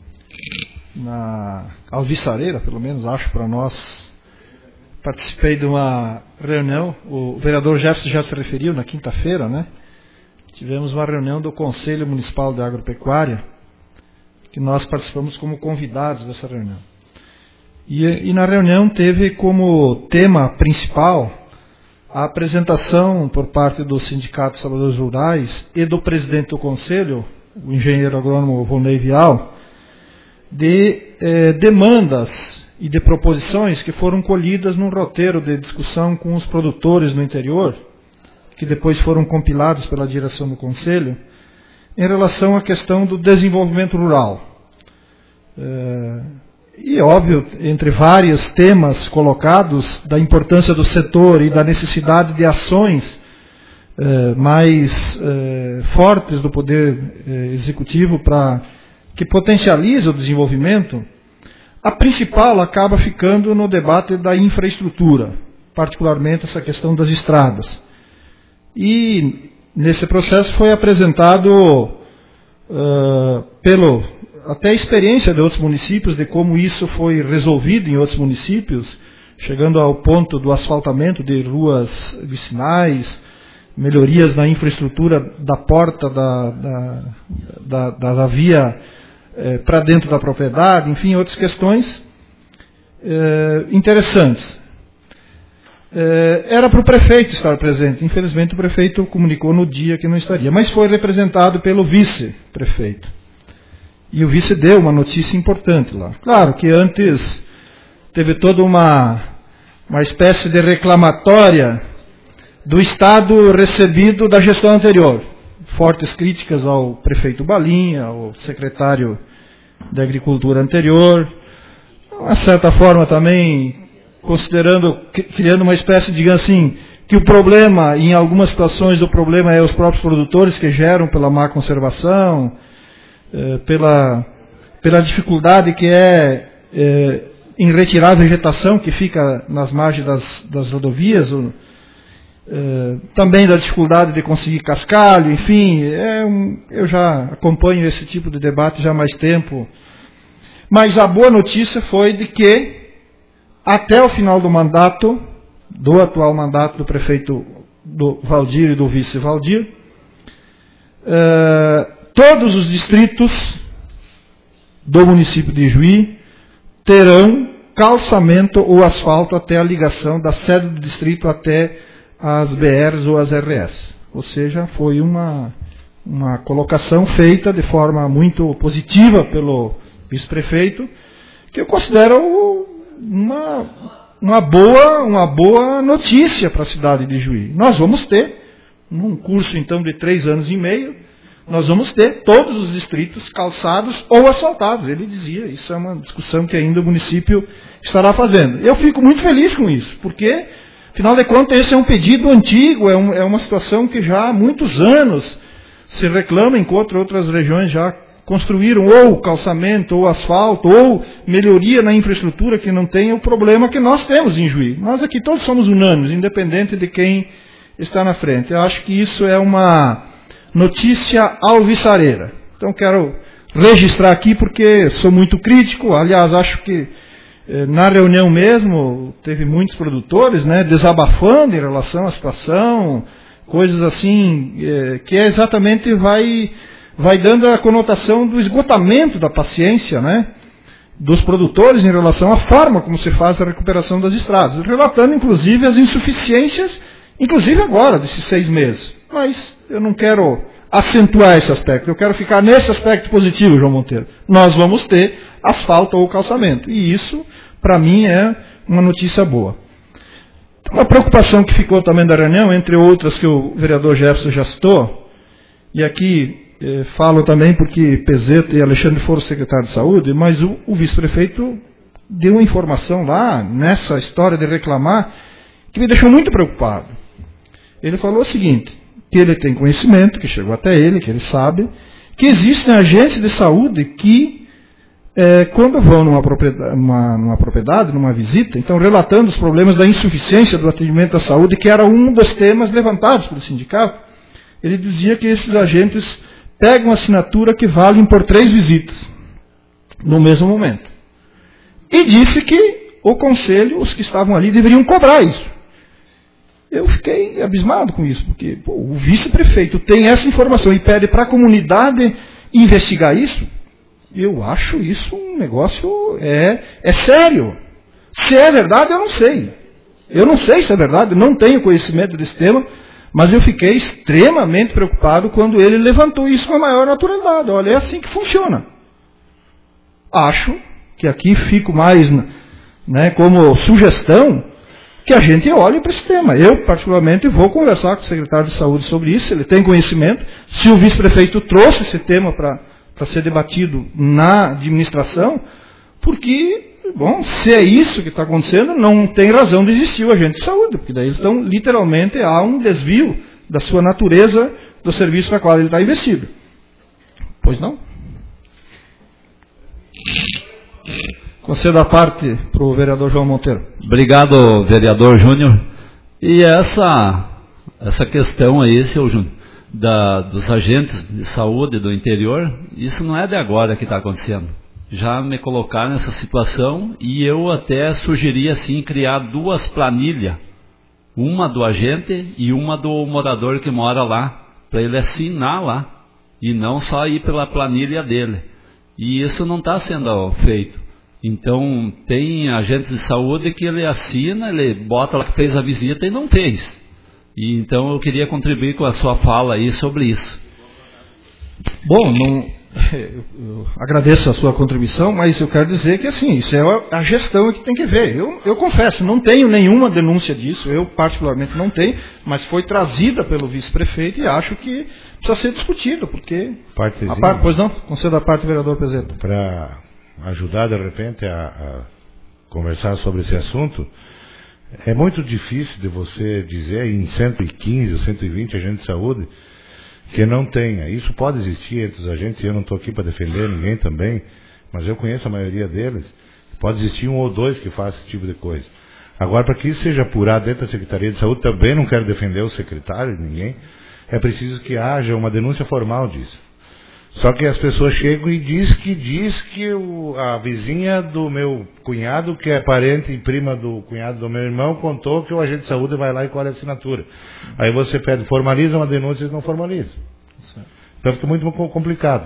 Na alvissareira, pelo menos acho para nós, participei de uma reunião, o vereador Jefferson já se referiu na quinta-feira, né? Tivemos uma reunião do Conselho Municipal de Agropecuária, que nós participamos como convidados dessa reunião. E, e na reunião teve como tema principal a apresentação por parte do Sindicato dos Trabalhadores Rurais e do presidente do Conselho, o engenheiro agrônomo Volney Vial, de eh, demandas e de proposições que foram colhidas num roteiro de discussão com os produtores no interior, que depois foram compilados pela direção do Conselho, em relação à questão do desenvolvimento rural. É, e, óbvio, entre vários temas colocados, da importância do setor e da necessidade de ações é, mais é, fortes do Poder é, Executivo para que potencialize o desenvolvimento, a principal acaba ficando no debate da infraestrutura, particularmente essa questão das estradas. E nesse processo foi apresentado uh, pelo até a experiência de outros municípios, de como isso foi resolvido em outros municípios, chegando ao ponto do asfaltamento de ruas vicinais, melhorias na infraestrutura da porta da, da, da, da, da via eh, para dentro da propriedade, enfim, outras questões eh, interessantes. Era para o prefeito estar presente. Infelizmente o prefeito comunicou no dia que não estaria, mas foi representado pelo vice-prefeito. E o vice deu uma notícia importante lá. Claro que antes teve toda uma, uma espécie de reclamatória do Estado recebido da gestão anterior. Fortes críticas ao prefeito Balinha, ao secretário da Agricultura anterior, de uma certa forma também considerando, criando uma espécie, digamos assim, que o problema, em algumas situações o problema é os próprios produtores que geram pela má conservação, eh, pela, pela dificuldade que é eh, em retirar a vegetação que fica nas margens das, das rodovias, ou, eh, também da dificuldade de conseguir cascalho, enfim, é um, eu já acompanho esse tipo de debate já há mais tempo. Mas a boa notícia foi de que até o final do mandato, do atual mandato do prefeito do Valdir e do vice Valdir, eh, todos os distritos do município de Juí terão calçamento ou asfalto até a ligação da sede do distrito até as B Rs ou as R S. Ou seja, foi uma, uma colocação feita de forma muito positiva pelo vice-prefeito, que eu considero Uma, uma, boa, uma boa notícia para a cidade de Juí. Nós vamos ter, num curso então de três anos e meio, nós vamos ter todos os distritos calçados ou asfaltados. Ele dizia, isso é uma discussão que ainda o município estará fazendo. Eu fico muito feliz com isso, porque, afinal de contas, esse é um pedido antigo, é, um, é uma situação que já há muitos anos se reclama, enquanto outras regiões já construíram ou calçamento, ou asfalto, ou melhoria na infraestrutura que não tem o problema que nós temos em Juí. Nós aqui todos somos unânimes, independente de quem está na frente. Eu acho que isso é uma notícia alvissareira. Então quero registrar aqui porque sou muito crítico. Aliás, acho que eh, na reunião mesmo teve muitos produtores, né, desabafando em relação à situação, coisas assim, eh, que é exatamente vai... vai dando a conotação do esgotamento da paciência, né, dos produtores em relação à forma como se faz a recuperação das estradas, relatando inclusive as insuficiências, inclusive agora, desses seis meses. Mas eu não quero acentuar esse aspecto, eu quero ficar nesse aspecto positivo, João Monteiro. Nós vamos ter asfalto ou calçamento, e isso, para mim, é uma notícia boa. Uma preocupação que ficou também da reunião, entre outras que o vereador Jefferson já citou, e aqui eh, falo também porque Pezeta e Alexandre foram secretários de saúde, mas o, o vice-prefeito deu uma informação lá, nessa história de reclamar, que me deixou muito preocupado. Ele falou o seguinte, que ele tem conhecimento, que chegou até ele, que ele sabe, que existem agentes de saúde que, é, quando vão numa propriedade, uma, numa propriedade, numa visita, então relatando os problemas da insuficiência do atendimento à saúde, que era um dos temas levantados pelo sindicato, ele dizia que esses agentes pegam assinatura que valem por três visitas, no mesmo momento. E disse que o conselho, os que estavam ali, deveriam cobrar isso. Eu fiquei abismado com isso, porque pô, o vice-prefeito tem essa informação e pede para a comunidade investigar isso. Eu acho isso um negócio, é, é sério. Se é verdade, eu não sei. Eu não sei se é verdade, não tenho conhecimento desse tema, mas eu fiquei extremamente preocupado quando ele levantou isso com a maior naturalidade. Olha, é assim que funciona. Acho que aqui fico mais, né, como sugestão, que a gente olhe para esse tema. Eu, particularmente, vou conversar com o secretário de saúde sobre isso, ele tem conhecimento. Se o vice-prefeito trouxe esse tema para ser debatido na administração, porque, bom, se é isso que está acontecendo, não tem razão de existir o agente de saúde, porque daí então, literalmente, há um desvio da sua natureza do serviço na qual ele está investido. Pois não? Concedo a parte para o vereador João Monteiro. Obrigado, vereador Júnior. E essa, essa questão aí, seu Júnior, da, dos agentes de saúde do interior, isso não é de agora que está acontecendo. Já me colocaram nessa situação e eu até sugeri assim criar duas planilhas, uma do agente e uma do morador que mora lá, para ele assinar lá e não só ir pela planilha dele. E isso não está sendo feito. Então, tem agentes de saúde que ele assina, ele bota lá que fez a visita e não fez. E, então, eu queria contribuir com a sua fala aí sobre isso. Bom, não, eu, eu agradeço a sua contribuição, mas eu quero dizer que, assim, isso é a gestão que tem que ver. Eu, eu confesso, não tenho nenhuma denúncia disso, eu particularmente não tenho, mas foi trazida pelo vice-prefeito e acho que precisa ser discutido, porque... Partezinha, a parte, pois não? Concedo a parte do vereador Pezeta. Para ajudar, de repente, a, a conversar sobre esse assunto, é muito difícil de você dizer em cento e quinze ou cento e vinte agentes de saúde que não tenha. Isso pode existir entre os agentes, eu não estou aqui para defender ninguém também, mas eu conheço a maioria deles. Pode existir um ou dois que façam esse tipo de coisa. Agora, para que isso seja apurado dentro da Secretaria de Saúde, também não quero defender o secretário, ninguém, é preciso que haja uma denúncia formal disso. Só que as pessoas chegam e diz que diz que o, a vizinha do meu cunhado, que é parente e prima do cunhado do meu irmão, contou que o agente de saúde vai lá e colhe a assinatura. Aí você pede, formaliza uma denúncia e eles não formalizam. Então fica muito complicado.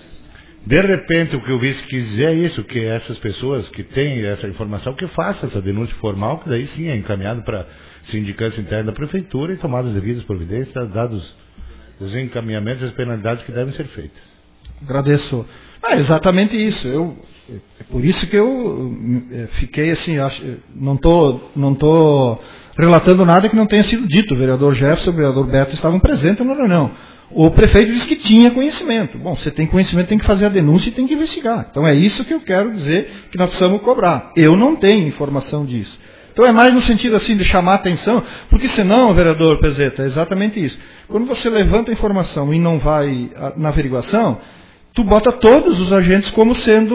De repente, o que o vice quis dizer é isso, que essas pessoas que têm essa informação, que façam essa denúncia formal, que daí sim é encaminhado para sindicância interna da prefeitura e tomadas devidas providências, dados os encaminhamentos e as penalidades que devem ser feitas. Agradeço. Ah, exatamente isso. Eu, é por isso que eu fiquei assim, acho, não estou não tô relatando nada que não tenha sido dito. O vereador Jefferson e o vereador Beto estavam presentes na reunião. O prefeito disse que tinha conhecimento. Bom, você tem conhecimento, tem que fazer a denúncia e tem que investigar. Então é isso que eu quero dizer que nós precisamos cobrar. Eu não tenho informação disso. Então é mais no sentido assim de chamar a atenção, porque senão, vereador Pezeta, é exatamente isso. Quando você levanta a informação e não vai na averiguação, tu bota todos os agentes como sendo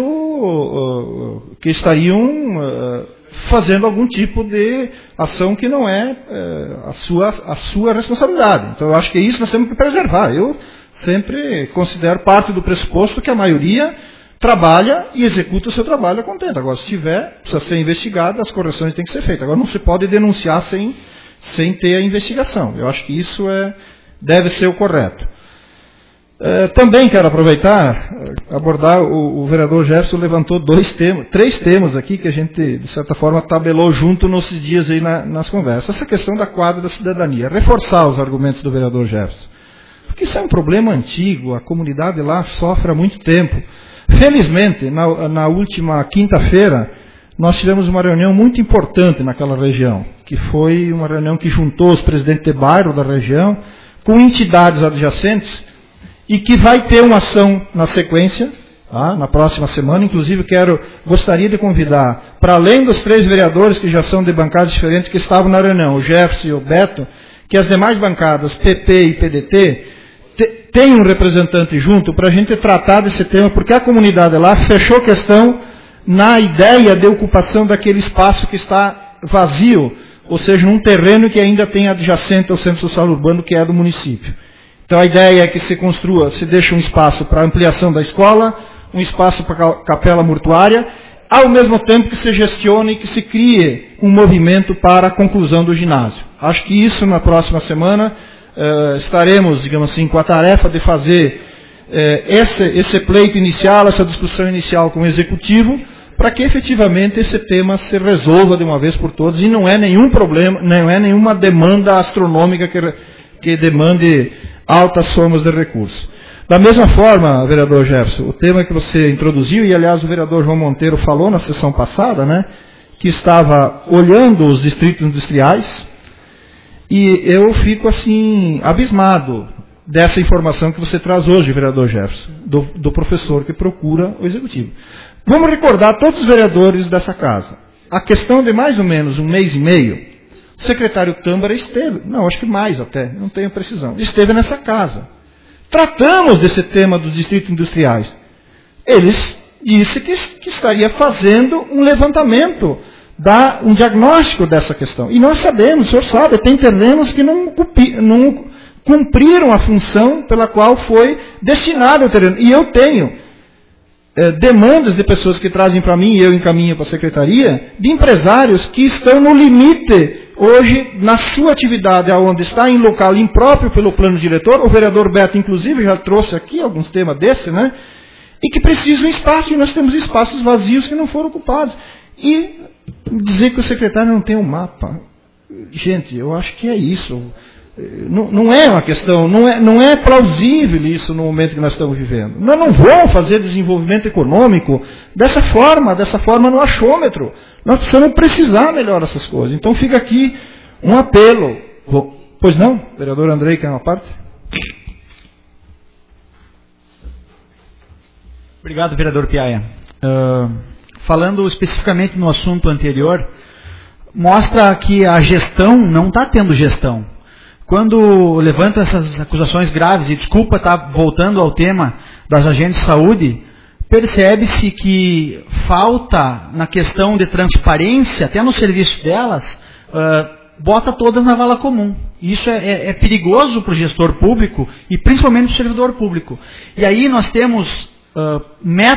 uh, uh, que estariam uh, fazendo algum tipo de ação que não é uh, a, sua, a sua responsabilidade. Então eu acho que isso nós temos que preservar. Eu sempre considero parte do pressuposto que a maioria trabalha e executa o seu trabalho a contento. Agora, se tiver, precisa ser investigado, as correções têm que ser feitas. Agora, não se pode denunciar sem, sem ter a investigação. Eu acho que isso é, deve ser o correto. É, também quero aproveitar, abordar, o, o vereador Jefferson levantou dois temas, três temas aqui que a gente, de certa forma, tabelou junto nesses dias aí na, nas conversas. Essa questão da quadra da cidadania, reforçar os argumentos do vereador Jefferson. Porque isso é um problema antigo, a comunidade lá sofre há muito tempo. Felizmente, na, na última quinta-feira, nós tivemos uma reunião muito importante naquela região, que foi uma reunião que juntou os presidentes de bairro da região com entidades adjacentes, e que vai ter uma ação na sequência, tá? Na próxima semana. Inclusive, quero, gostaria de convidar, para além dos três vereadores que já são de bancadas diferentes, que estavam na reunião, o Jefferson e o Beto, que as demais bancadas, P P e P D T, te, tenham um representante junto para a gente tratar desse tema, porque a comunidade lá fechou questão na ideia de ocupação daquele espaço que está vazio, ou seja, num terreno que ainda tem adjacente ao centro social urbano, que é do município. Então a ideia é que se construa, se deixe um espaço para ampliação da escola, um espaço para a capela mortuária, ao mesmo tempo que se gestione e que se crie um movimento para a conclusão do ginásio. Acho que isso na próxima semana uh, estaremos, digamos assim, com a tarefa de fazer uh, esse, esse pleito inicial, essa discussão inicial com o Executivo, para que efetivamente esse tema se resolva de uma vez por todas, e não é nenhum problema, não é nenhuma demanda astronômica que, que demande altas somas de recursos. Da mesma forma, vereador Jefferson, o tema que você introduziu, e aliás o vereador João Monteiro falou na sessão passada, né, que estava olhando os distritos industriais, e eu fico assim, abismado dessa informação que você traz hoje, vereador Jefferson, do, do professor que procura o Executivo. Vamos recordar todos os vereadores dessa casa. A questão de mais ou menos um mês e meio, o secretário Tâmbara esteve, não, acho que mais até, não tenho precisão, esteve nessa casa. Tratamos desse tema dos distritos industriais. Eles disse que, que estaria fazendo um levantamento, da, um diagnóstico dessa questão. E nós sabemos, o senhor sabe, tem terrenos que não, não cumpriram a função pela qual foi destinado o terreno. E eu tenho É, demandas de pessoas que trazem para mim, e eu encaminho para a secretaria, de empresários que estão no limite, hoje, na sua atividade, aonde está em local impróprio pelo plano diretor, o vereador Beto, inclusive, já trouxe aqui alguns temas desse, né? E que precisam de espaço, e nós temos espaços vazios que não foram ocupados. E dizer que o secretário não tem um mapa, gente, eu acho que é isso. Não, não é uma questão, não é, não é plausível isso no momento que nós estamos vivendo. Nós não vamos fazer desenvolvimento econômico dessa forma, dessa forma no achômetro. Nós precisamos precisar melhor essas coisas. Então fica aqui um apelo. Pois não, vereador Andrei, quer uma parte? Obrigado, vereador Piaia. Uh, falando especificamente no assunto anterior, mostra que a gestão não está tendo gestão. Quando levanta essas acusações graves, e desculpa estar voltando ao tema das agentes de saúde, percebe-se que falta na questão de transparência, até no serviço delas, uh, bota todas na vala comum. Isso é, é, é perigoso para o gestor público e principalmente para o servidor público. E aí nós temos uh, met,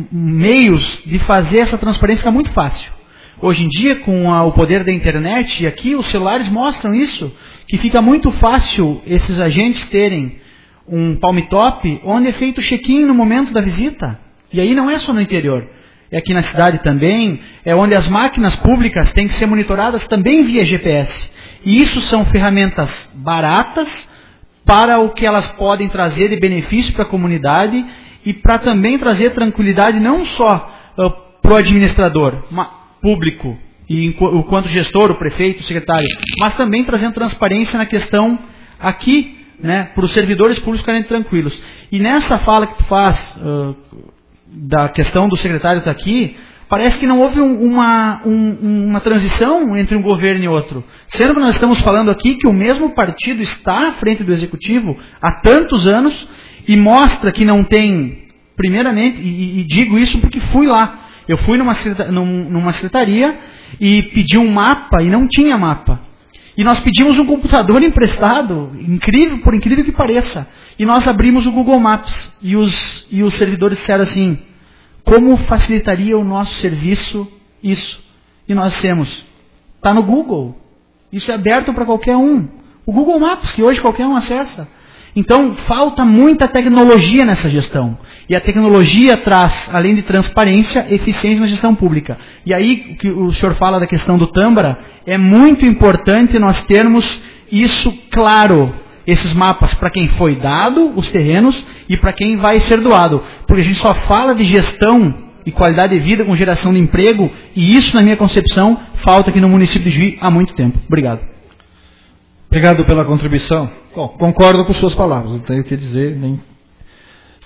meios de fazer essa transparência ficar muito fácil. Hoje em dia, com a, o poder da internet, e aqui os celulares mostram isso, que fica muito fácil esses agentes terem um palm top onde é feito o check-in no momento da visita. E aí não é só no interior, é aqui na cidade também, é onde as máquinas públicas têm que ser monitoradas também via G P S. E isso são ferramentas baratas para o que elas podem trazer de benefício para a comunidade e para também trazer tranquilidade não só uh, para o administrador público, e enquanto gestor, o prefeito, o secretário, mas também trazendo transparência na questão aqui, né, para os servidores públicos ficarem tranquilos. E nessa fala que tu faz uh, da questão do secretário estar aqui, parece que não houve um, uma, um, uma transição entre um governo e outro. Sendo que nós estamos falando aqui que o mesmo partido está à frente do executivo há tantos anos e mostra que não tem, primeiramente, e, e digo isso porque fui lá, eu fui numa, numa secretaria e pedi um mapa e não tinha mapa. E nós pedimos um computador emprestado, incrível, por incrível que pareça. E nós abrimos o Google Maps e os, e os servidores disseram assim, como facilitaria o nosso serviço isso? E nós dissemos, está no Google. Isso é aberto para qualquer um. O Google Maps, que hoje qualquer um acessa. Então, falta muita tecnologia nessa gestão. E a tecnologia traz, além de transparência, eficiência na gestão pública. E aí, o que o senhor fala da questão do Tâmbara, é muito importante nós termos isso claro, esses mapas, para quem foi dado, os terrenos, e para quem vai ser doado. Porque a gente só fala de gestão e qualidade de vida com geração de emprego, e isso, na minha concepção, falta aqui no município de Juí há muito tempo. Obrigado. Obrigado pela contribuição. Bom, concordo com suas palavras, não tenho o que dizer, nem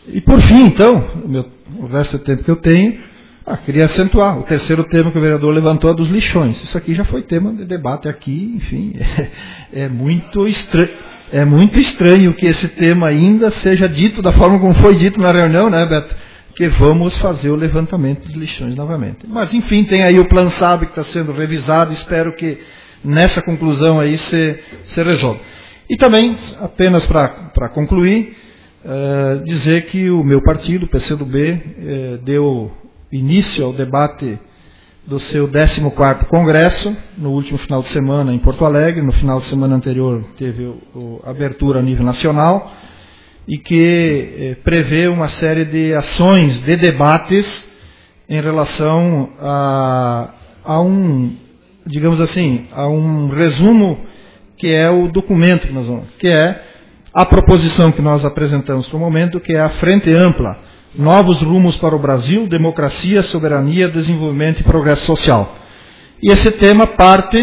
E por fim, então, o, meu, o resto do tempo que eu tenho, ah, queria acentuar o terceiro tema que o vereador levantou, é dos lixões. Isso aqui já foi tema de debate aqui, enfim, é, é, muito estranho, é muito estranho que esse tema ainda seja dito da forma como foi dito na reunião, né, Beto? Que vamos fazer o levantamento dos lixões novamente. Mas, enfim, tem aí o Plano S A B que está sendo revisado, espero que nessa conclusão aí se, se resolva. E também, apenas para concluir, uh, dizer que o meu partido, o P C do B, uh, deu início ao debate do seu décimo quarto Congresso, no último final de semana em Porto Alegre. No final de semana anterior teve o, o, a abertura a nível nacional, e que eh, prevê uma série de ações, de debates em relação a, a um, digamos assim, a um resumo que é o documento que nós vamos, que é a proposição que nós apresentamos para o momento, que é a Frente Ampla, Novos Rumos para o Brasil, Democracia, Soberania, Desenvolvimento e Progresso Social. E esse tema parte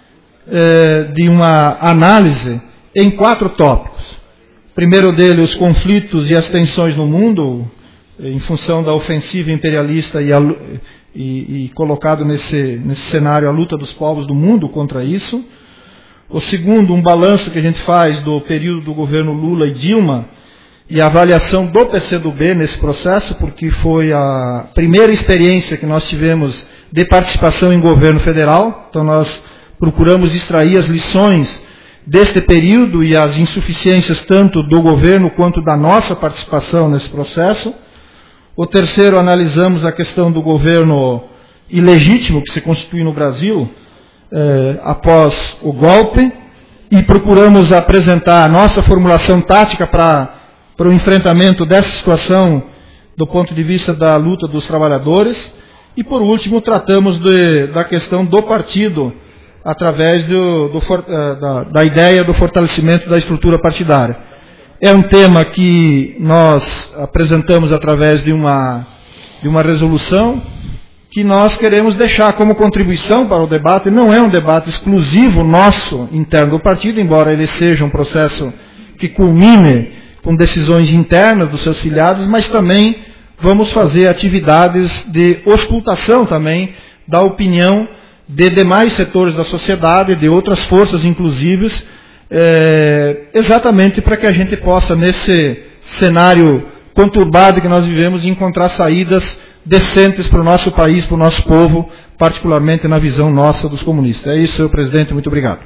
eh, de uma análise em quatro tópicos. Primeiro dele, os conflitos e as tensões no mundo, em função da ofensiva imperialista e, a, e, e colocado nesse, nesse cenário a luta dos povos do mundo contra isso. O segundo, um balanço que a gente faz do período do governo Lula e Dilma e a avaliação do P C do B nesse processo, porque foi a primeira experiência que nós tivemos de participação em governo federal. Então nós procuramos extrair as lições deste período e as insuficiências tanto do governo quanto da nossa participação nesse processo. O terceiro, analisamos a questão do governo ilegítimo que se constitui no Brasil eh, após o golpe, e procuramos apresentar a nossa formulação tática para para o enfrentamento dessa situação do ponto de vista da luta dos trabalhadores. E por último, tratamos de, da questão do partido através do, do, da, da ideia do fortalecimento da estrutura partidária. É um tema que nós apresentamos através de uma, de uma resolução que nós queremos deixar como contribuição para o debate. Não é um debate exclusivo nosso, interno do partido, embora ele seja um processo que culmine com decisões internas dos seus filiados, mas também vamos fazer atividades de auscultação também da opinião de demais setores da sociedade, de outras forças inclusives, é, exatamente para que a gente possa, nesse cenário conturbado que nós vivemos, encontrar saídas decentes para o nosso país, para o nosso povo, particularmente na visão nossa dos comunistas. É isso, senhor presidente, muito obrigado.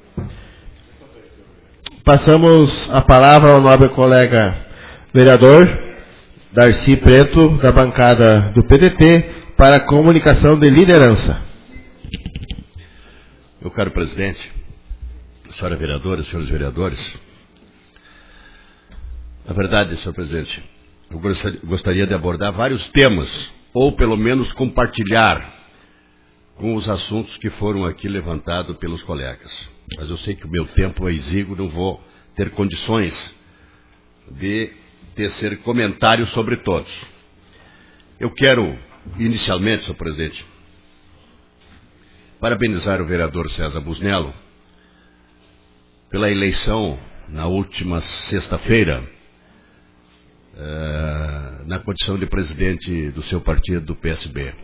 Passamos a palavra ao nobre colega vereador Darcy Preto, da bancada do P D T, para a comunicação de liderança. Meu caro presidente, senhora vereadora, senhores vereadores, na verdade, senhor presidente, eu gostaria de abordar vários temas, ou pelo menos compartilhar com os assuntos que foram aqui levantados pelos colegas. Mas eu sei que o meu tempo é exíguo, não vou ter condições de tecer comentários sobre todos. Eu quero, inicialmente, senhor presidente, parabenizar o vereador César Busnello pela eleição na última sexta-feira, uh, na condição de presidente do seu partido, do P S B.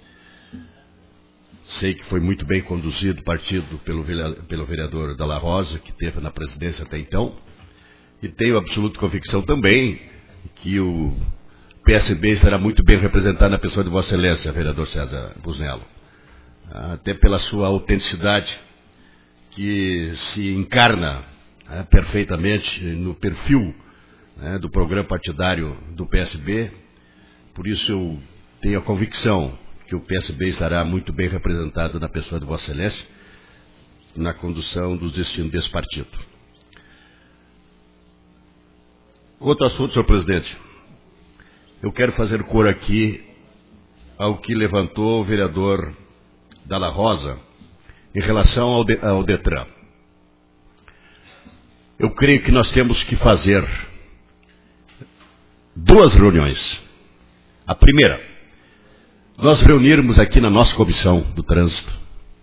Sei que foi muito bem conduzido o partido pelo, pelo vereador Dalla Rosa, que esteve na presidência até então, e tenho absoluta convicção também que o P S B será muito bem representado na pessoa de Vossa Excelência, vereador César Busnello, até pela sua autenticidade, que se encarna é, perfeitamente no perfil é, do programa partidário do P S B. Por isso eu tenho a convicção que o P S B estará muito bem representado na pessoa de Vossa Excelência, na condução dos destinos desse partido. Outro assunto, senhor presidente. Eu quero fazer cor aqui ao que levantou o vereador Dalla Rosa em relação ao, de, ao Detran. Eu creio que nós temos que fazer duas reuniões. A primeira, nós reunirmos aqui na nossa comissão do trânsito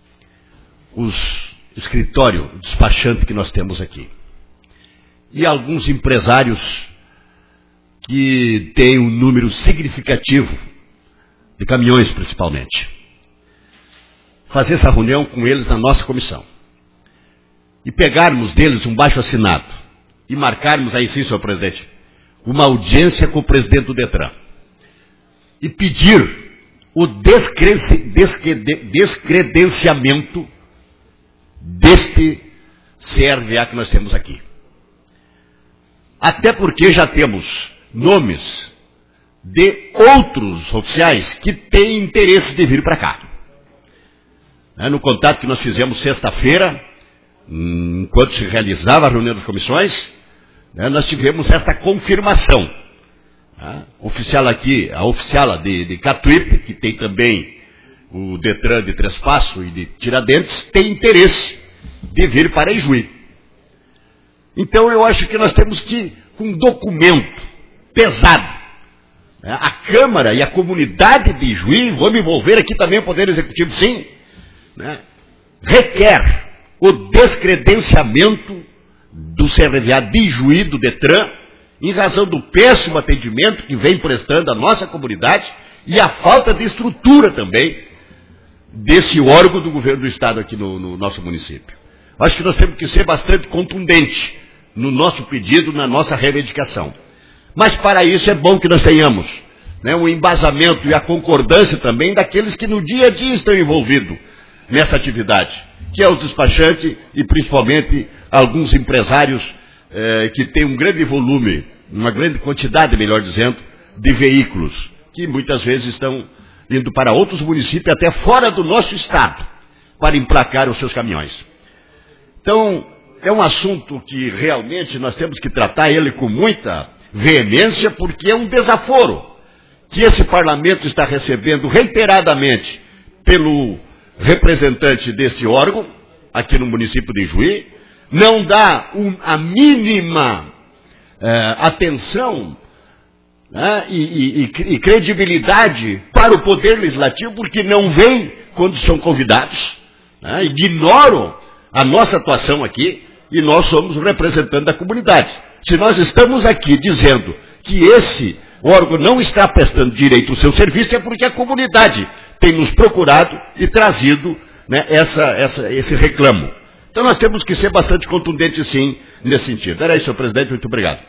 os escritório despachante que nós temos aqui e alguns empresários que tem um número significativo de caminhões, principalmente. Fazer essa reunião com eles na nossa comissão. E pegarmos deles um baixo-assinado e marcarmos aí sim, senhor presidente, uma audiência com o presidente do Detran. E pedir o descredenciamento deste C R V A que nós temos aqui. Até porque já temos nomes de outros oficiais que têm interesse de vir para cá. No contato que nós fizemos sexta-feira, enquanto se realizava a reunião das comissões, nós tivemos esta confirmação. A oficial aqui, a oficial de, de Catuípe, que tem também o Detran de Três Passos e de Tiradentes, tem interesse de vir para Ijuí. Então eu acho que nós temos que, com um documento pesado, a Câmara e a comunidade de Ijuí, vou me envolver aqui também o Poder Executivo, sim, né, requer o descredenciamento do C R V A de Ijuí, do Detran, em razão do péssimo atendimento que vem prestando a nossa comunidade e a falta de estrutura também desse órgão do governo do Estado aqui no, no nosso município. Acho que nós temos que ser bastante contundente no nosso pedido, na nossa reivindicação. Mas para isso é bom que nós tenhamos, né, o embasamento e a concordância também daqueles que no dia a dia estão envolvidos nessa atividade, que é o despachante e principalmente alguns empresários eh, que têm um grande volume, uma grande quantidade, melhor dizendo, de veículos, que muitas vezes estão indo para outros municípios, até fora do nosso estado, para emplacar os seus caminhões. Então, é um assunto que realmente nós temos que tratar ele com muita veemência, porque é um desaforo que esse parlamento está recebendo reiteradamente pelo representante desse órgão, aqui no município de Ijuí, não dá um, a mínima eh, atenção, né, e, e, e credibilidade para o Poder Legislativo, porque não vem quando são convidados, né, ignoram a nossa atuação aqui, e nós somos o representante da comunidade. Se nós estamos aqui dizendo que esse órgão não está prestando direito ao seu serviço, é porque a comunidade tem nos procurado e trazido, né, essa, essa, esse reclamo. Então nós temos que ser bastante contundentes, sim, nesse sentido. Era isso, senhor presidente, muito obrigado.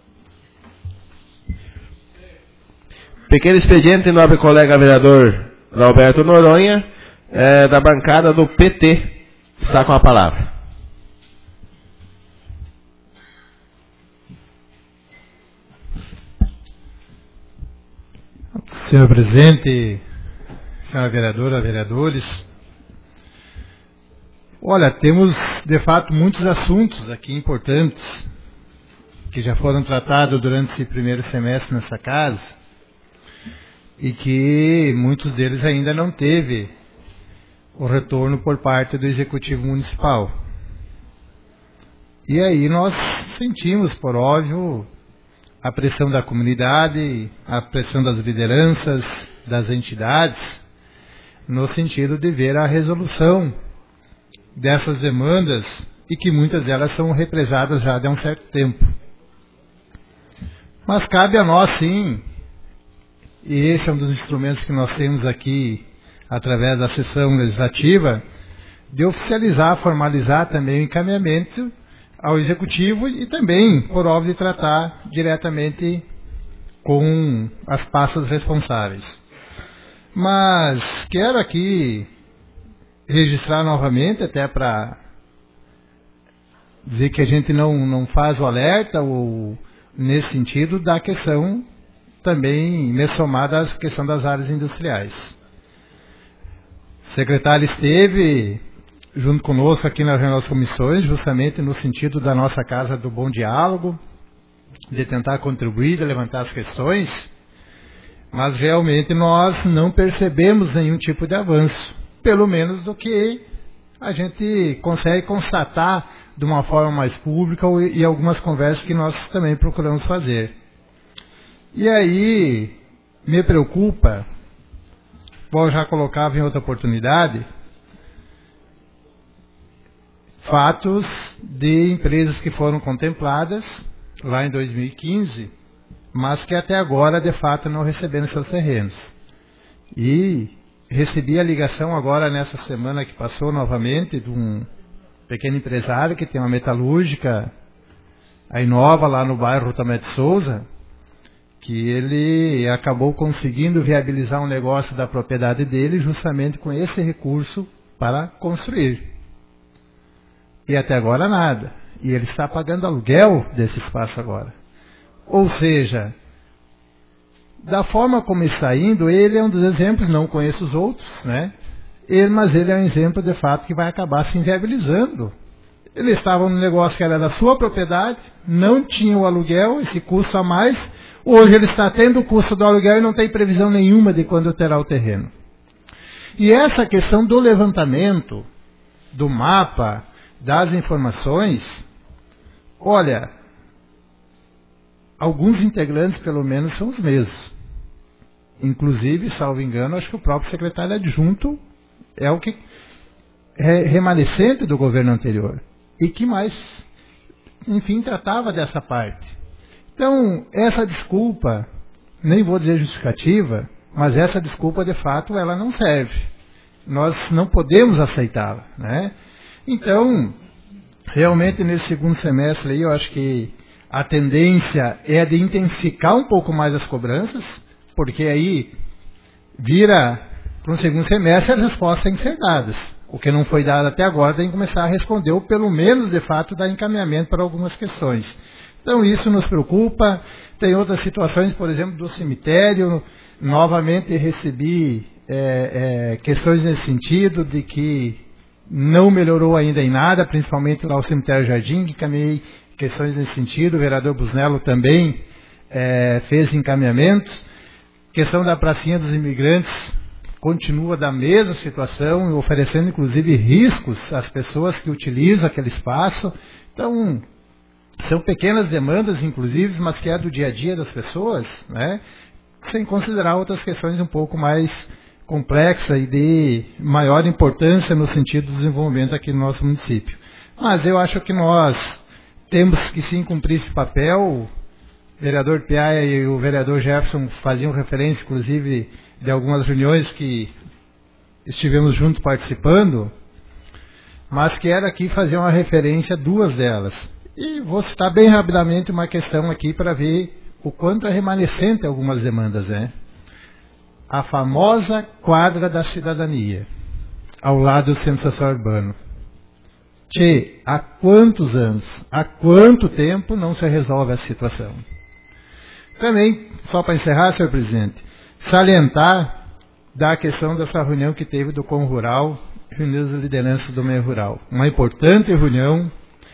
Pequeno expediente, nobre colega vereador Alberto Noronha, é, da bancada do P T, está com a palavra. Senhor presidente, senhora vereadora, vereadores, olha, temos de fato muitos assuntos aqui importantes que já foram tratados durante esse primeiro semestre nessa casa e que muitos deles ainda não teve o retorno por parte do Executivo Municipal. E aí nós sentimos, por óbvio, a pressão da comunidade, a pressão das lideranças, das entidades, no sentido de ver a resolução dessas demandas e que muitas delas são represadas já há um certo tempo. Mas cabe a nós, sim, e esse é um dos instrumentos que nós temos aqui, através da sessão legislativa, de oficializar, formalizar também o encaminhamento ao Executivo e também, por óbvio, de tratar diretamente com as pastas responsáveis. Mas quero aqui registrar novamente, até para dizer que a gente não, não faz o alerta, ou nesse sentido, da questão também me somada à questão das áreas industriais. O secretário esteve junto conosco aqui na reunião das comissões, justamente no sentido da nossa Casa do Bom Diálogo, de tentar contribuir, de levantar as questões, mas realmente nós não percebemos nenhum tipo de avanço, pelo menos do que a gente consegue constatar de uma forma mais pública e algumas conversas que nós também procuramos fazer. E aí me preocupa, bom, já colocava em outra oportunidade, fatos de empresas que foram contempladas lá em dois mil e quinze, mas que até agora, de fato, não receberam seus terrenos. E recebi a ligação agora, nessa semana que passou novamente, de um pequeno empresário que tem uma metalúrgica, a Inova, lá no bairro Tomé de Souza, que ele acabou conseguindo viabilizar um negócio da propriedade dele justamente com esse recurso para construir. E até agora nada. E ele está pagando aluguel desse espaço agora. Ou seja, da forma como está indo, ele é um dos exemplos, não conheço os outros, né? Ele, mas ele é um exemplo de fato que vai acabar se inviabilizando. Ele estava num negócio que era da sua propriedade, não tinha o aluguel, esse custo a mais. Hoje ele está tendo o custo do aluguel e não tem previsão nenhuma de quando terá o terreno. E essa questão do levantamento, do mapa, das informações, olha, alguns integrantes pelo menos são os mesmos. Inclusive, salvo engano, acho que o próprio secretário adjunto é o que é remanescente do governo anterior. E que mais, enfim, tratava dessa parte. Então, essa desculpa, nem vou dizer justificativa, mas essa desculpa, de fato, ela não serve. Nós não podemos aceitá-la, né? Então, realmente, nesse segundo semestre aí, eu acho que a tendência é a de intensificar um pouco mais as cobranças, porque aí vira, para um segundo semestre, as respostas têm que ser dadas. O que não foi dado até agora tem que começar a responder, ou pelo menos, de fato, dar encaminhamento para algumas questões. Então, isso nos preocupa. Tem outras situações, por exemplo, do cemitério. Novamente recebi é, é, questões nesse sentido, de que não melhorou ainda em nada, principalmente lá o cemitério Jardim, que encaminhei questões nesse sentido. O vereador Busnello também é, fez encaminhamentos. Questão da pracinha dos imigrantes continua da mesma situação, oferecendo inclusive riscos às pessoas que utilizam aquele espaço. Então, são pequenas demandas, inclusive, mas que é do dia a dia das pessoas, né? Sem considerar outras questões um pouco mais complexas e de maior importância no sentido do desenvolvimento aqui no nosso município. Mas eu acho que nós temos que sim cumprir esse papel. O vereador Piaia e o vereador Jefferson faziam referência, inclusive, de algumas reuniões que estivemos juntos participando, mas quero aqui fazer uma referência a duas delas. E vou citar bem rapidamente uma questão aqui para ver o quanto é remanescente algumas demandas, né? A famosa quadra da cidadania, ao lado do centro social urbano. Tchê, há quantos anos, há quanto tempo não se resolve a situação? Também, só para encerrar, senhor presidente, salientar da questão dessa reunião que teve do Com Rural, reunião das lideranças do meio rural. Uma importante reunião,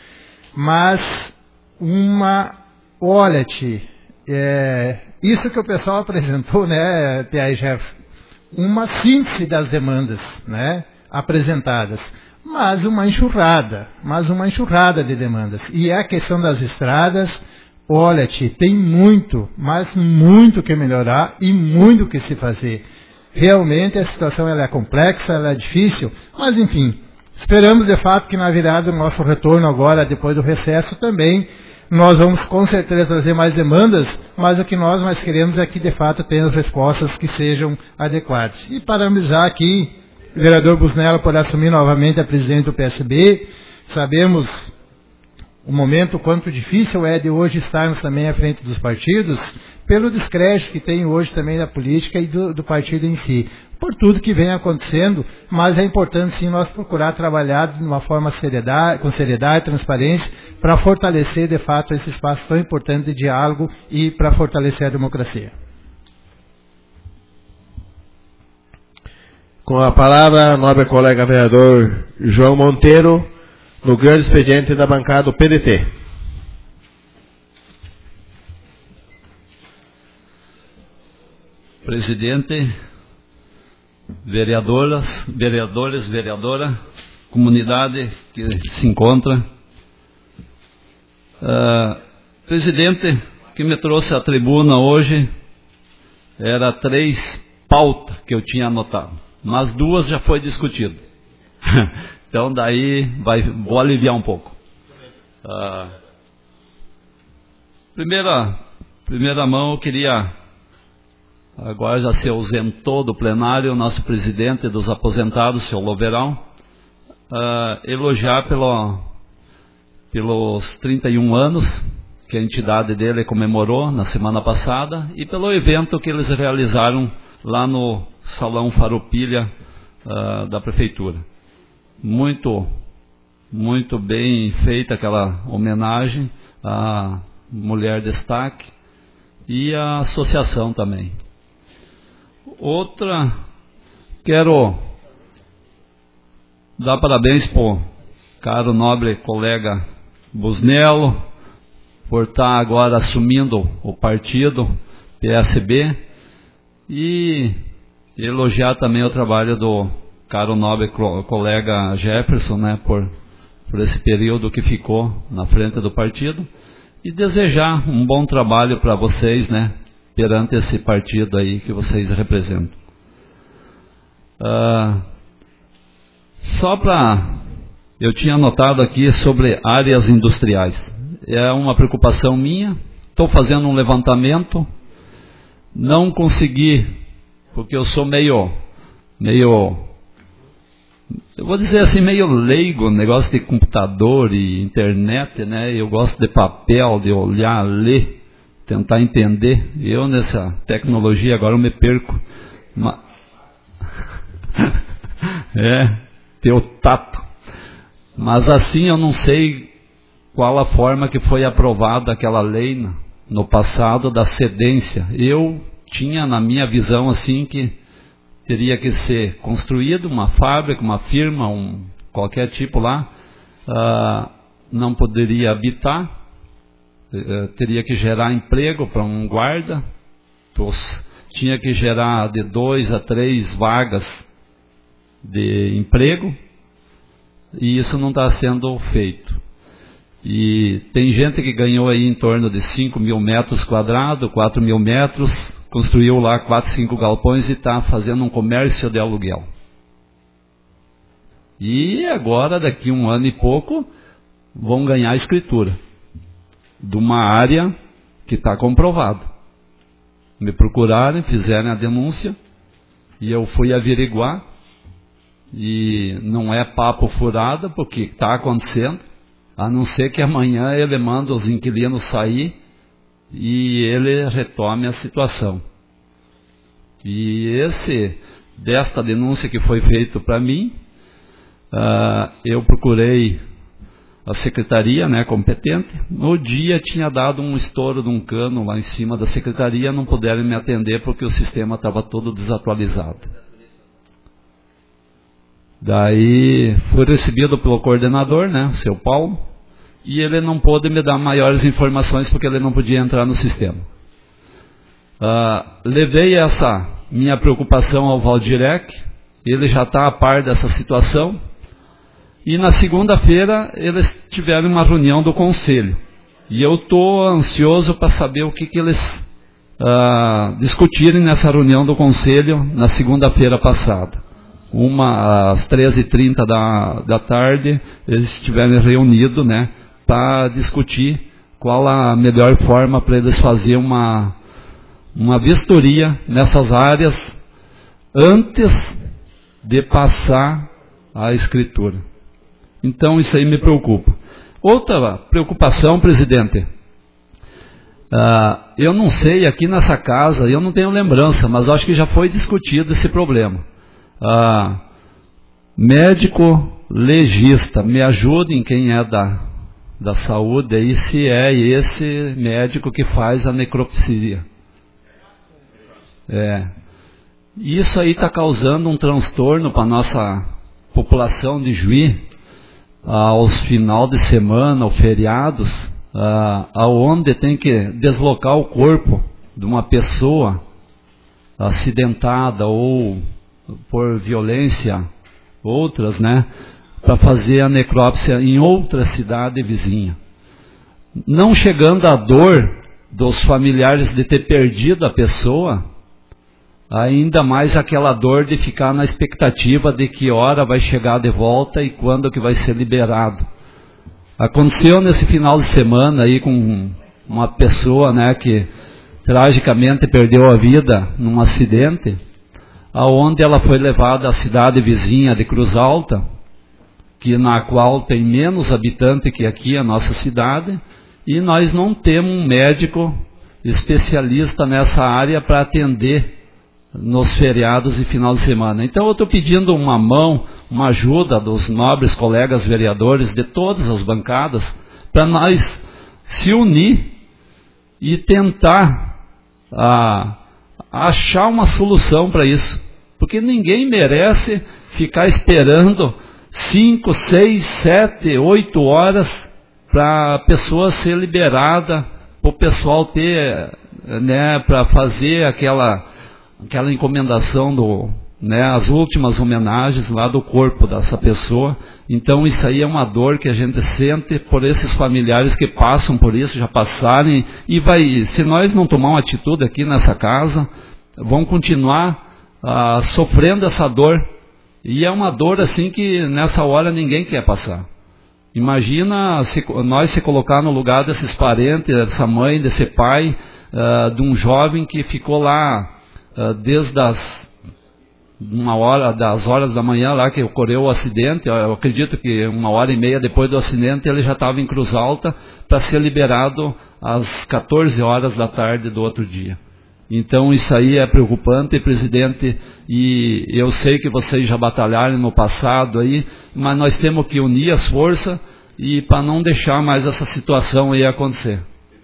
mas uma, olha-te, é, isso que o pessoal apresentou, né, P A e Jefferson, uma síntese das demandas, né, apresentadas, mas uma enxurrada, mas uma enxurrada de demandas. E a questão das estradas, olha-te, tem muito, mas muito que melhorar e muito que se fazer. Realmente a situação ela é complexa, ela é difícil, mas enfim, esperamos de fato que na virada do nosso retorno agora, depois do recesso também, nós vamos com certeza trazer mais demandas, mas o que nós mais queremos é que de fato tenha as respostas que sejam adequadas. E parabenizar aqui o vereador Busnello por assumir novamente a presidente do P S B. Sabemos o momento quanto difícil é de hoje estarmos também à frente dos partidos, pelo descrédito que tem hoje também da política e do, do partido em si, por tudo que vem acontecendo, mas é importante sim nós procurar trabalhar de uma forma seriedade, com seriedade e transparência, para fortalecer de fato esse espaço tão importante de diálogo e para fortalecer a democracia. Com a palavra, nobre colega vereador João Monteiro, no grande expediente da bancada do P D T. Presidente, vereadoras, vereadores, vereadora, comunidade que se encontra. Uh, presidente, que me trouxe à tribuna hoje, era três pautas que eu tinha anotado, mas duas já foi discutido. Então daí vai, vou aliviar um pouco. Uh, primeira primeira mão eu queria, agora já se ausentou do plenário, o nosso presidente dos aposentados, senhor Loverão, uh, elogiar pelo, pelos trinta e um anos que a entidade dele comemorou na semana passada e pelo evento que eles realizaram lá no Salão Farroupilha uh, da Prefeitura. Muito, muito bem feita aquela homenagem à Mulher Destaque e à associação também. Outra, quero dar parabéns para o caro nobre colega Busnello, por estar agora assumindo o partido P S B, e elogiar também o trabalho do caro nobre colega Jefferson, né, por, por esse período que ficou na frente do partido, e desejar um bom trabalho para vocês, né, perante esse partido aí que vocês representam. Uh, só para... Eu tinha anotado aqui sobre áreas industriais. É uma preocupação minha. Estou fazendo um levantamento. Não consegui, porque eu sou meio... meio eu vou dizer assim, meio leigo, negócio de computador e internet, né? Eu gosto de papel, de olhar, ler, tentar entender. Eu nessa tecnologia agora eu me perco. Mas... é, ter o tato. Mas assim eu não sei qual a forma que foi aprovada aquela lei no passado da cedência. Eu tinha na minha visão assim que teria que ser construído uma fábrica, uma firma, um, qualquer tipo lá, uh, não poderia habitar, uh, teria que gerar emprego para um guarda, pros, tinha que gerar de dois a três vagas de emprego, e isso não está sendo feito. E tem gente que ganhou aí em torno de cinco mil metros quadrados, quatro mil metros, construiu lá quatro, cinco galpões e está fazendo um comércio de aluguel. E agora, daqui um ano e pouco, vão ganhar escritura de uma área que está comprovada. Me procuraram, fizeram a denúncia e eu fui averiguar. E não é papo furado, porque está acontecendo, a não ser que amanhã ele manda os inquilinos sair e ele retome a situação. E esse, desta denúncia que foi feita para mim, uh, eu procurei a secretaria, né, competente. No dia tinha dado um estouro de um cano lá em cima da secretaria, não puderam me atender porque o sistema estava todo desatualizado. Daí fui recebido pelo coordenador, né, o seu Paulo, e ele não pôde me dar maiores informações porque ele não podia entrar no sistema. Uh, levei essa minha preocupação ao Valdirec, ele já está a par dessa situação, e na segunda-feira eles tiveram uma reunião do conselho, e eu estou ansioso para saber o que, que eles uh, discutirem nessa reunião do conselho na segunda-feira passada. Uma às treze e trinta da, da tarde, eles estiveram reunidos, né, para discutir qual a melhor forma para eles fazerem uma, uma vistoria nessas áreas antes de passar a escritura. Então isso aí me preocupa. Outra preocupação, presidente, uh, eu não sei, aqui nessa casa, eu não tenho lembrança, mas acho que já foi discutido esse problema. Ah, médico legista, me ajudem quem é da, da saúde aí, se é esse médico que faz a necropsia. É, isso aí está causando um transtorno para a nossa população de Juí, aos final de semana, ou feriados, ah, aonde tem que deslocar o corpo de uma pessoa acidentada ou por violência, outras, né, para fazer a necrópsia em outra cidade vizinha. Não chegando a dor dos familiares de ter perdido a pessoa, ainda mais aquela dor de ficar na expectativa de que hora vai chegar de volta e quando que vai ser liberado. Aconteceu nesse final de semana aí com uma pessoa, né, que tragicamente perdeu a vida num acidente, aonde ela foi levada à cidade vizinha de Cruz Alta, que na qual tem menos habitante que aqui a nossa cidade, e nós não temos um médico especialista nessa área para atender nos feriados e final de semana. Então eu estou pedindo uma mão, uma ajuda dos nobres colegas vereadores de todas as bancadas, para nós se unir e tentar ah, achar uma solução para isso. Porque ninguém merece ficar esperando cinco, seis, sete, oito horas para a pessoa ser liberada, para o pessoal ter, né, para fazer aquela, aquela encomendação, do, né, as últimas homenagens lá do corpo dessa pessoa. Então isso aí é uma dor que a gente sente por esses familiares que passam por isso, já passarem, e vai, se nós não tomar uma atitude aqui nessa casa, vão continuar ah, sofrendo essa dor. E é uma dor assim que nessa hora ninguém quer passar. Imagina se, nós se colocar no lugar desses parentes, dessa mãe, desse pai, uh, de um jovem que ficou lá uh, desde as, uma hora, das horas da manhã lá que ocorreu o acidente. Eu acredito que uma hora e meia depois do acidente ele já estava em Cruz Alta para ser liberado às quatorze horas da tarde do outro dia. Então isso aí é preocupante, presidente, e eu sei que vocês já batalharam no passado aí, mas nós temos que unir as forças e para não deixar mais essa situação aí acontecer.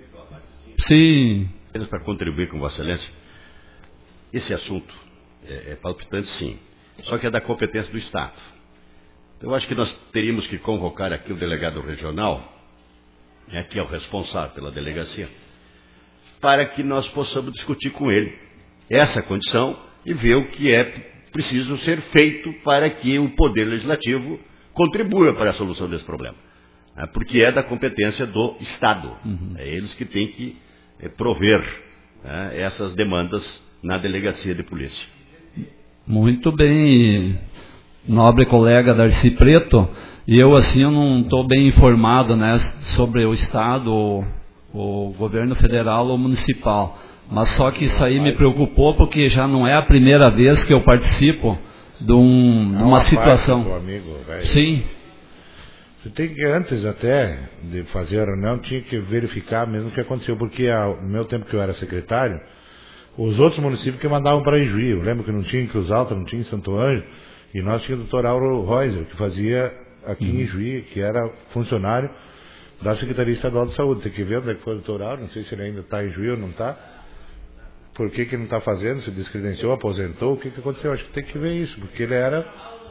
Sim. Para contribuir com Vossa Excelência, esse assunto é, é palpitante, sim, só que é da competência do Estado. Então eu acho que nós teríamos que convocar aqui o delegado regional, né, que é o responsável pela delegacia, para que nós possamos discutir com ele essa condição e ver o que é preciso ser feito para que o Poder Legislativo contribua para a solução desse problema. Porque é da competência do Estado. Uhum. É eles que têm que prover, né, essas demandas na delegacia de polícia. Muito bem, nobre colega Darcy Preto. Eu, assim, eu não estou bem informado, né, sobre o Estado, o governo federal ou municipal, mas só que isso aí me preocupou porque já não é a primeira vez que eu participo de, um, de uma situação. Parte, amigo, sim. Você tem que, antes até de fazer a reunião, tinha que verificar mesmo o que aconteceu, porque no meu tempo que eu era secretário, os outros municípios que mandavam para Ijuí, eu lembro que não tinha em Cruz Alta, não tinha em Santo Ângelo, e nós tínhamos o doutor Auro Reuser, que fazia aqui uhum. em Ijuí, que era funcionário da Secretaria Estadual de Saúde. Tem que ver onde é que foi o doutor Auro, não sei se ele ainda está em Juiz ou não está. Por que que ele não está fazendo? Se descredenciou, aposentou, o que que aconteceu? Acho que tem que ver isso, porque ele era...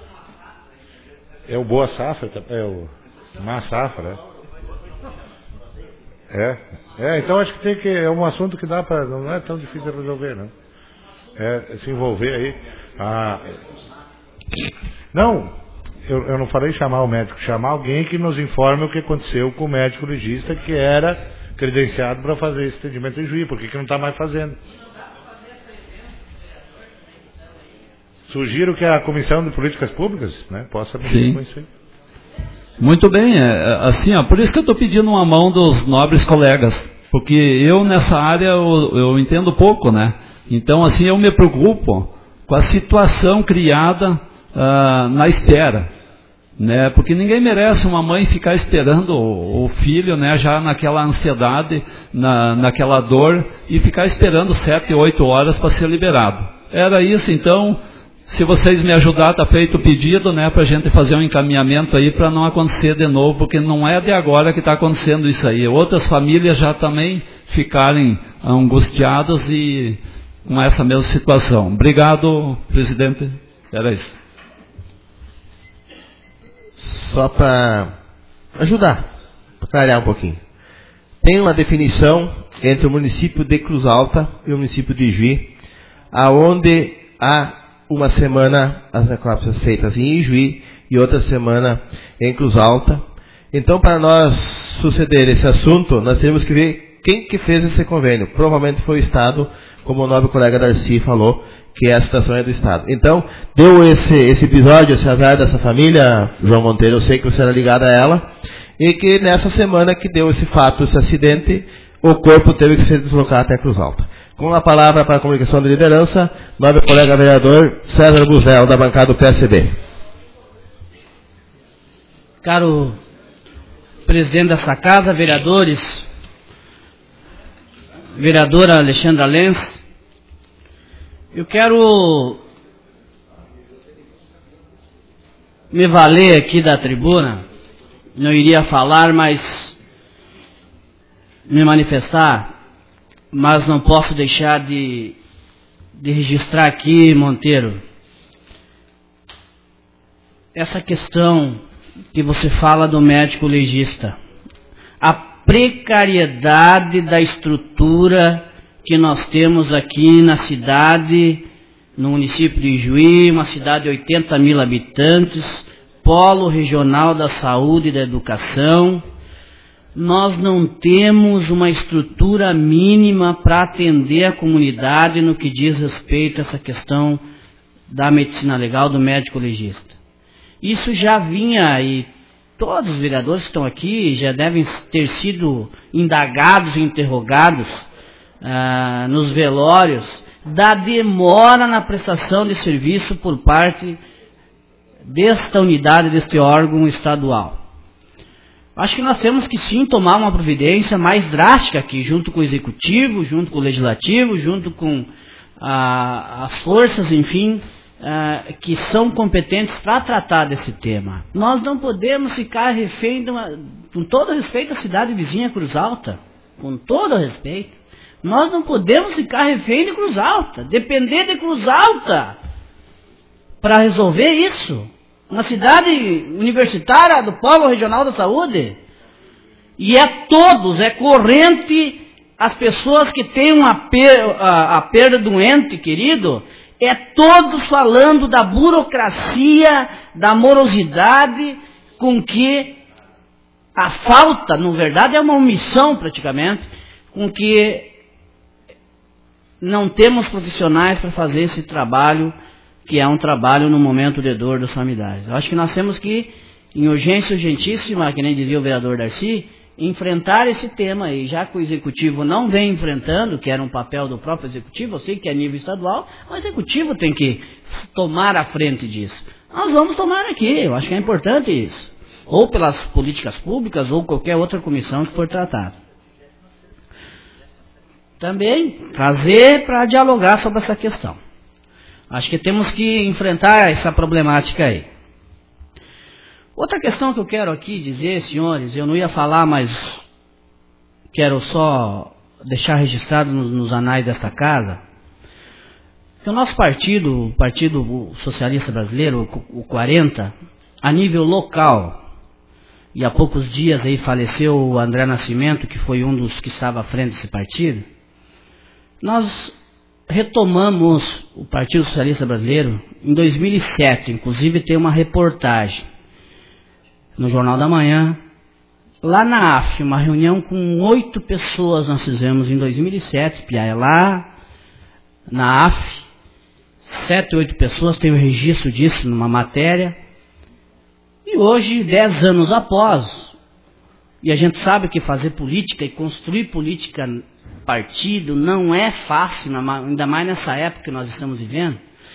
É o Boa Safra, é o Má Safra, né? É, é, então acho que tem que... É um assunto que dá para... Não é tão difícil de resolver, não. É se envolver aí. Ah, não... Eu, eu não falei chamar o médico, chamar alguém que nos informe o que aconteceu com o médico legista que era credenciado para fazer esse atendimento em Juiz. Por que que não está mais fazendo? Sugiro que a Comissão de Políticas Públicas, né, possa mexer com isso aí. Muito bem, é, assim, ó, por isso que eu estou pedindo uma mão dos nobres colegas, porque eu nessa área eu, eu entendo pouco, né? Então, assim, eu me preocupo com a situação criada uh, na espera. Né, porque ninguém merece uma mãe ficar esperando o, o filho, né, já naquela ansiedade, na, naquela dor, e ficar esperando sete, oito horas para ser liberado. Era isso, então, se vocês me ajudarem, está feito o pedido, né, para a gente fazer um encaminhamento aí para não acontecer de novo, porque não é de agora que está acontecendo isso aí. Outras famílias já também ficarem angustiadas e com essa mesma situação. Obrigado, presidente. Era isso. Só para ajudar, para clarear um pouquinho. Tem uma definição entre o município de Cruz Alta e o município de Ijuí, aonde há uma semana as necrópsias feitas em Ijuí e outra semana em Cruz Alta. Então, para nós suceder esse assunto, nós temos que ver quem que fez esse convênio. Provavelmente foi o Estado, como o nobre colega Darcy falou, que a situação é do Estado. Então, deu esse, esse episódio, esse azar dessa família, João Monteiro, eu sei que você era ligado a ela, e que nessa semana que deu esse fato, esse acidente, o corpo teve que se deslocar até Cruz Alta. Com a palavra para a comunicação de liderança, nobre colega vereador César Buzel, da bancada do P S B. Caro presidente dessa casa, vereadores, vereadora Alexandra Lenz, eu quero me valer aqui da tribuna, não iria falar, mas me manifestar, mas não posso deixar de, de registrar aqui, Monteiro, essa questão que você fala do médico legista, a precariedade da estrutura que nós temos aqui na cidade, no município de Ijuí, uma cidade de oitenta mil habitantes, polo regional da saúde e da educação. Nós não temos uma estrutura mínima para atender a comunidade no que diz respeito a essa questão da medicina legal, do médico legista. Isso já vinha, e todos os vereadores que estão aqui já devem ter sido indagados e interrogados ah, nos velórios, da demora na prestação de serviço por parte desta unidade, deste órgão estadual. Acho que nós temos que sim tomar uma providência mais drástica aqui, junto com o executivo, junto com o legislativo, junto com ah, as forças, enfim, ah, que são competentes para tratar desse tema. Nós não podemos ficar refém de uma, com todo respeito à cidade vizinha Cruz Alta, com todo respeito, nós não podemos ficar refém de Cruz Alta, depender de Cruz Alta para resolver isso. Uma cidade universitária do Polo Regional da Saúde, e é todos, é corrente, as pessoas que têm uma per, a, a perda do ente querido, é todos falando da burocracia, da morosidade com que a falta, na verdade é uma omissão praticamente, com que não temos profissionais para fazer esse trabalho, que é um trabalho no momento de dor dos familiares. Eu acho que nós temos que, em urgência urgentíssima, que nem dizia o vereador Darcy, enfrentar esse tema aí, já que o executivo não vem enfrentando, que era um papel do próprio executivo, eu sei que é nível estadual, o executivo tem que tomar a frente disso. Nós vamos tomar aqui, eu acho que é importante isso. Ou pelas políticas públicas, ou qualquer outra comissão que for tratada. Também trazer para dialogar sobre essa questão. Acho que temos que enfrentar essa problemática aí. Outra questão que eu quero aqui dizer, senhores, eu não ia falar, mas quero só deixar registrado nos, nos anais dessa casa, que o nosso partido, o Partido Socialista Brasileiro, o quarenta, a nível local, e há poucos dias aí faleceu o André Nascimento, que foi um dos que estava à frente desse partido, nós retomamos o Partido Socialista Brasileiro em dois mil e sete, inclusive tem uma reportagem no Jornal da Manhã, lá na A F, uma reunião com oito pessoas nós fizemos em dois mil e sete, Piaia, lá na A F, sete, oito pessoas, tem o registro disso numa matéria, e hoje, dez anos após, e a gente sabe que fazer política e construir política partido não é fácil, ainda mais nessa época que nós estamos vivendo,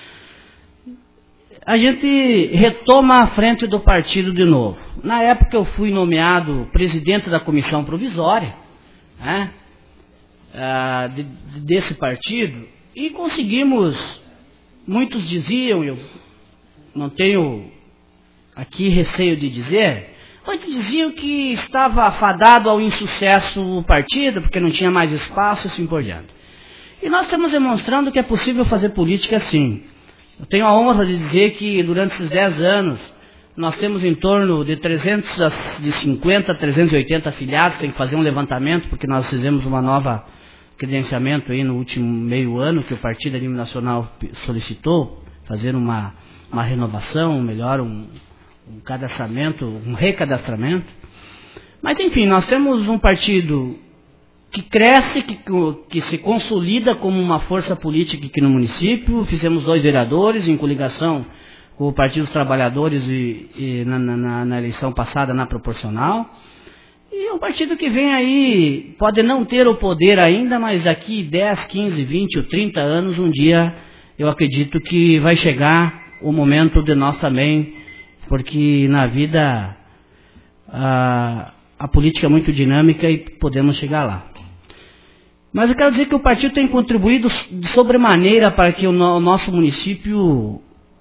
a gente retoma a frente do partido de novo. Na época eu fui nomeado presidente da comissão provisória, né, uh, de, desse partido, e conseguimos, muitos diziam, eu não tenho aqui receio de dizer, muitos diziam que estava afadado ao insucesso o partido, porque não tinha mais espaço e assim por diante. E nós estamos demonstrando que é possível fazer política assim. Eu tenho a honra de dizer que durante esses dez anos, nós temos em torno de trezentos, de cinquenta a trezentos e oitenta afiliados, tem que fazer um levantamento, porque nós fizemos uma nova credenciamento aí no último meio ano, que o Partido a nível nacional solicitou, fazer uma, uma renovação, melhor, um, um cadastramento, um recadastramento. Mas enfim, nós temos um partido que cresce, que, que se consolida como uma força política aqui no município. Fizemos dois vereadores em coligação com o Partido dos Trabalhadores e, e na, na, na eleição passada na proporcional. E é um partido que vem aí, pode não ter o poder ainda, mas daqui dez, quinze, vinte ou trinta anos, um dia, eu acredito que vai chegar o momento de nós também, porque na vida a, a política é muito dinâmica e podemos chegar lá. Mas eu quero dizer que o partido tem contribuído de sobremaneira para que o, no, o nosso município,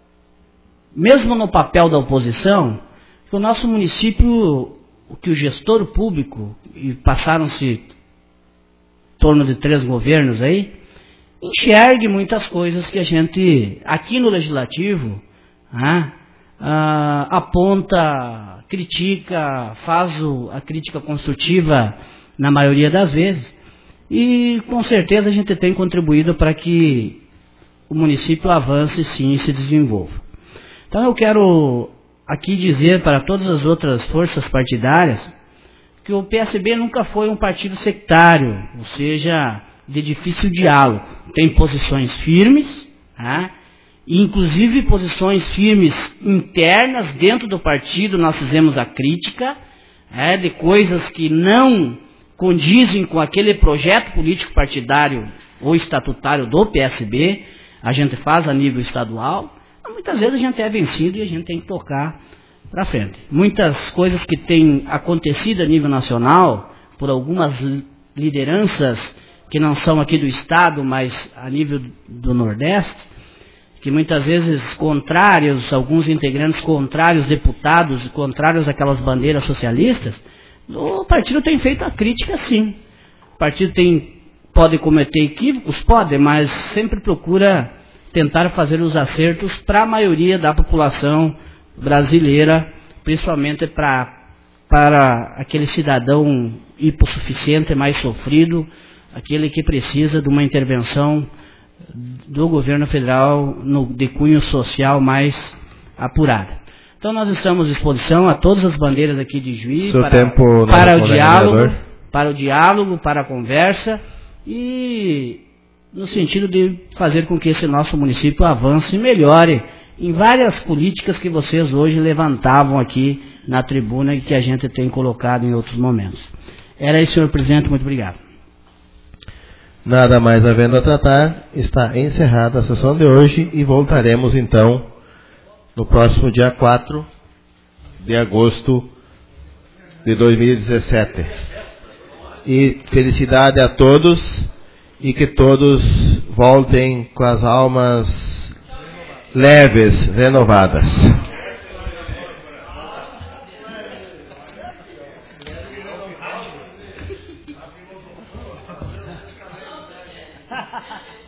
mesmo no papel da oposição, que o nosso município, que o gestor público, e passaram-se em torno de três governos aí, enxergue muitas coisas que a gente, aqui no Legislativo, ah, ah, aponta, critica, faz o, a crítica construtiva na maioria das vezes. E com certeza a gente tem contribuído para que o município avance sim e se desenvolva. Então eu quero aqui dizer para todas as outras forças partidárias que o P S B nunca foi um partido sectário, ou seja, de difícil diálogo. Tem posições firmes, né? Inclusive posições firmes internas dentro do partido. Nós fizemos a crítica, né, de coisas que não condizem com aquele projeto político partidário ou estatutário do P S B, a gente faz a nível estadual. Muitas vezes a gente é vencido e a gente tem que tocar para frente. Muitas coisas que têm acontecido a nível nacional, por algumas lideranças que não são aqui do Estado, mas a nível do Nordeste, que muitas vezes contrários, alguns integrantes contrários, deputados, contrários àquelas bandeiras socialistas, o partido tem feito a crítica sim. O partido tem, pode cometer equívocos? Pode, mas sempre procura tentar fazer os acertos para a maioria da população brasileira, principalmente pra, para aquele cidadão hipossuficiente, mais sofrido, aquele que precisa de uma intervenção do governo federal no, de cunho social mais apurada. Então nós estamos à disposição a todas as bandeiras aqui de Juiz Seu para, tempo, para o diálogo, para o diálogo, para a conversa e no sentido de fazer com que esse nosso município avance e melhore em várias políticas que vocês hoje levantavam aqui na tribuna e que a gente tem colocado em outros momentos. Era isso, senhor presidente, muito obrigado. Nada mais havendo a tratar, está encerrada a sessão de hoje e voltaremos então no próximo dia quatro de agosto de dois mil e dezessete. E felicidade a todos e que todos voltem com as almas leves, renovadas. Ha ha ha.